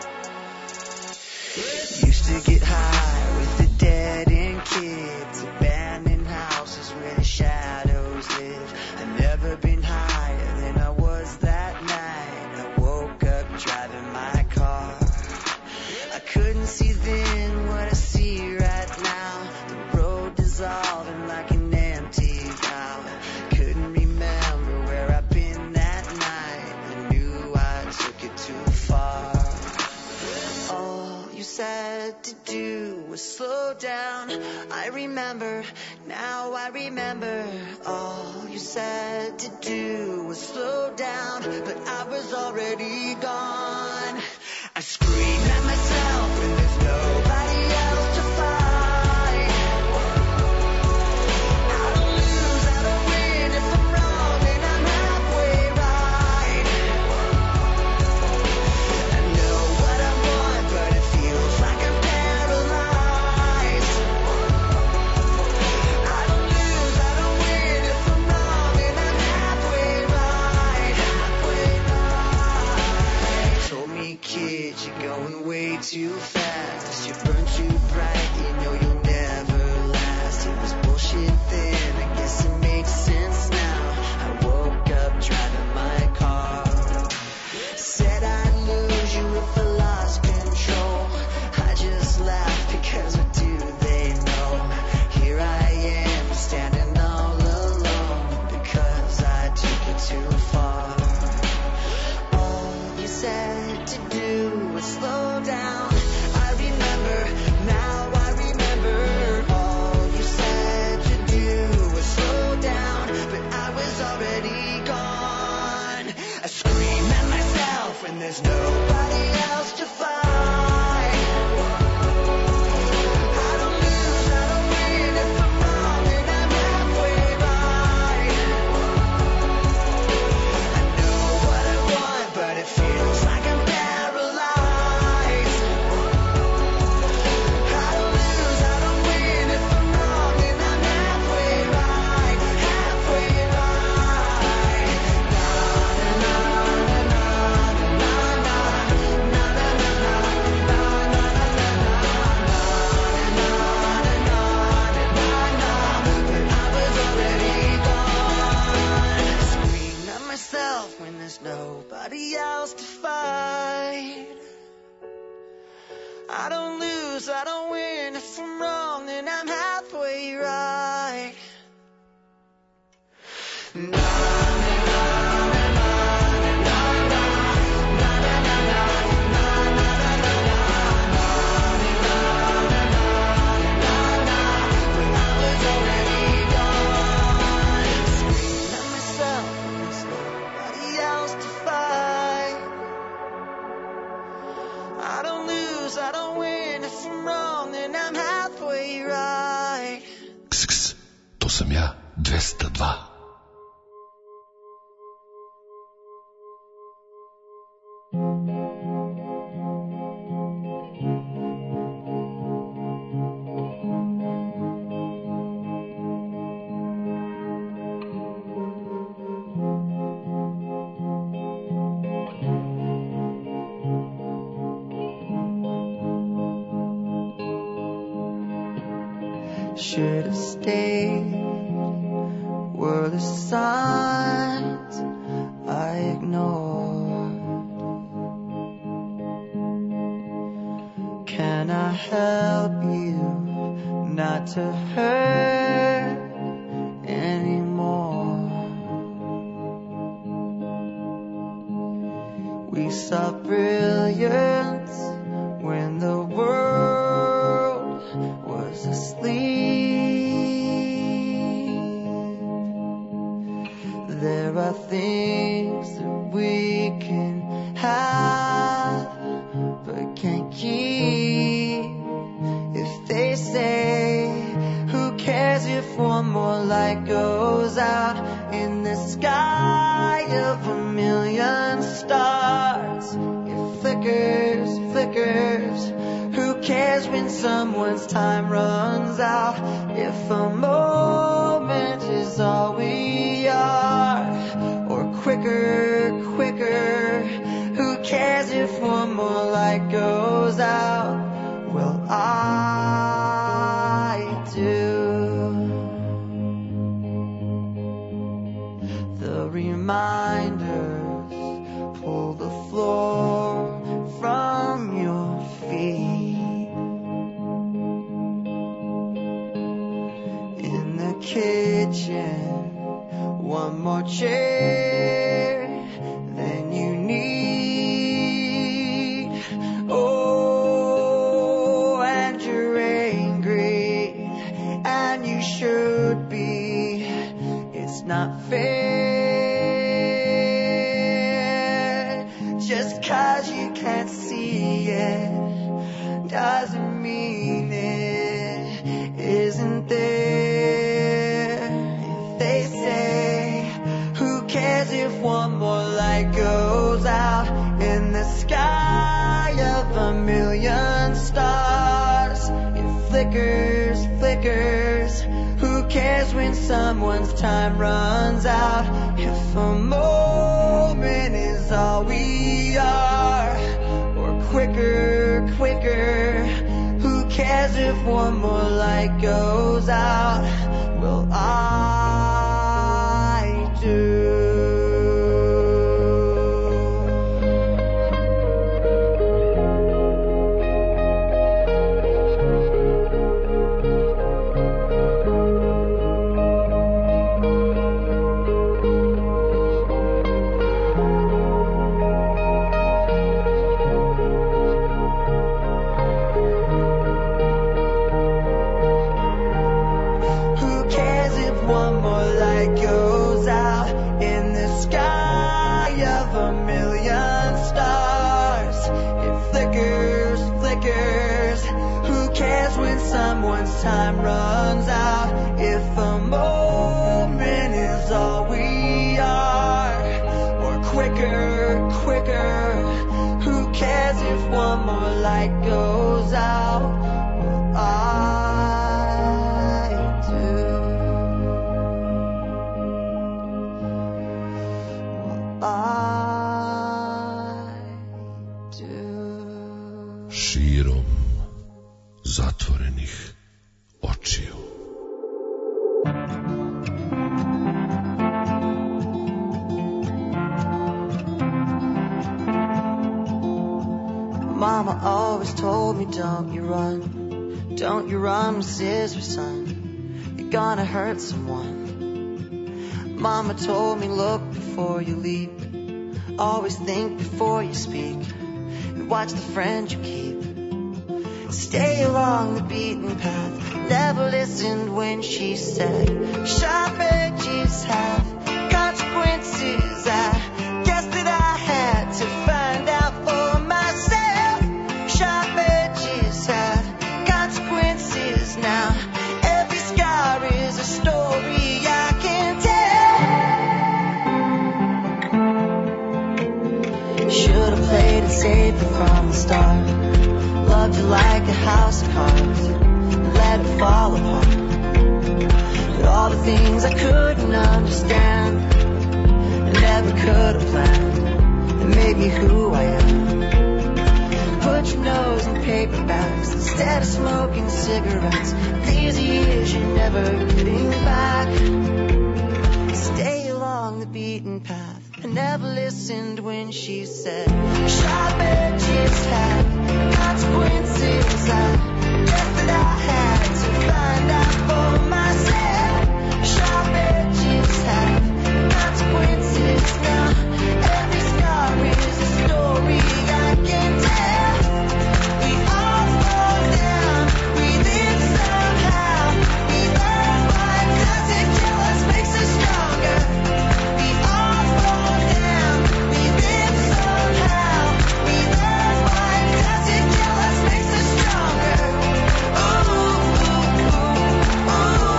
Used to get high with the dead end kids, abandoned houses where the shadows live. I've never been higher than I was that night. I woke up driving my car. I couldn't see then what I see right now. The road dissolving like an empty vow. Couldn't remember where I've been that night. I knew I took it too far. All you said to do was slow down. I remember, now I remember. All you said to do was slow down, but I was already gone. I scream at myself when there's nobody else to fight. I don't lose, I don't win. If I'm wrong, then I'm halfway right. I know what I want, but it feels like I'm paralyzed. I don't lose, I don't win. If I'm wrong, then I'm halfway right. Halfway right. Told me, kid, you're going way too fast. You burn too bright, you know you'll never last. It was bullshit then, I guess it makes sense now. I woke up driving my car. Said I'd lose you if I lost control. I just laughed because what do they know? Here I am standing all alone because I took it too far. All you said to do was slow down. I remember, now I remember. All you said to do was slow down, but I was already gone. I scream at myself when there's nobody else to fight. I don't lose, I don't win. If I'm wrong, then I'm halfway right. I know what I want, but it feels like I'm paralyzed. I don't lose, I don't win. If I'm wrong, then I'm halfway right. Halfway right. I was already gone. Scream at myself when there's nobody else to fight. I don't lose, I don't win. If I'm wrong, then I'm halfway right. Scream at myself when there's nobody else to fight. I don't lose, I don't win. If I'm wrong, then I'm halfway right. Ks, to sam ja, 202. Should have stayed were the signs I ignored. Can I help you not to hurt anymore? We saw brilliance when the world was asleep. There are things that we can have but can't keep. If they say, who cares if one more light goes out in the sky of a million stars? It flickers, flickers. Who cares when someone's time runs out? If a moment is all we are, or quicker, quicker. Who cares if one more light goes out? Well, I do. The reminders pull the floor from your feet. In the kitchen, one more chair than you need. Oh, and you're angry, and you should be. It's not fair. Just 'cause you can't see it doesn't mean it isn't there. If they say, who cares if one more light goes out in the sky of a million stars? It flickers, flickers. Who cares when someone's time runs out? If a moment is all we are, or quicker, quicker. Who cares if one more light goes out? Well, I do. Someone's time runs out. If a moment is all we are, or quicker, quicker. Who cares if one more light goes out? Well, I do. Well, I do. Širom zatvorenih očiju. Mama always told me, don't you run with scissors, son. You're gonna hurt someone. Mama told me, look before you leap. Always think before you speak. And watch the friend you keep. Stay along the beaten path. Never listened when she said, sharp edges have consequences. I guess that I had to find out for myself. Sharp edges have consequences now. Every scar is a story I can tell. Should've played it safe from the start. Loved you like a house of cards, let it fall apart. But all the things I couldn't understand, and never could have planned, that made me who I am. Put your nose in paper bags instead of smoking cigarettes. These years you're never getting back. listened when she said, sharp edges have consequences. I guess that I had to find out for myself. Sharp edges have consequences. Now every scar is a story I can tell. We all fall down, we live somehow. We learn what doesn't kill us makes us stronger. We all fall down, we live somehow. We learn what doesn't kill us makes us stronger. Ooh, ooh, ooh,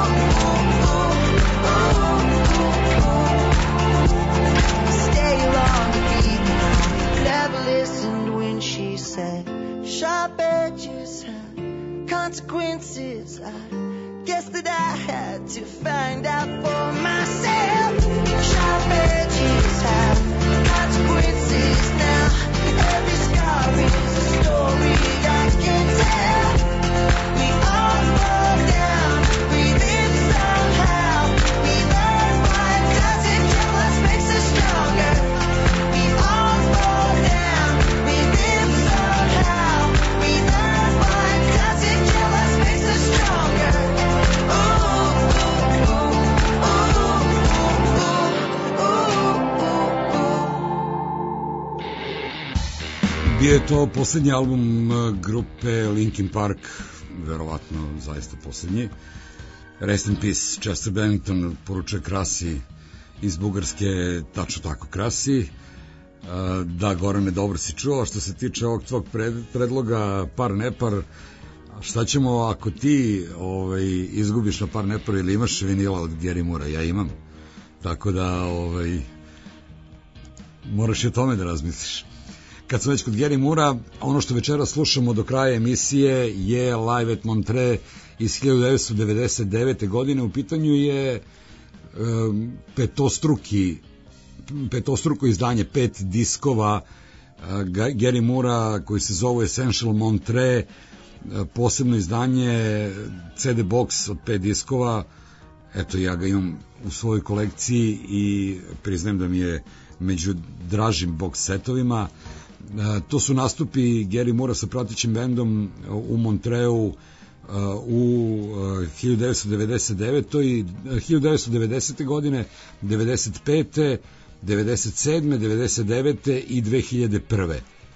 stay long to be now. Never listened when she said, sharp edges have consequences. I guess that I had to find out for myself. Sharp edges have consequences. Now every scar is a story I can tell. We all fall down, we live somehow. We learn what doesn't kill us makes us stronger. We all fall down, we live somehow. We learn what doesn't kill us makes us stronger. Bio je to posljednji album grupe Linkin Park, verovatno zaista posljednji. Rest in Peace, Chester Bennington poručuje Krasi iz Bugarske, tačno tako Krasi. Da, Gorane, dobro si čuo. Što se tiče ovog tvog predloga par nepar, šta ćemo ako ti izgubiš na par nepar ili imaš vinila od Gary Moora? Ja imam. Tako da moraš i o tome da razmisliš. Kad sam već kod Gary Moora, ono što večera slušamo do kraja emisije je Live at Montreux iz 1999. godine. U pitanju je petostruko izdanje, 5 diskova Gary Moora koji se zove Essential Montreux, posebno izdanje CD box od 5 diskova. Eto, ja ga imam u svojoj kolekciji i priznajem da mi je među dražim box setovima. To su nastupi Gary Moora sa pratećim bendom u Montreu u 1999. i 1990. godine, 95. 97. 99. i 2001.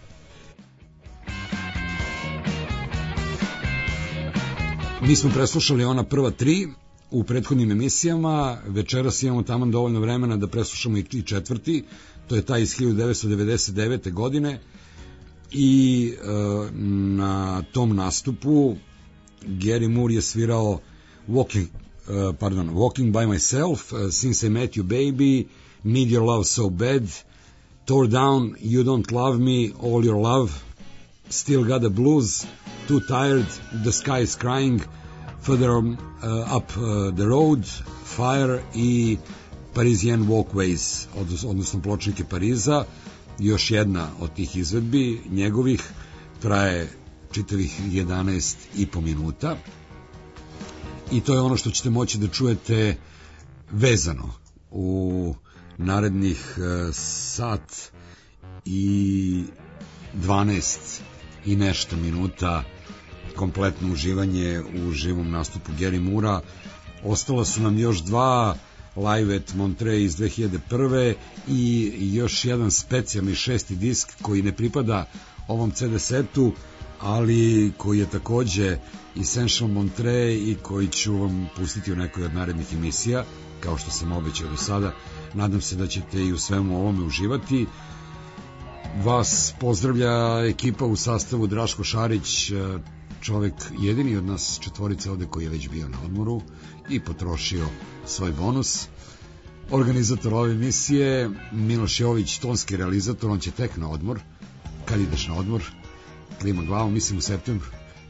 Mi smo preslušali ona prva 3 u prethodnim emisijama. Večeras imamo taman dovoljno vremena da preslušamo i četvrti. To je taj iz 1999. godine i na tom nastupu Gary Moore je svirao Walking by Myself, Since I Met You Baby, Need Your Love So Bad, Tore Down, You Don't Love Me, All Your Love, Still Got the Blues, Too Tired, The Sky is Crying, Further Up the Road, Fire i Parisian Walkways, odnosno pločnike Pariza. Još jedna od tih izvedbi njegovih traje čitavih 11,5 minuta i to je ono što ćete moći da čujete vezano u narednih sat i 12 i nešto minuta, kompletno uživanje u živom nastupu Gary Moora. Ostala su nam još 2 Live at Montreux iz 2001. i još jedan specijalni 6. disk koji ne pripada ovom CD setu, ali koji je takođe Essential Montreux i koji ću vam pustiti u nekoj od narednih emisija, kao što sam obećao do sada. Nadam se da ćete i u svemu ovome uživati. Vas pozdravlja ekipa u sastavu Draško Šarić, čovek jedini od nas četvorice ovde koji je već bio na odmoru i potrošio svoj bonus. Organizator ove emisije Miloš Jović, tonski realizator, on će tek na odmor. Kad ideš na odmor? Klima glavom, mislim u septembru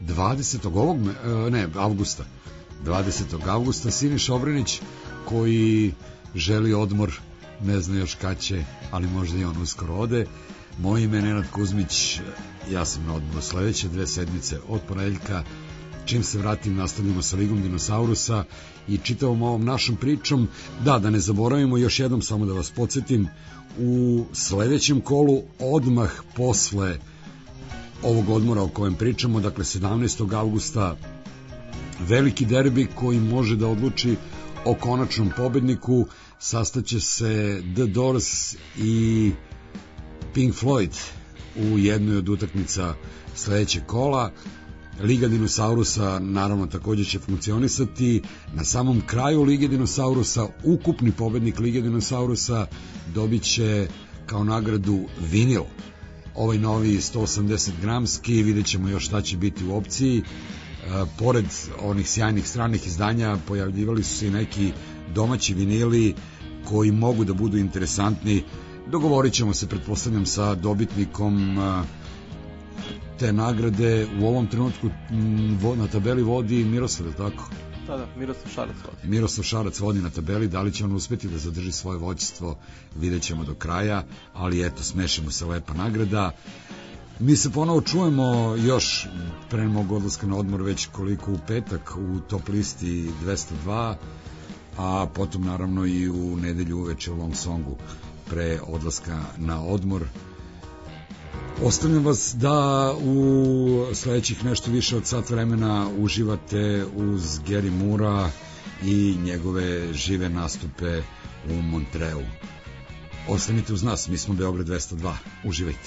20. avgusta 20. avgusta. Siniša Obrenić koji želi odmor, ne zna još kad će, ali možda i on uskoro ode. Moje ime je Nenad Kuzmić, ja sam na odmoru sledeće 2 sedmice od ponedeljka čim se vratim nastavljamo sa Ligom dinosaurusa i čitavom ovom našom pričom. Da ne zaboravimo još jednom, samo da vas podsjetim, u sledećem kolu odmah posle ovog odmora o kojem pričamo, dakle 17. avgusta, veliki derbi koji može da odluči o konačnom pobedniku. Sastaće se The Doors i Pink Floyd u jednoj od utakmica sledećeg kola. Liga dinosaurusa naravno takođe će funkcionisati. Na samom kraju Lige dinosaurusa ukupni pobednik Lige dinosaurusa dobit će kao nagradu vinil. Ovaj novi 180 gramski, vidjet ćemo još šta će biti u opciji. Pored onih sjajnih stranih izdanja pojavljivali su se i neki domaći vinili koji mogu da budu interesantni. Dogovorit ćemo se, pretpostavljam, sa dobitnikom te nagrade. U ovom trenutku na tabeli vodi Miroslav, tako? Da, Miroslav Šarac vodi. Miroslav Šarac vodi na tabeli, da li će on uspeti da zadrži svoje vođstvo, vidjet ćemo do kraja, ali eto, smešimo se, lepa nagrada. Mi se ponovo čujemo još pre mog odlaska na odmor, već koliko u petak u top listi 202, a potom naravno i u nedelju uveče u Long Songu pre odlaska na odmor. Ostavljam vas da u sledećih nešto više od sat vremena uživate uz Gary Moora i njegove žive nastupe u Montreu. Ostanite uz nas, mi smo Beograd 202. Uživajte.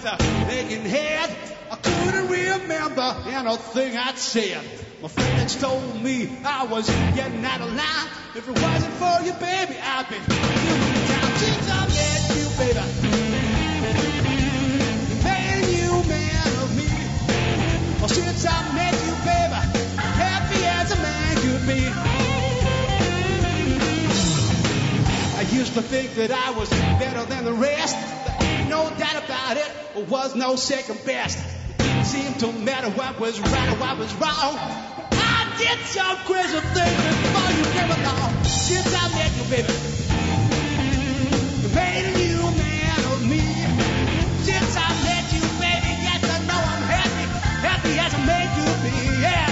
with a aching head. I couldn't remember anything I'd said. My friends told me I was getting out of line. If it wasn't for you, baby, I'd be doing down. Since I met you, baby, you made you man of me. Well, since I met you, baby, happy as a man could be. I used to think that I was better than the rest. There ain't no doubt about it. There was no second best. It didn't seem to matter what was right or what was wrong. I did some crazy things before you came along. Since I met you, baby, you made a new man of me. Since I met you, baby, yes, I know I'm happy, happy as a man could be, yeah.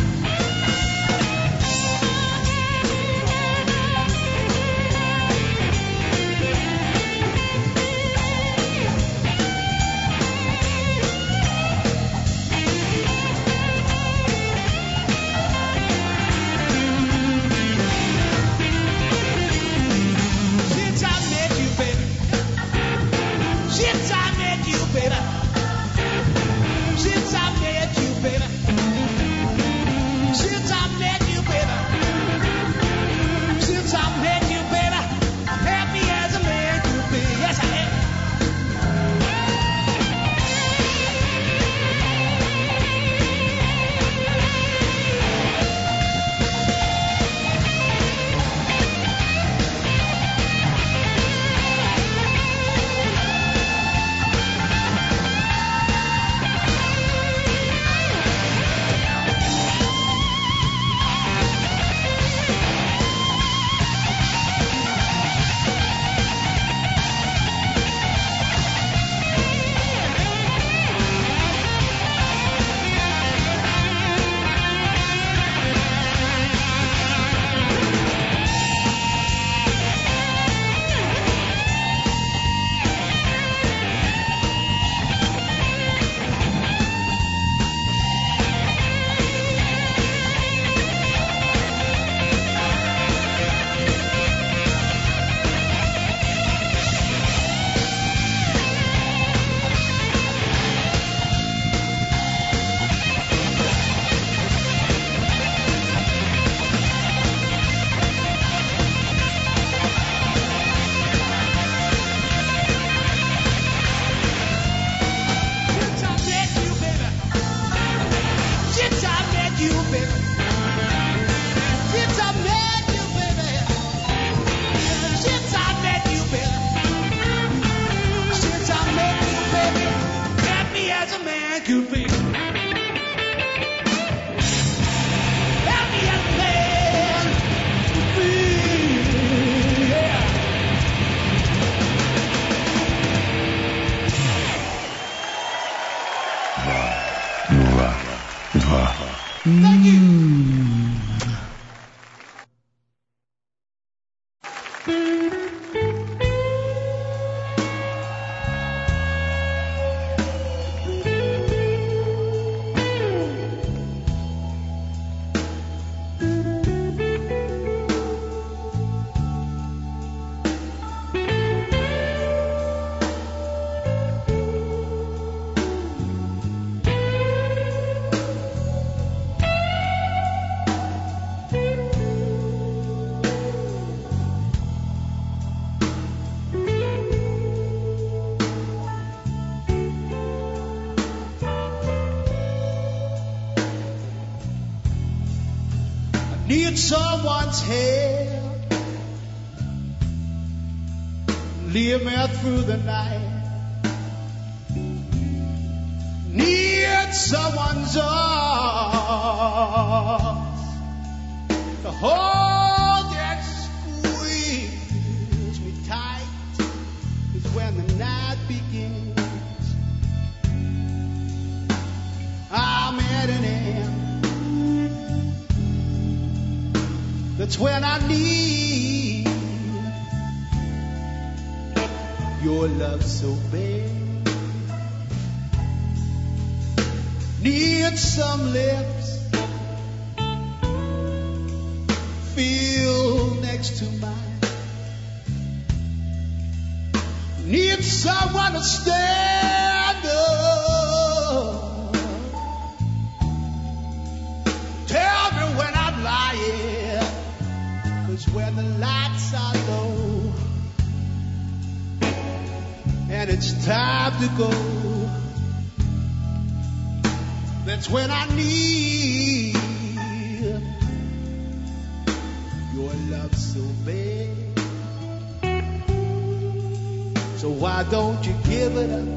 Need someone's help, lead me through the night. Need someone's arms to hold and squeeze me tight. Is when the night begins. I'm at an end. That's when I need your love so bad. Need some lips feel next to mine. Need someone to stand is when the lights are low and it's time to go. That's when I need your love so bad. So why don't you give it up?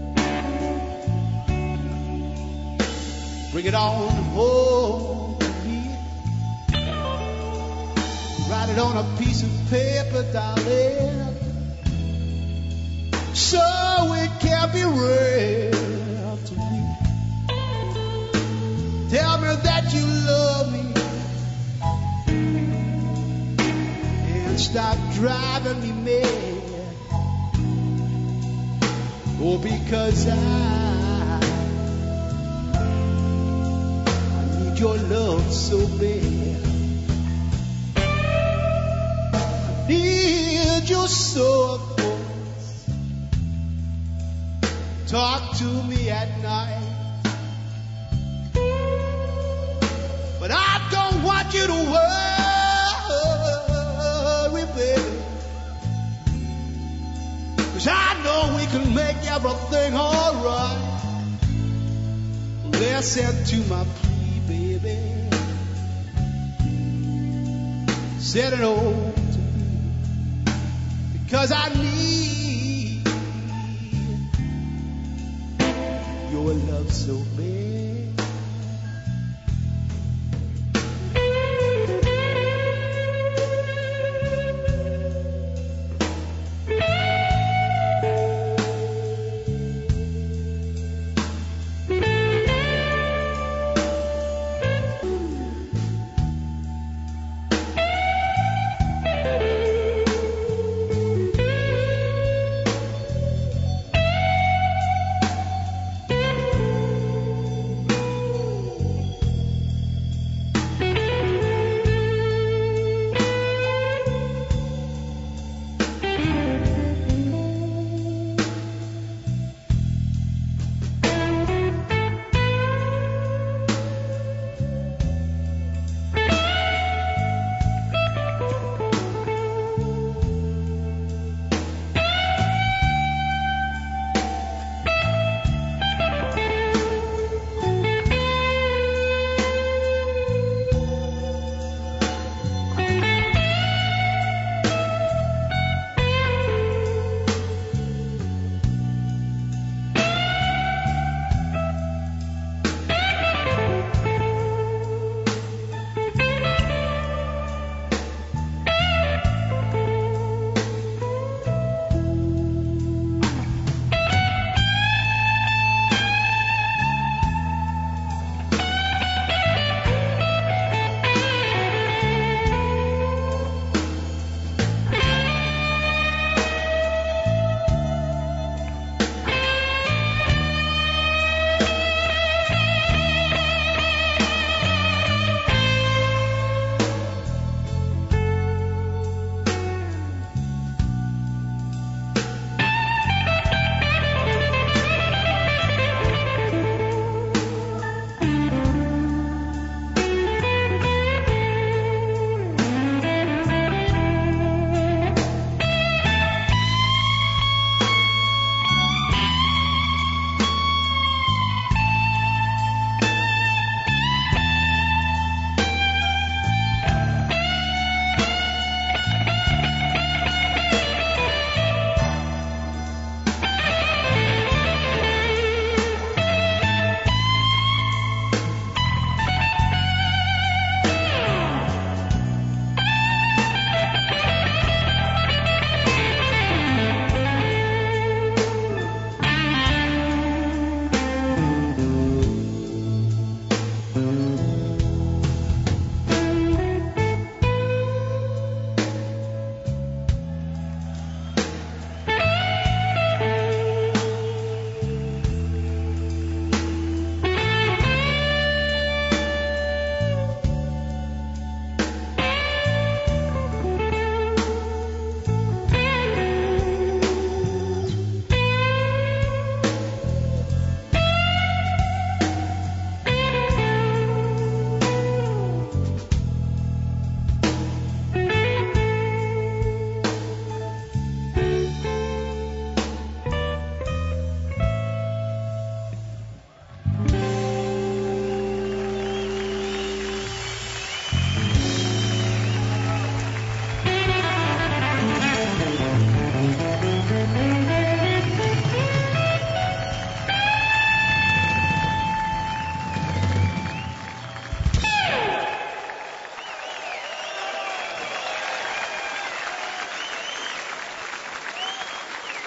Bring it on home to me. Write it on a piece of paper, darling, so it can be real to me. Tell me that you love me and stop driving me mad. Oh, because I need your love so bad. I need you so, of course. Talk to me at night. But I don't want you to worry, baby. 'Cause I know we can make everything alright. Listen to my plea, baby. Send it over to me, because I need your love so bad.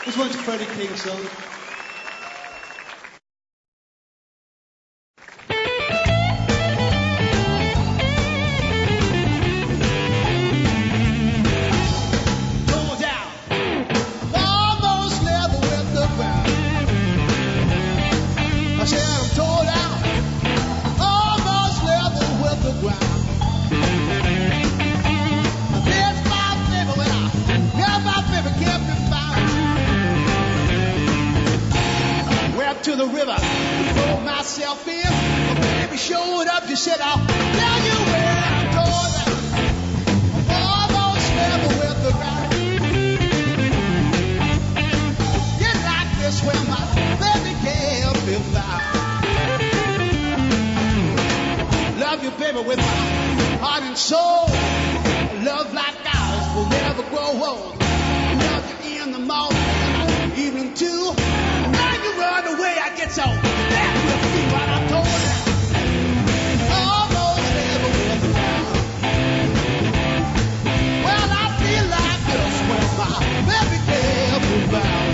This one's Freddie King song. To the river, throw myself in. My baby showed up, just said, I'll tell you where I'm going. Almost never with the ground. Get like this where my baby can't be found. Love you, baby, with my heart and soul. Love like ours will never grow old. Love you in the morning and evening too. Run away, I get so bad with you, but I'm told that almost never will be found. Well, I feel like this when my baby can't be found.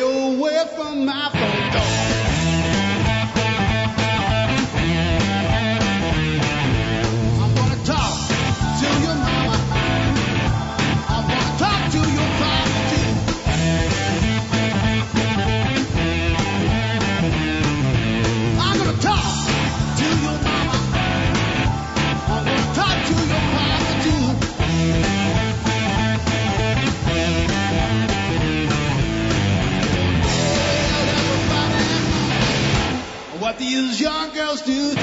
away from my front door. these young girls do.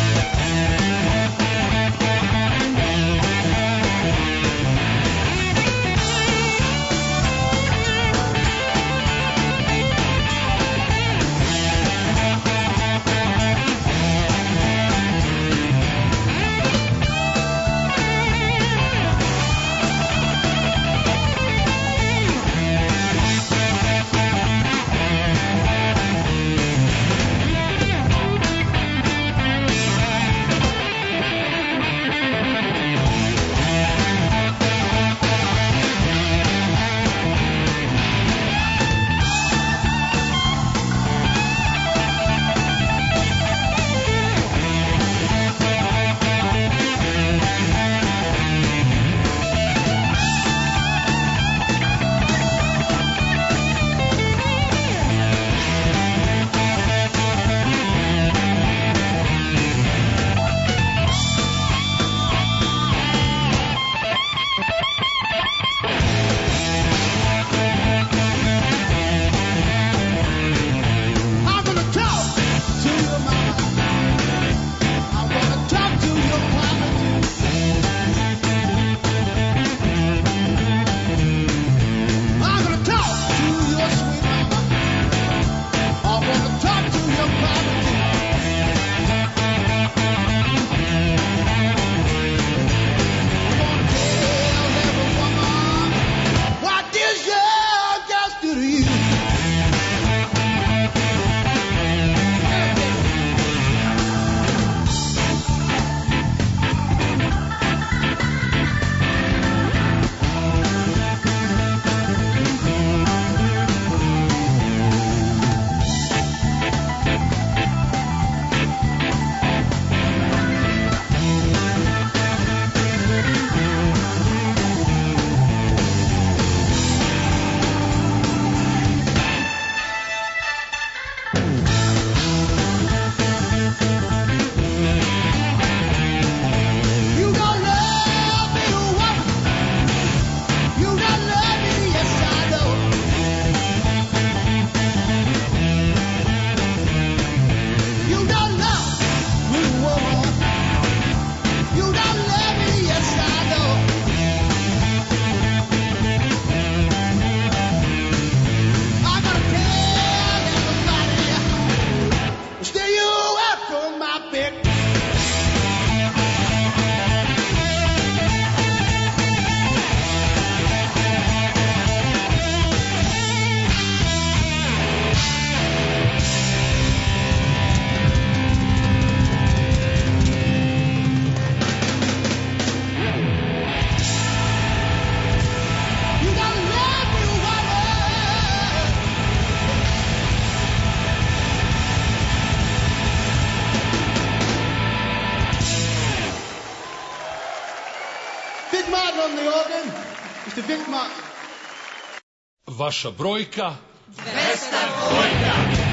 Vaša brojka 202.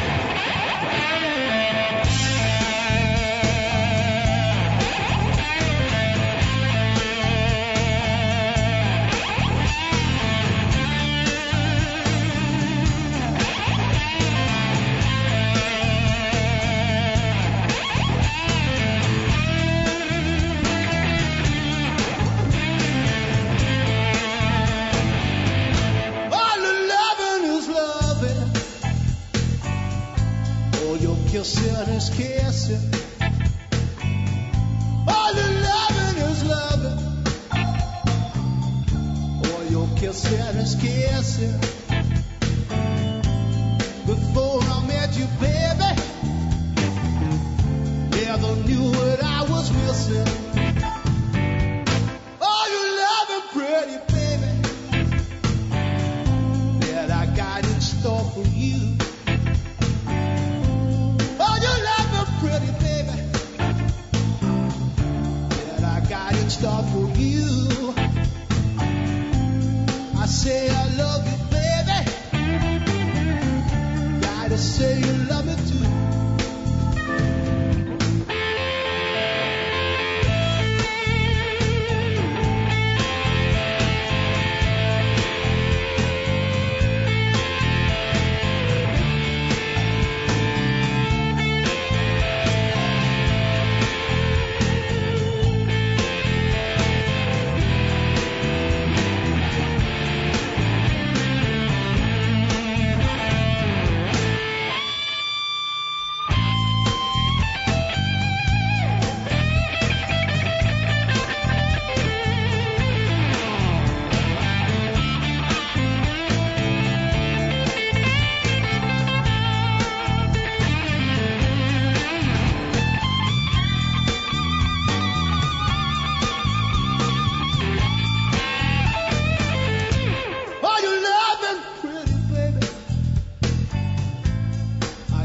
Kissing is kissing. All the loving is loving. All your kissing is kissing. Before I met you, baby, never knew what I was missing. All your loving, pretty baby, that I got in store for you. Pretty baby, that I got in store for you. I say I love you, baby. Gotta say you love me too.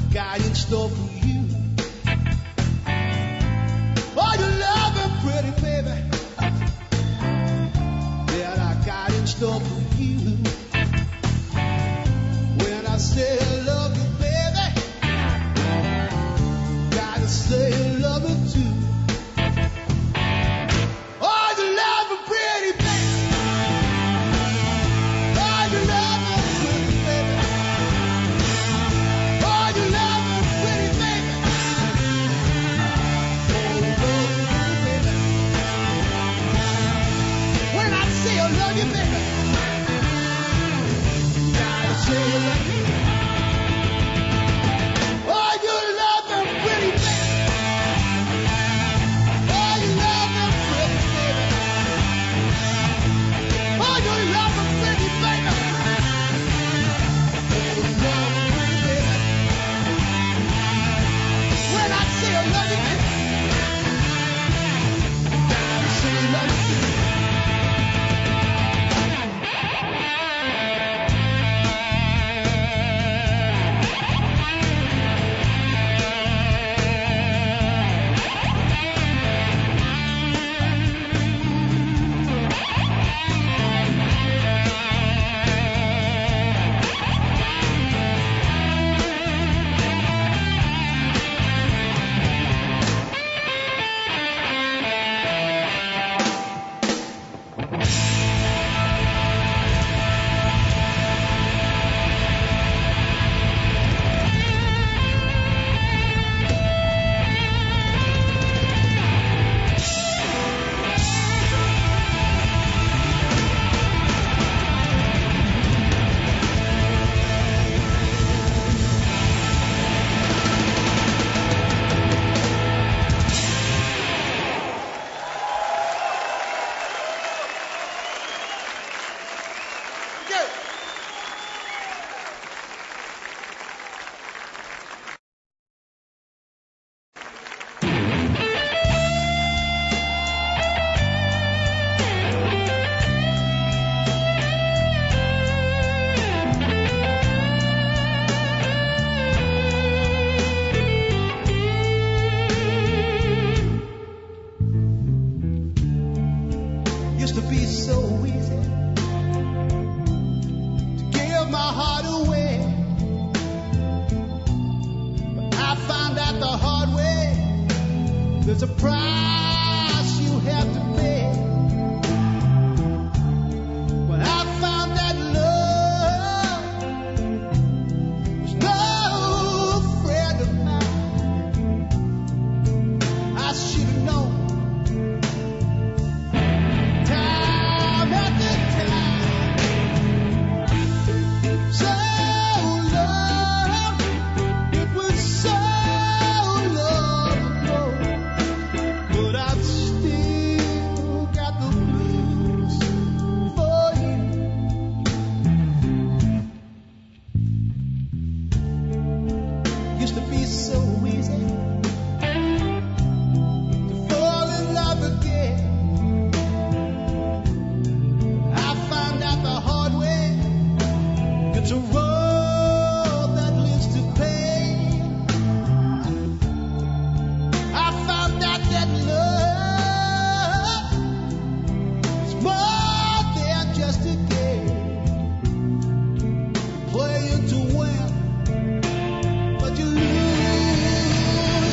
got in store for you. Oh, you love me pretty, baby. That I got in store for you. When I say I love you, baby, gotta say I love you too. Oh, you love me pretty, baby. Oh, you love me pretty, baby. Oh, you love me pretty, baby. Oh, you love me pretty, baby. When I say I love you, baby, gotta say I love you. Oh, you love me pretty, baby. Oh, you love me pretty, baby. Oh, you love me pretty, baby. Oh, you love me pretty, baby. When I say I love you, baby, gotta say I love you. Used to be so easy to give my heart away, but I found out the hard way. There's a price you have to pay. When I found that love was no friend of mine, I should have known. Time after time, so long, it was so long ago, but I've still got the blues for you. Used to be so easy to fall in love again. I found out the hard way. It's a road that leads to pain. I found out that love is more than just a game. Playing to win, but you lose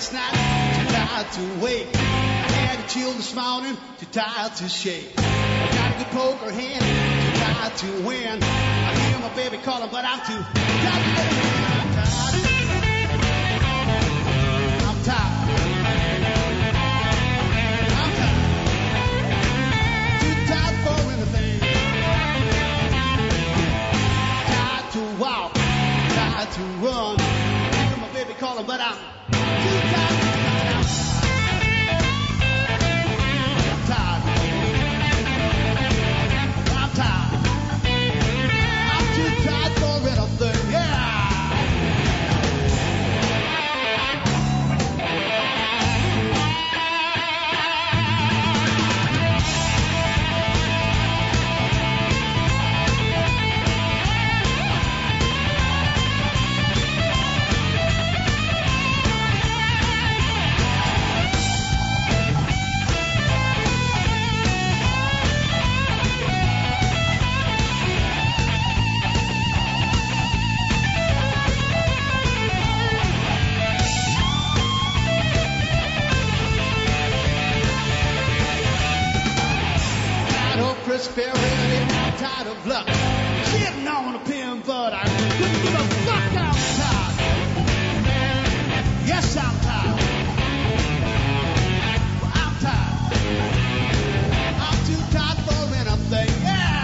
last night, too tired to wake. I had a chill this morning, too tired to shake. I got a good poker hand, too tired to win. I hear my baby calling, but I'm too tired to let it in. I'm tired. I'm tired. I'm tired. Too tired for anything. Tired to walk, tired to run. I hear my baby calling, but I'm too tired. I'm tired of luck. Sitting on a pin, but I couldn't give a fuck. I'm tired. Yes, I'm tired. I'm tired. I'm too tired for anything. Yeah.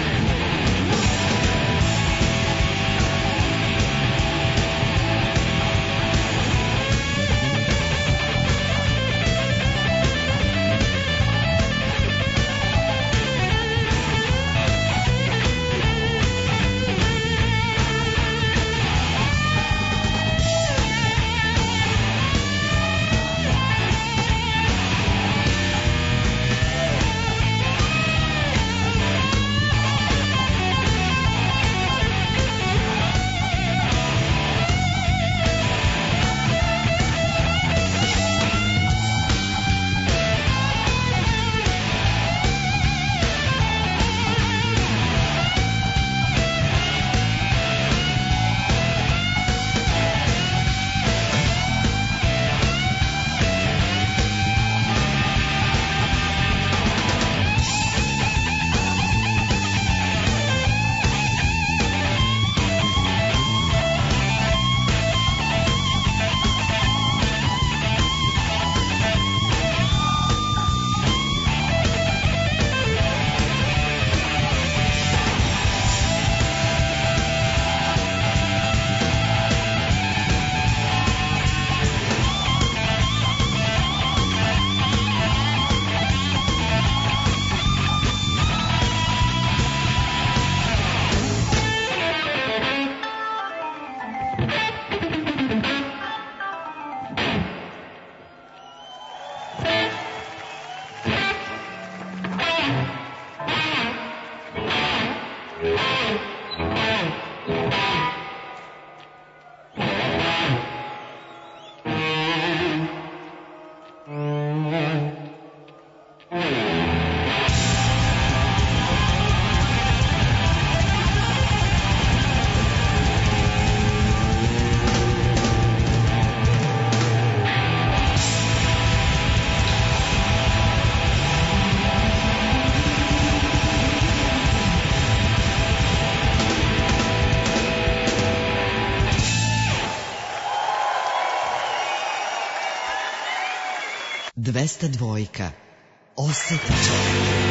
Dvesta dvojka. Osjetit ćete.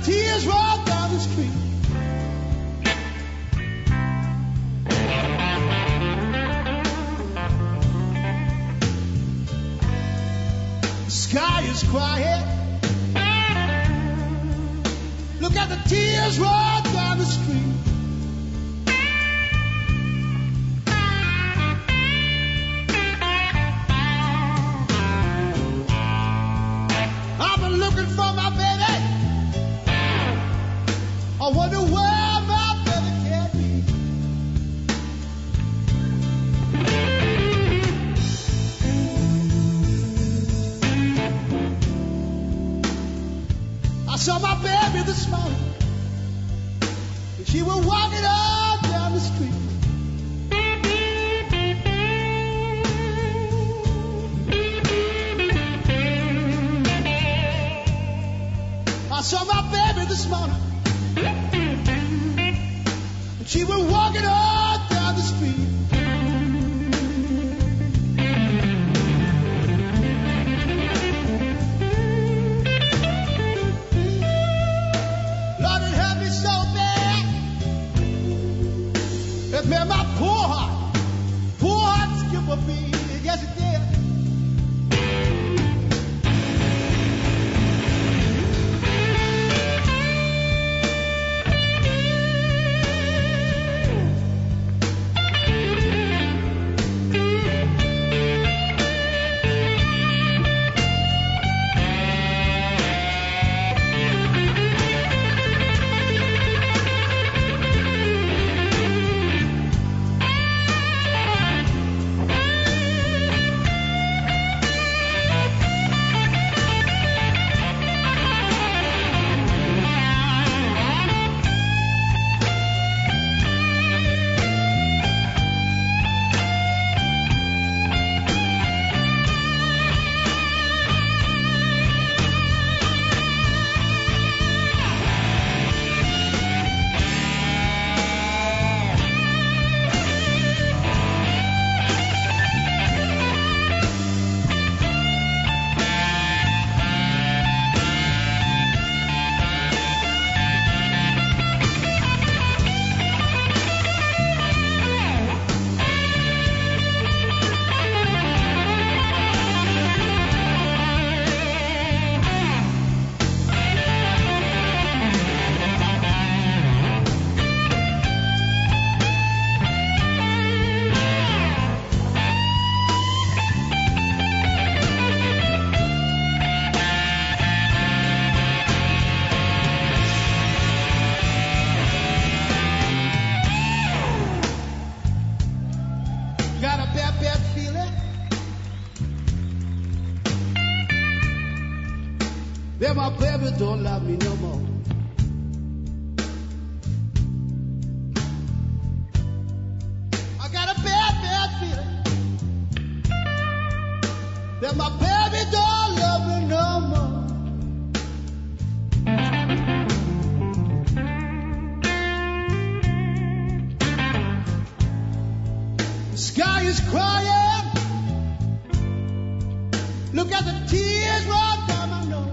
tears roll down the street. The sky is crying. Look at the tears roll down the street. I've been looking for my baby. I wonder where my baby can be. I saw my baby this morning. She was walking up down the street. I saw my baby this morning. She was walking up down the street. Lord, it hurt me so bad. It made my poor heart skip a beat. Yes, it did. Then my baby don't love me no more. I got a bad feeling that my baby don't love me no more. The sky is crying. Look at the tears roll down my nose.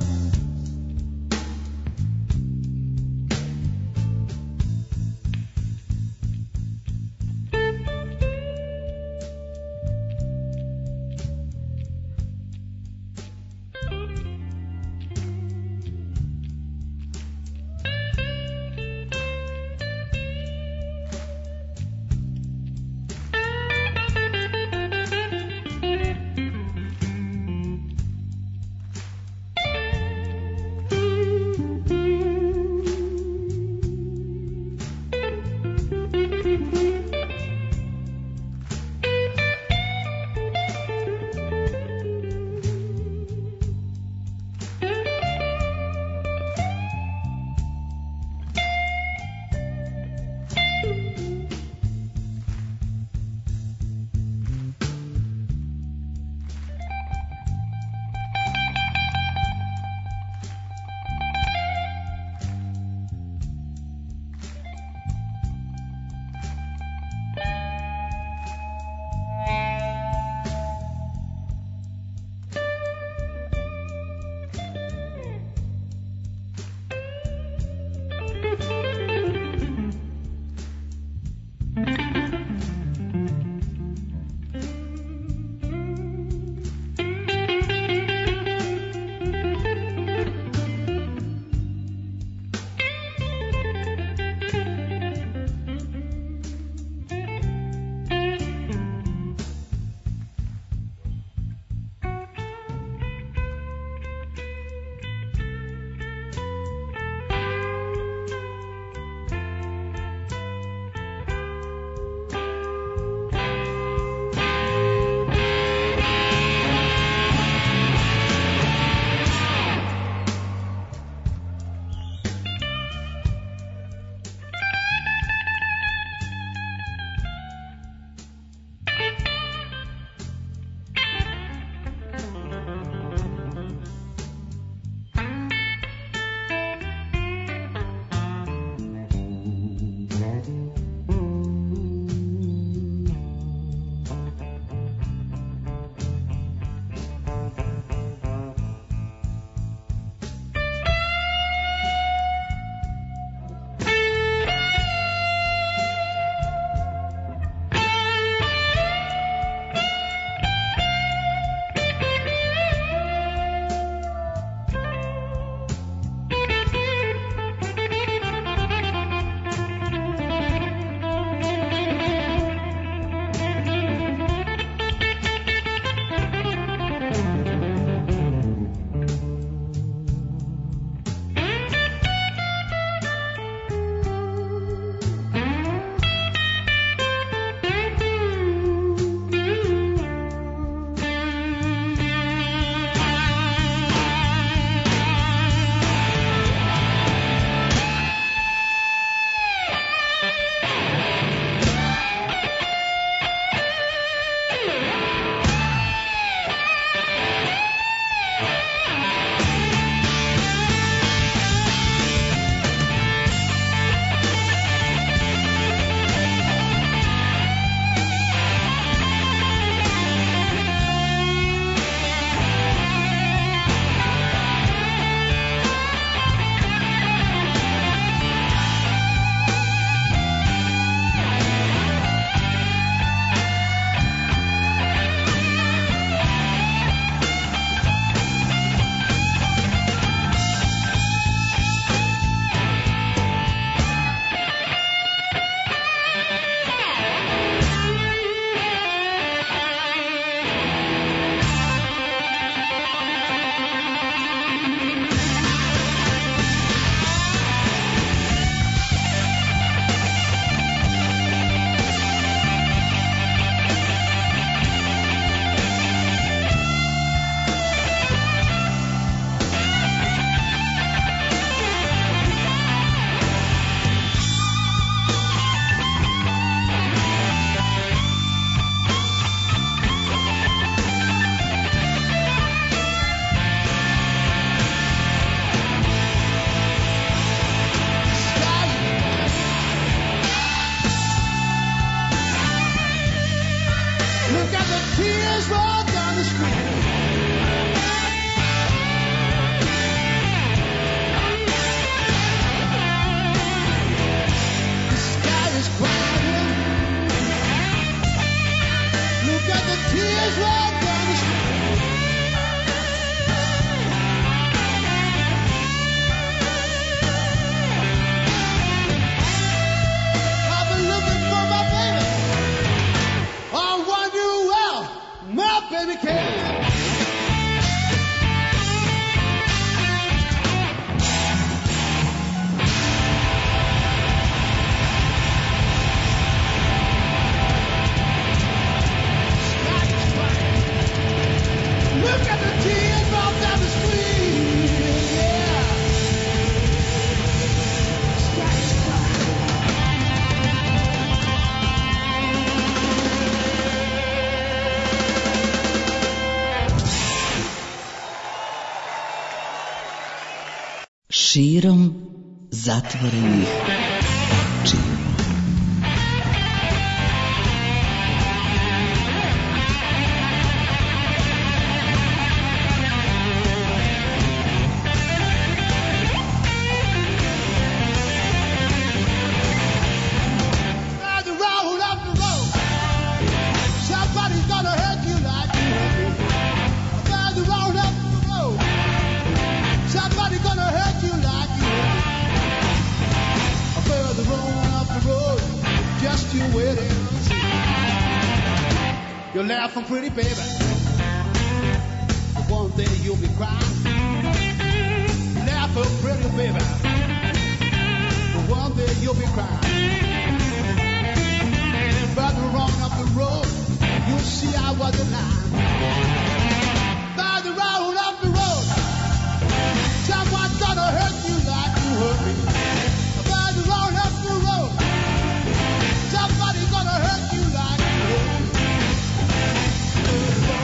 širom zatvorenih očiju. You're laughing pretty, baby. But one day you'll be crying. Laughing pretty, baby. But one day you'll be crying. Further on up the road, you'll see I was the line. Further on up the road, someone's gonna hurt you like you hurt me. Further on up the road, somebody's gonna hurt you like you hurt me.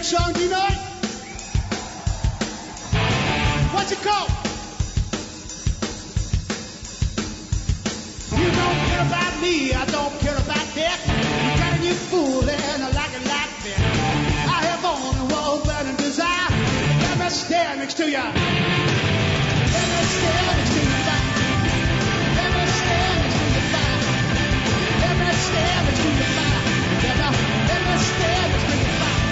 favorite song, do you know it? What's it called? You don't care about me, I don't care about that. You got a new fool and I like it like that. I have only one burning desire. Let me stand next to you. Let me stand next to you. Let me stand next to you. Let me stand next to you. Let me stand next to you.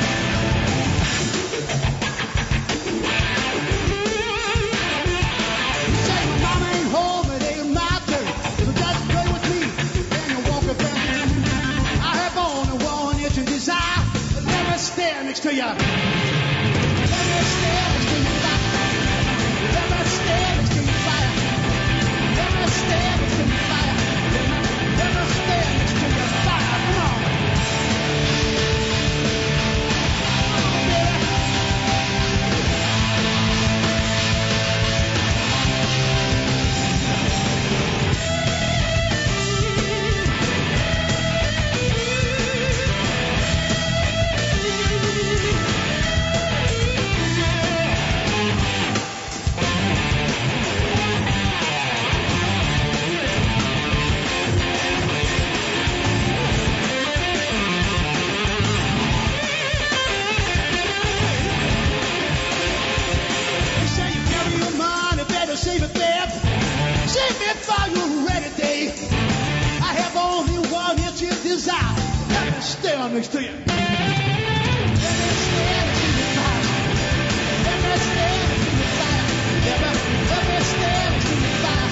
Next to you. Let me stand next to your fire. Let me stand next to your fire. Let me stand next to your fire. Let me stand next to your fire. Come on. Save it there. Save it for your ready day. I have only one itch of desire. Let me stand next to you. Let me stand next to your fire. Let me stand next to your fire. Let me stand next to your fire.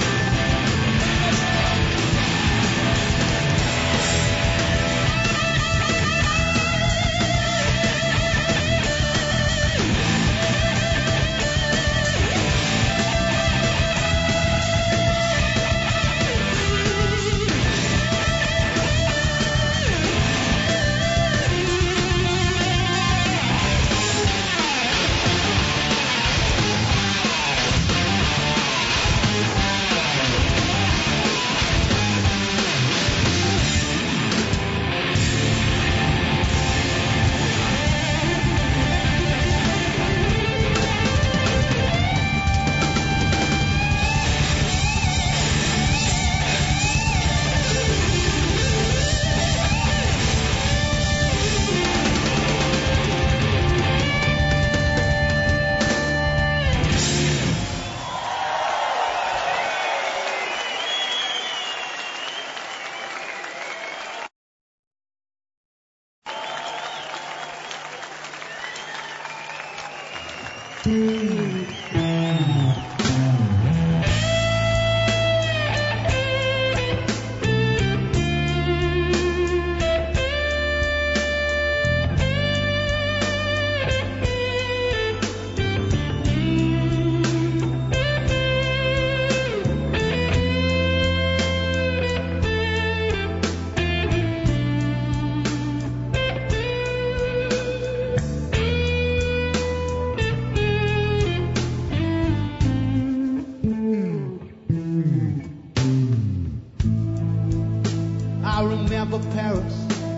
I remember Paris,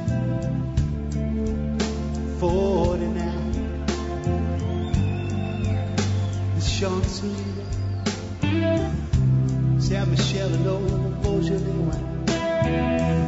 49. The Champs-Élysées, Saint-Michel and old Beaujolais wine.